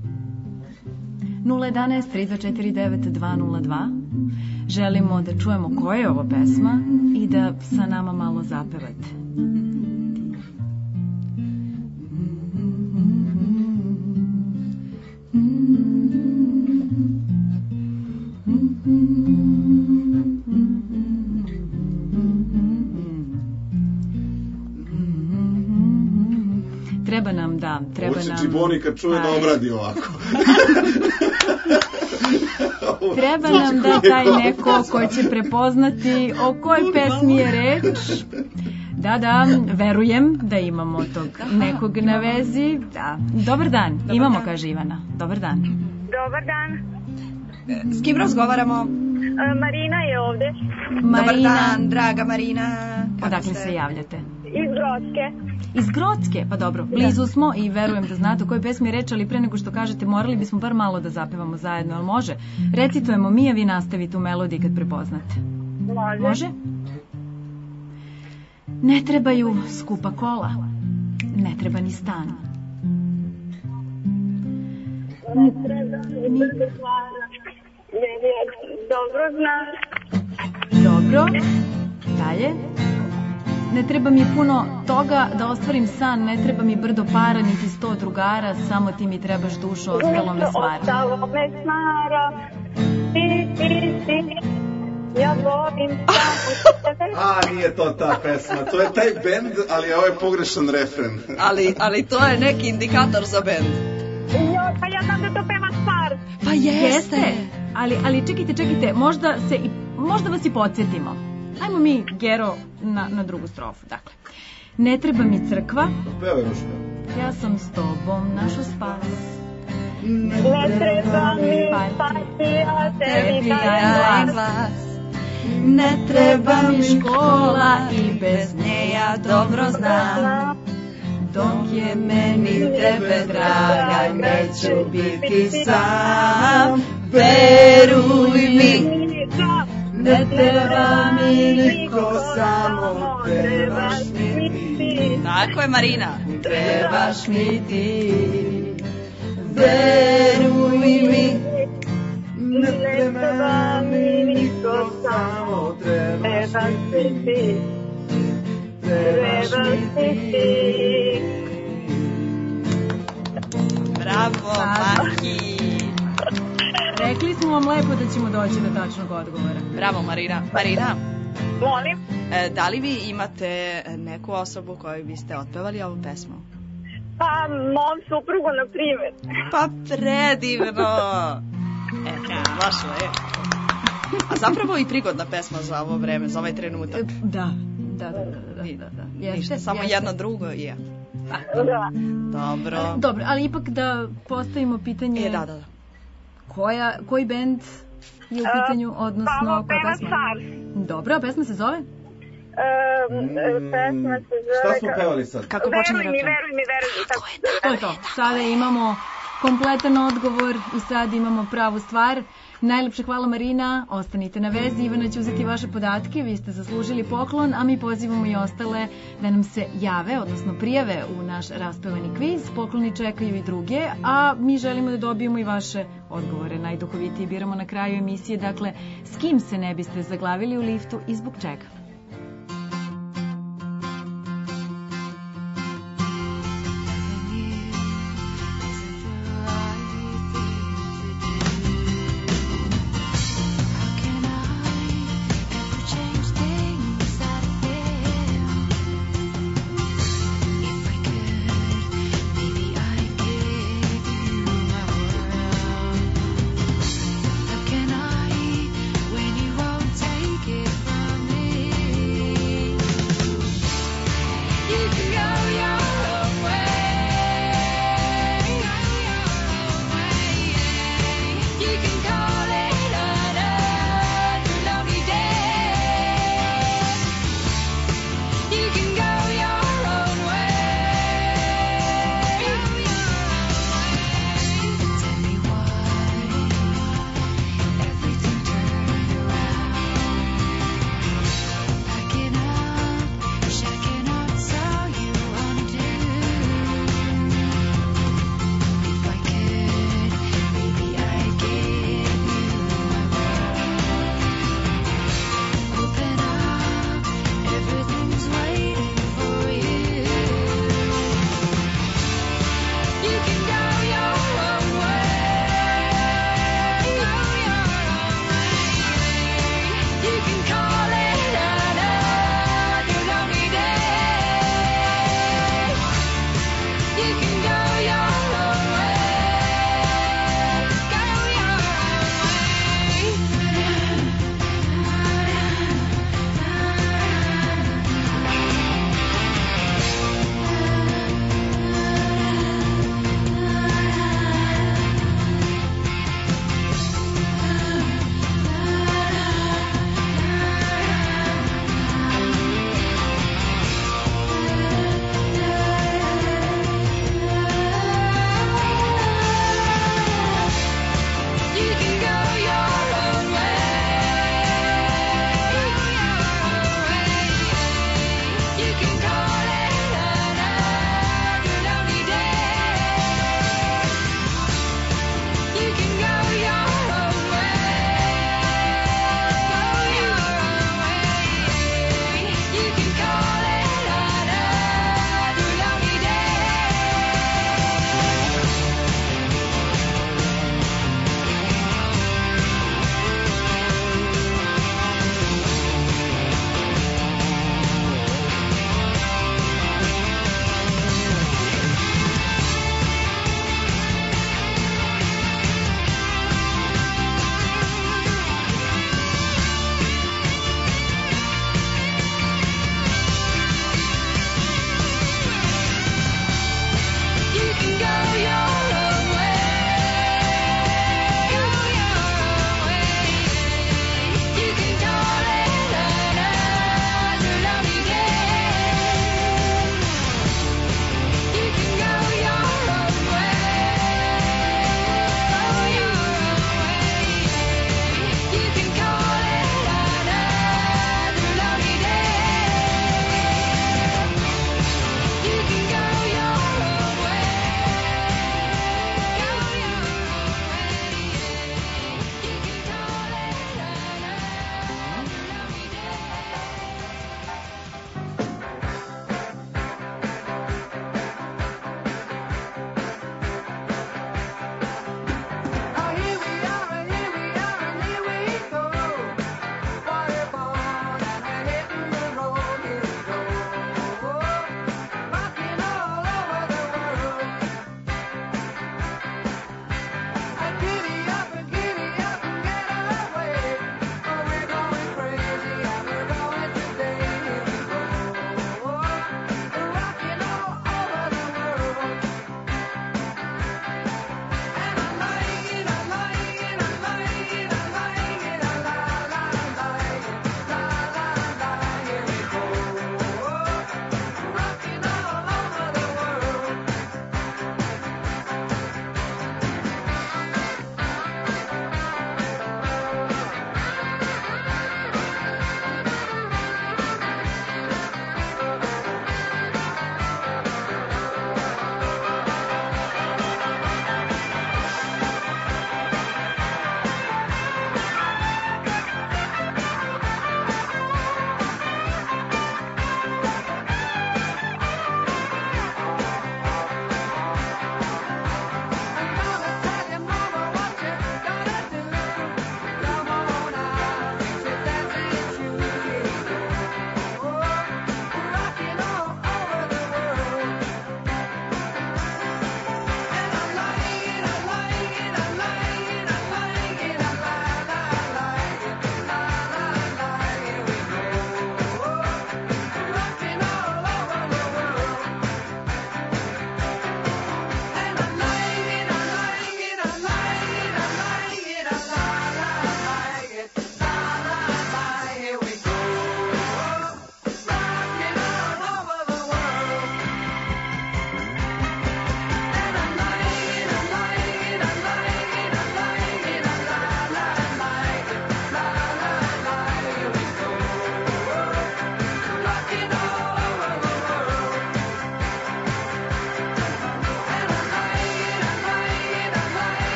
nula jedanaest tri dva četiri devet dva nula dva. Želimo da čujemo koja je ovo pesma i da sa nama malo zapevate. Treba nam da, treba nam... Ovo će Čiboni kad čuje da obradi ovako. Treba nam da taj neko ko će prepoznati o kojoj pesmi je reč. Da, da, verujem da imamo tog nekog na vezi. Da. Dobar dan, Dobar imamo, dan. Kaže Ivana. Dobar dan. Dobar dan. S kim razgovaramo? Marina je ovde. Marina. Dobar dan, draga Marina. Odakle se javljate? Iz Grocke. Iz Grocke? Pa dobro, blizu smo i verujem da znate o kojoj pesmi je reč, ali pre nego što kažete morali bismo bar malo da zapevamo zajedno, ali može? Recitujemo mi, a vi nastavite u melodiji kad prepoznate. Može. Može? Ne trebaju skupa kola, ne treba ni stan. Ne treba ni stvara. Dobro znaš. Dobro. Dalje. Ne treba mi puno toga da ostvarim san, ne treba mi brdo para, niti sto drugara, samo ti mi trebaš dušo, ostalo me smara. Ostalo me smara, ti, ti, ti, ja volim samo tebe. A, nije to ta pesma, to je taj bend, ali ovo je pogrešan refren. ali, ali to je neki indikator za bend. Jo, pa ja znam da to peva Spar. Pa jeste. Jeste, ali, ali čekajte, čekajte, možda, se i, možda vas i podsjetimo. Ajmo mi, Gero, na, na drugu strofu. Dakle, Ne treba mi crkva, Pevaj Ruška. ja sam s tobom našo spas. Ne treba mi partija, tebi taj glas. Ne treba mi škola i bez nje ja dobro znam. Dok je meni tebe draga, neću biti sam. Veruj mi, ne treba mi niko, samo trebaš mi ti. Tako je, Marina. Trebaš mi ti. Veruj mi, Ne treba mi niko, samo trebaš mi ti. Trebaš mi ti. Bravo, Maki. Rekli smo vam lepo da ćemo doći do tačnog odgovora. Bravo, Marina. Marina, Molim? e, da li vi imate neku osobu kojoj biste otpevali ovu pesmu? Pa, mom suprugu, na primjer. Pa predivno. E, baš je. A zapravo i prigodna pesma za ovo vreme, za ovaj trenutak. Da, da, da, da, da, da, da. Jeste, Ništa, samo jeste. jedno drugo je. Da. Dobro. Dobro, ali ipak da postavimo pitanje... E, da, da, da. Koja, koji bend je u pitanju, odnosno... Pa, ovo koja peva pesma? Stars. Dobro, a pesma se zove? Um, pesma se zove... Šta smo pevali sad? Kako počinje Veruj mi, refren? veruj mi, veruj mi. Tako je, To je to. Sada imamo kompletan odgovor i sad imamo pravu stvar. Najlepše hvala, Marina, ostanite na vezi, Ivana će uzeti vaše podatke, vi ste zaslužili poklon, a mi pozivamo i ostale da nam se jave, odnosno prijave u naš raspevani kviz. Pokloni čekaju i druge, a mi želimo da dobijemo i vaše odgovore. Najduhovitiji biramo na kraju emisije, dakle, s kim se ne biste zaglavili u liftu i zbog čega? Shaking up, saw you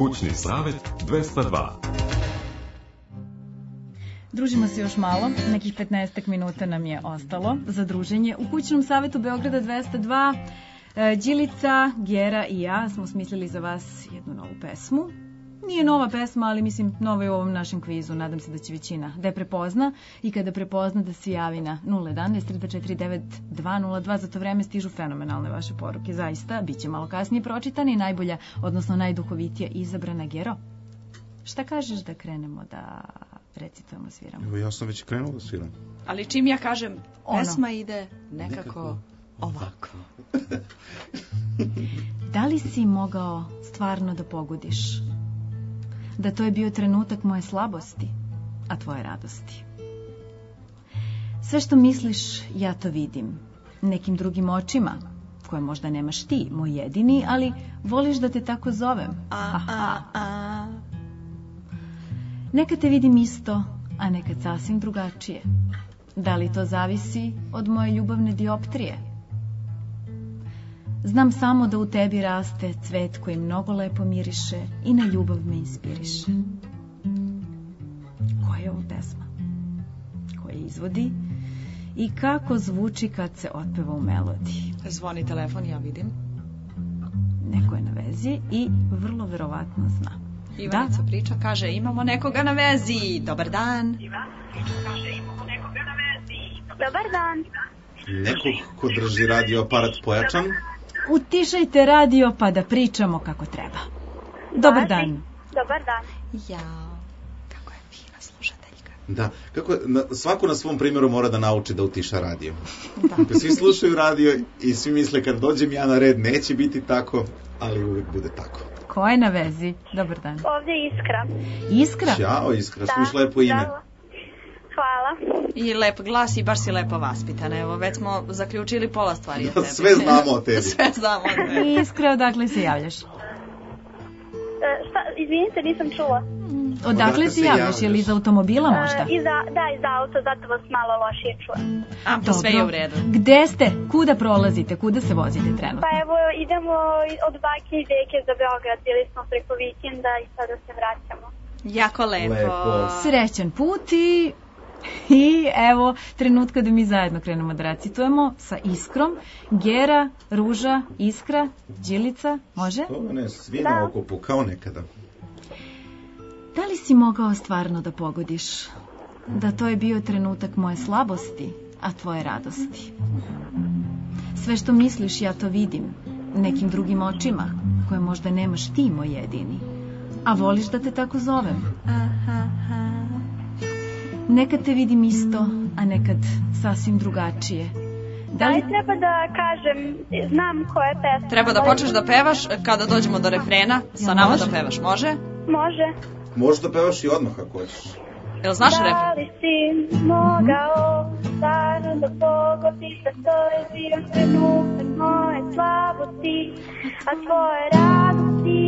Kućni savet dvesta dva. Družimo se još malo, nekih petnaestak minuta nam je ostalo za druženje. U kućnom savetu Beograda dvesta dva e, Đilica, Gera i ja smo smislili za vas jednu novu pesmu. Nije nova pesma, ali mislim nova je u ovom našem kvizu. Nadam se da će većina da je prepozna i kada prepozna da se javi na nula jedan tri dva četiri devet dva nula dva. Za to vreme stižu fenomenalne vaše poruke. Zaista, bit će malo kasnije pročitane i najbolja, odnosno najduhovitija izabrana. Gero, šta kažeš da krenemo da recitujemo, sviramo? Evo, ja sam već krenuo da sviram. Ali čim ja kažem, Ono. pesma ide nekako, Nekako ovako. Da li si mogao stvarno da pogodiš da to je bio trenutak moje slabosti, a tvoje radosti? Sve što misliš, ja to vidim, nekim drugim očima, koje možda nemaš ti, moj jedini, ali voliš da te tako zovem. A, a, a. Nekad te vidim isto, a nekad sasvim drugačije. Da li to zavisi od moje ljubavne dioptrije? Znam samo da u tebi raste cvet koji mnogo lepo miriše i na ljubav me inspiriše. Koja je ovo pesma? Ko je izvodi? I kako zvuči kad se otpeva u melodiji? Zvoni telefon, ja vidim. Neko je na vezi i vrlo verovatno zna. Ivanica priča, kaže imamo nekoga na vezi. Dobar dan. Dobar dan. Nekog ko drži radio aparat pojačan. Utišajte radio pa da pričamo kako treba. Dobar dan. Dobar dan. Ja, kako je fina slušateljka. Da, kako, na, svako na svom primjeru mora da nauči da utiša radio. Da. Svi slušaju radio i svi misle kad dođem ja na red neće biti tako, ali uvijek bude tako. Ko je na vezi? Dobar dan. Ovdje je Iskra. Iskra? Ćao Iskra, Da, sluš lepo ime. bravo. Hvala. I lep glas i baš si lepo vaspitana. Evo, već smo zaključili pola stvari o Da, tebi. sve znamo o tebi. Sve znamo o tebi. Iskra, odakle se javljaš? E, šta, izvinite, nisam čula. Odakle se javljaš? Je li iz automobila možda? E, iza, da, iz auta, zato vas malo lošije čujem. A, pa sve je u redu. Gde ste? Kuda prolazite? Kuda se vozite trenutno? Pa evo, idemo od bake i deke za Beograd, bili smo preko vikenda i sada se vraćamo. Jako lepo. Lepo. Srećan put i... I evo trenutka da mi zajedno krenemo da recitujemo sa Iskrom. Gera, Ruža, Iskra, Đilica, može? To ne, svi na okupu, kao nekada. Da li si mogao stvarno da pogodiš da to je bio trenutak moje slabosti, a tvoje radosti? Sve što misliš ja to vidim, nekim drugim očima, koje možda nemaš ti, moj jedini. A voliš da te tako zovem? Nekad te vidim isto, a nekad sasvim drugačije. Da li treba da kažem, znam koja je pesma? Treba da počneš da pevaš kada dođemo do refrena. Sa nama da pevaš, može? Može. Možeš da pevaš i odmah ako hoćeš. Jel znaš Da refren? li si mogao stvarno da pogodiš da to je bio trenutak moje slabosti, a tvoje radosti?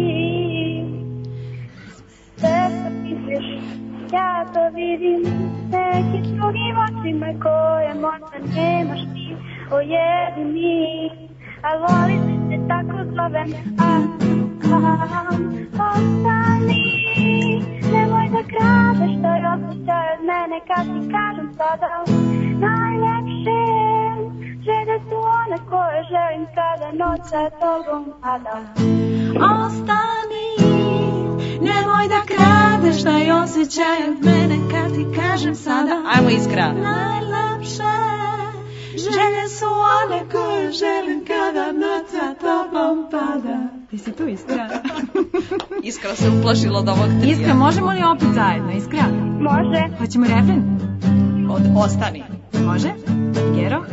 Sve što misliš, ja to vidim nekim drugim očima koje možda nemaš ti, o jedini, a voliš da te tako zovem. A, a, ostani, nemoj da kradeš to je osjećaj od mene kad ti kažem sada najlepše. Želje su one koje želim kada noć sa tobom pada. Ostani, nemoj da kradeš taj osjećaj od mene kad ti kažem sada. Ajmo Iskra. Najlepše želje su one koje želim kada noć sa tobom pada. Ti si tu, Iskra? Iskra se uplašila od ovog trija. Iskra, možemo li opet zajedno, Iskra? Može. Hoćemo refren? Od ostani. Može? Gero?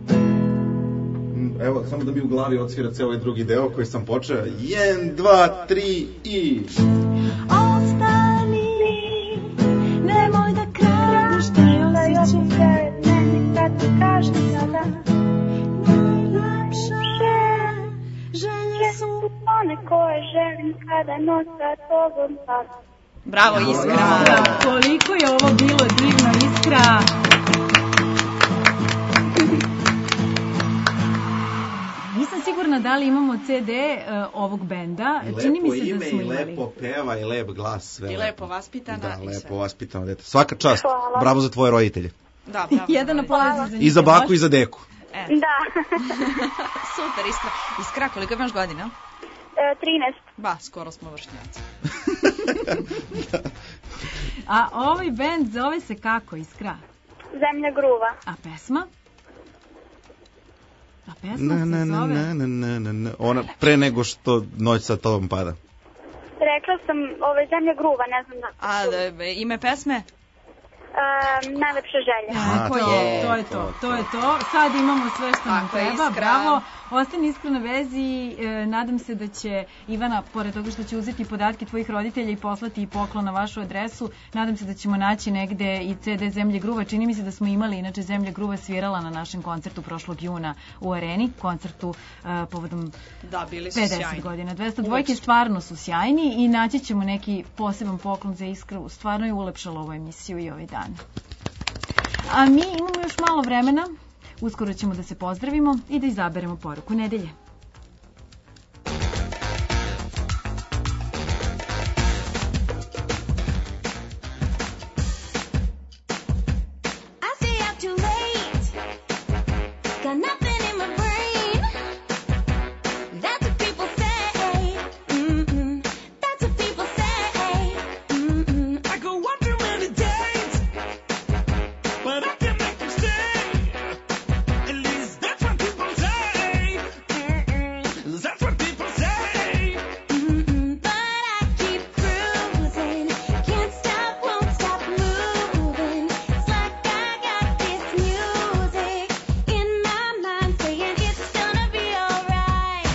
Evo, samo da mi u glavi odsvira ceo ovaj drugi deo koji sam počeo. Jedan, dva, tri i... Ostani, nemoj da kradeš taj osjećaj od mene kad ti kažem sada. Najlepše želje su one koje želim kada noć sa tobom pada. Bravo Iskra. Bravo, koliko je ovo bilo divno, Iskra. Nisam sigurna da da li imamo ce de uh, ovog benda. I Čini mi lepo se ime da smo i imali. lepo peva i lep glas. Sve I lepo vaspitana. Da, i lepo sve. vaspitano dete. Svaka čast. Hvala. Bravo za tvoje roditelje. Da, bravo. Jedan aplauz za njih. I za baku i za deku. E. Da. Super, Iskra. Iskra, koliko imaš godina? E, trinaest. Ba, skoro smo vršnjaci. A ovaj bend zove se kako, Iskra? Zemlja gruva. A pesma? A pesma Na, se na, na, zove... na, na, na, na. Ona pre nego što noć sa tobom pada. Rekla sam, ove zemlja gruva, ne znam da. A, da, ime pesme? E, najlepša želja. Tako to, je, to je to, to, to je to. Sad imamo sve što nam Tako je, treba, Iskra. bravo. Ostani Iskra na vezi, e, nadam se da će Ivana, pored toga što će uzeti podatke tvojih roditelja i poslati i poklon na vašu adresu, nadam se da ćemo naći negde i ce de Zemlje gruva. Čini mi se da smo imali, inače Zemlja gruva svirala na našem koncertu prošlog juna u Areni, koncertu e, povodom Da, bili su pedeset sjajni. godina. dvesta Uvek dvojke su. stvarno su sjajni i naći ćemo neki poseban poklon za Iskru. Stvarno je ulepšalo ovu emisiju i ovaj dan. A mi imamo još malo vremena, uskoro ćemo da se pozdravimo i da izaberemo poruku nedelje. I stay up too late. Got nothing in my brain. That's what people say. Mm-mm. That's what people say. Mm-mm. I go on too many dates, but I can't make them stay. At least that's what people say. Mm-mm. That's what people say. Mm-mm. But I keep cruising. Can't stop, won't stop moving. It's like I got this music in my mind saying it's gonna be alright.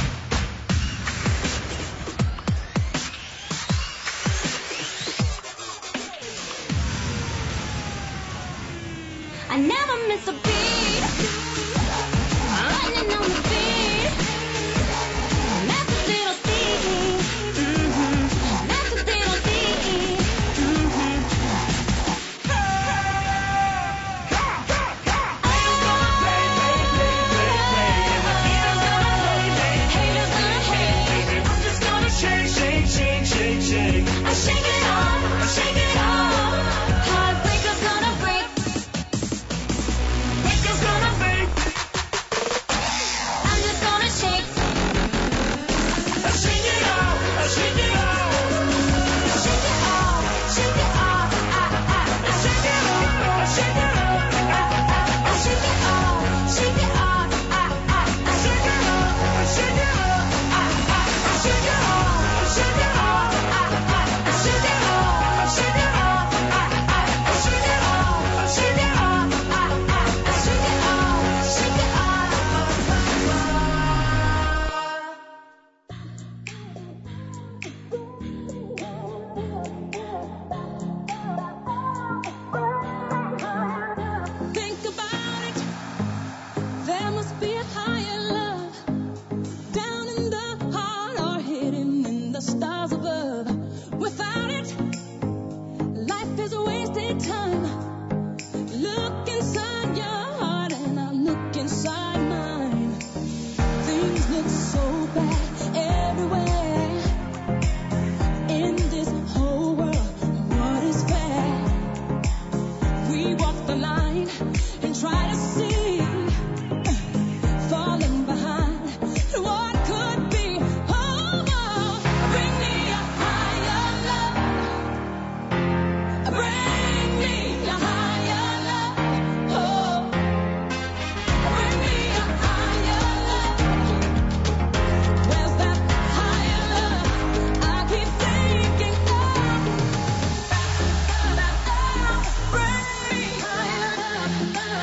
I never miss a beat. Running on the beat. That's a little steep. Mhm. That's a little deep. Mhm. Haters gonna hate. I'm just gonna shake, shake, shake, shake, shake. I shake it off. I shake it off. Heartbreakers gonna break. Breakers gonna fake. I'm just gonna shake. I shake it off, I shake it off. Shake it off. Shake it off. I, I, I shake it off. I shake it off. I, I, I shake it off. Shake it off. I, I, I shake it off. I shake it off. I, I, I shake it off. I shake it off. I, I, I shake it off. I shake it off. I, I, I shake it off. I shake it off. I, I, I shake it off. Shake it off. Think about it. There must be a higher love down in the heart or hidden in the stars above. Without it, life is a wasted time. Look inside your heart and I look inside mine. Things look so bad everywhere. In this whole world, what is fair? We walk the line and try to see, falling behind what could be. Oh, oh, bring me a higher love. Bring me a higher love. Oh, bring me a higher love. Where's that higher love? I keep thinking of. Bring me higher love.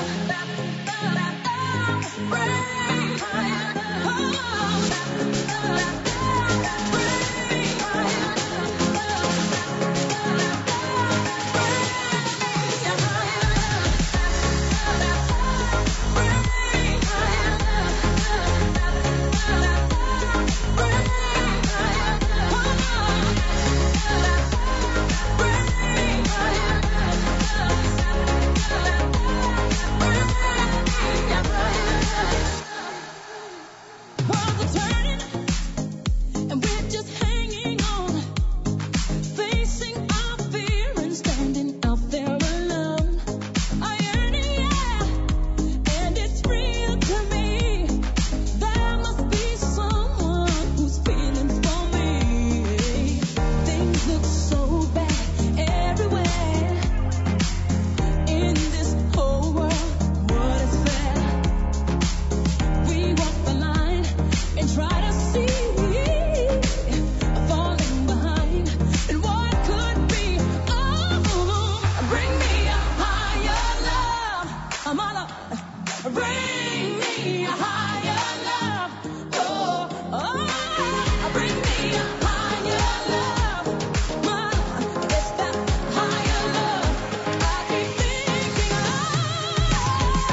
bring me a higher love. Oh, oh, bring me a higher love. Oh, it's that higher love I keep thinking of.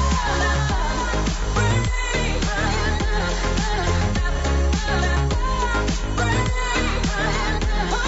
Bring me higher love. Bring me higher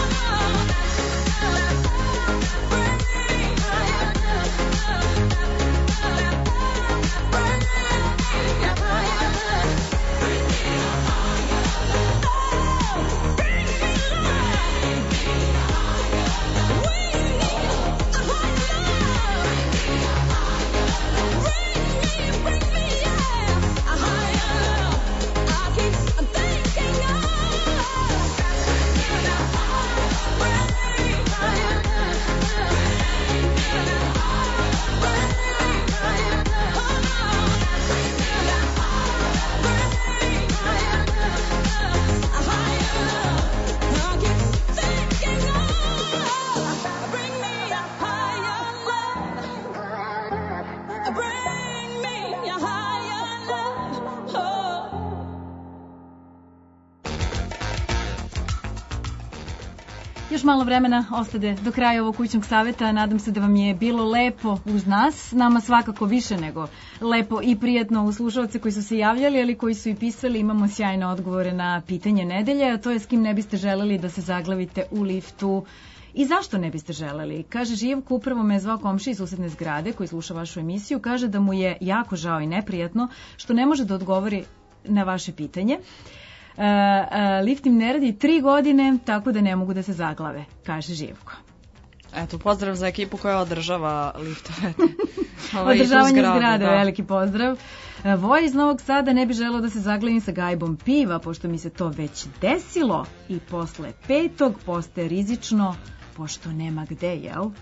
Još malo vremena ostade do kraja ovog kućnog saveta. Nadam se da vam je bilo lepo uz nas. Nama svakako više nego lepo i prijatno uz slušalce koji su se javljali, ali koji su i pisali. Imamo sjajne odgovore na pitanje nedelje, a to je s kim ne biste želeli da se zaglavite u liftu i zašto ne biste želeli. Kaže Živko, upravo me je zvao komšija iz susedne zgrade koji sluša vašu emisiju. Kaže da mu je jako žao i neprijatno što ne može da odgovori na vaše pitanje. Uh, uh, lift im ne radi tri godine, tako da ne mogu da se zaglave, kaže Živko. Eto, pozdrav za ekipu koja održava liftove. Održavanje zgrade, da. Veliki pozdrav. Uh, Voja iz Novog Sada ne bi želeo da se zaglavim sa gajbom piva, pošto mi se to već desilo i posle petog postaje rizično, pošto nema gde, jel?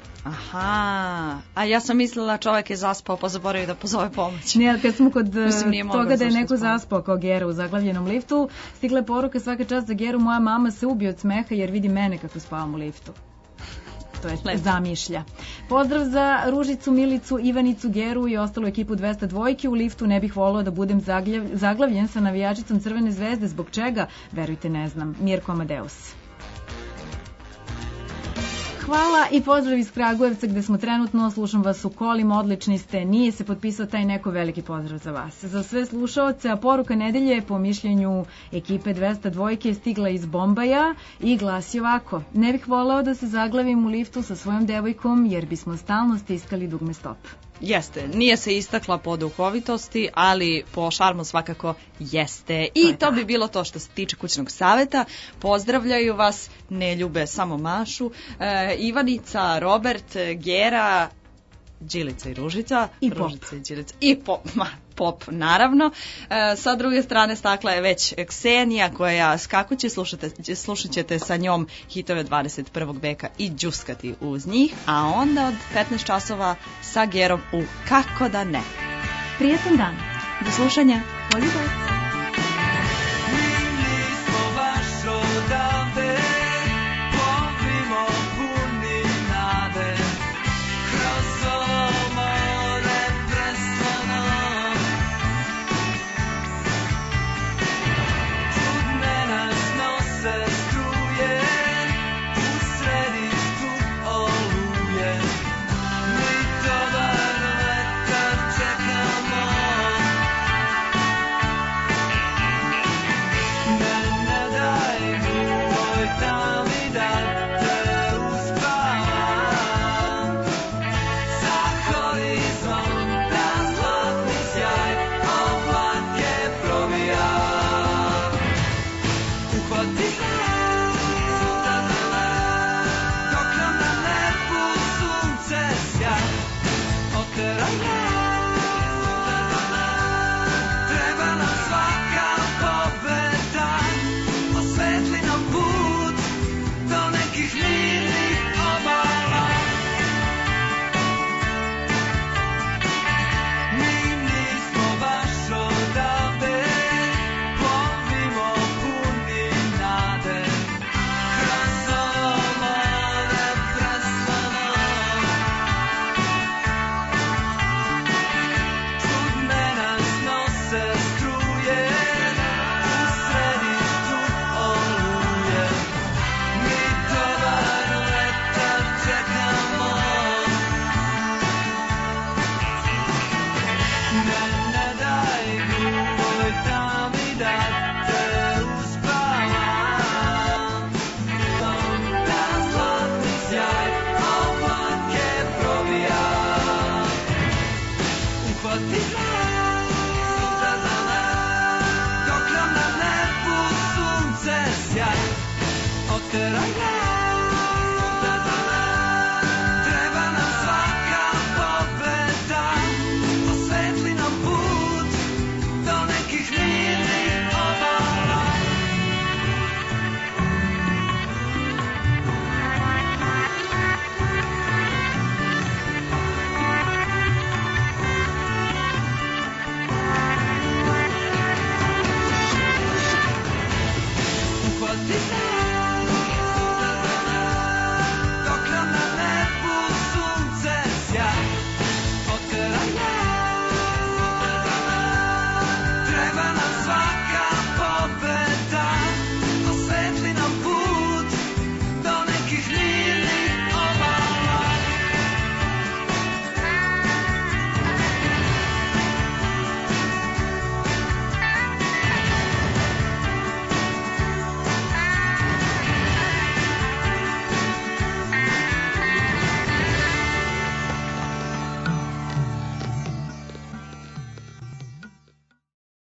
Aha, a ja sam mislila čovjek je zaspao pa zaboravio da pozove pomoć. Ne, kad smo kod Mislim, toga da je neko zaspao kao Gera u zaglavljenom liftu, stigla je poruka svaka čast za Geru, moja mama se ubije od smeha jer vidi mene kako spavam u liftu. To je Lepo. Zamišlja. Pozdrav za Ružicu, Milicu, Ivanicu, Geru i ostalu ekipu dvesta dvojke. U liftu ne bih volao da budem zaglavljen sa navijačicom Crvene zvezde. Zbog čega? Verujte, ne znam. Mirko Amadeus. Hvala i pozdrav iz Kragujevca gde smo trenutno, slušam vas u kolima, odlični ste, nije se potpisao taj neko, veliki pozdrav za vas. Za sve slušaoce, a poruka nedelje po mišljenju ekipe dvesta dvojke je stigla iz Bombaja i glasi ovako: ne bih voleo da se zaglavim u liftu sa svojom devojkom jer bismo stalno stiskali dugme stop. Jeste, nije se istakla po duhovitosti, ali po šarmu svakako jeste. I to, to bi bilo to što se tiče kućnog saveta. Pozdravljaju vas, ne ljube samo Mašu, e, Ivanica, Robert, Gera, Đilica i Ružica. I Ružica pop. I Đilica. I pop, ma, pop naravno. E, sa druge strane stakla je već Ksenija koja skakuće, slušate, slušat ćete sa njom hitove dvadeset prvog veka i džuskati uz njih, a onda od petnaest časova sa Gerom u Kako da ne. Prijetan dan. Do slušanja. Poljubac. Oteraj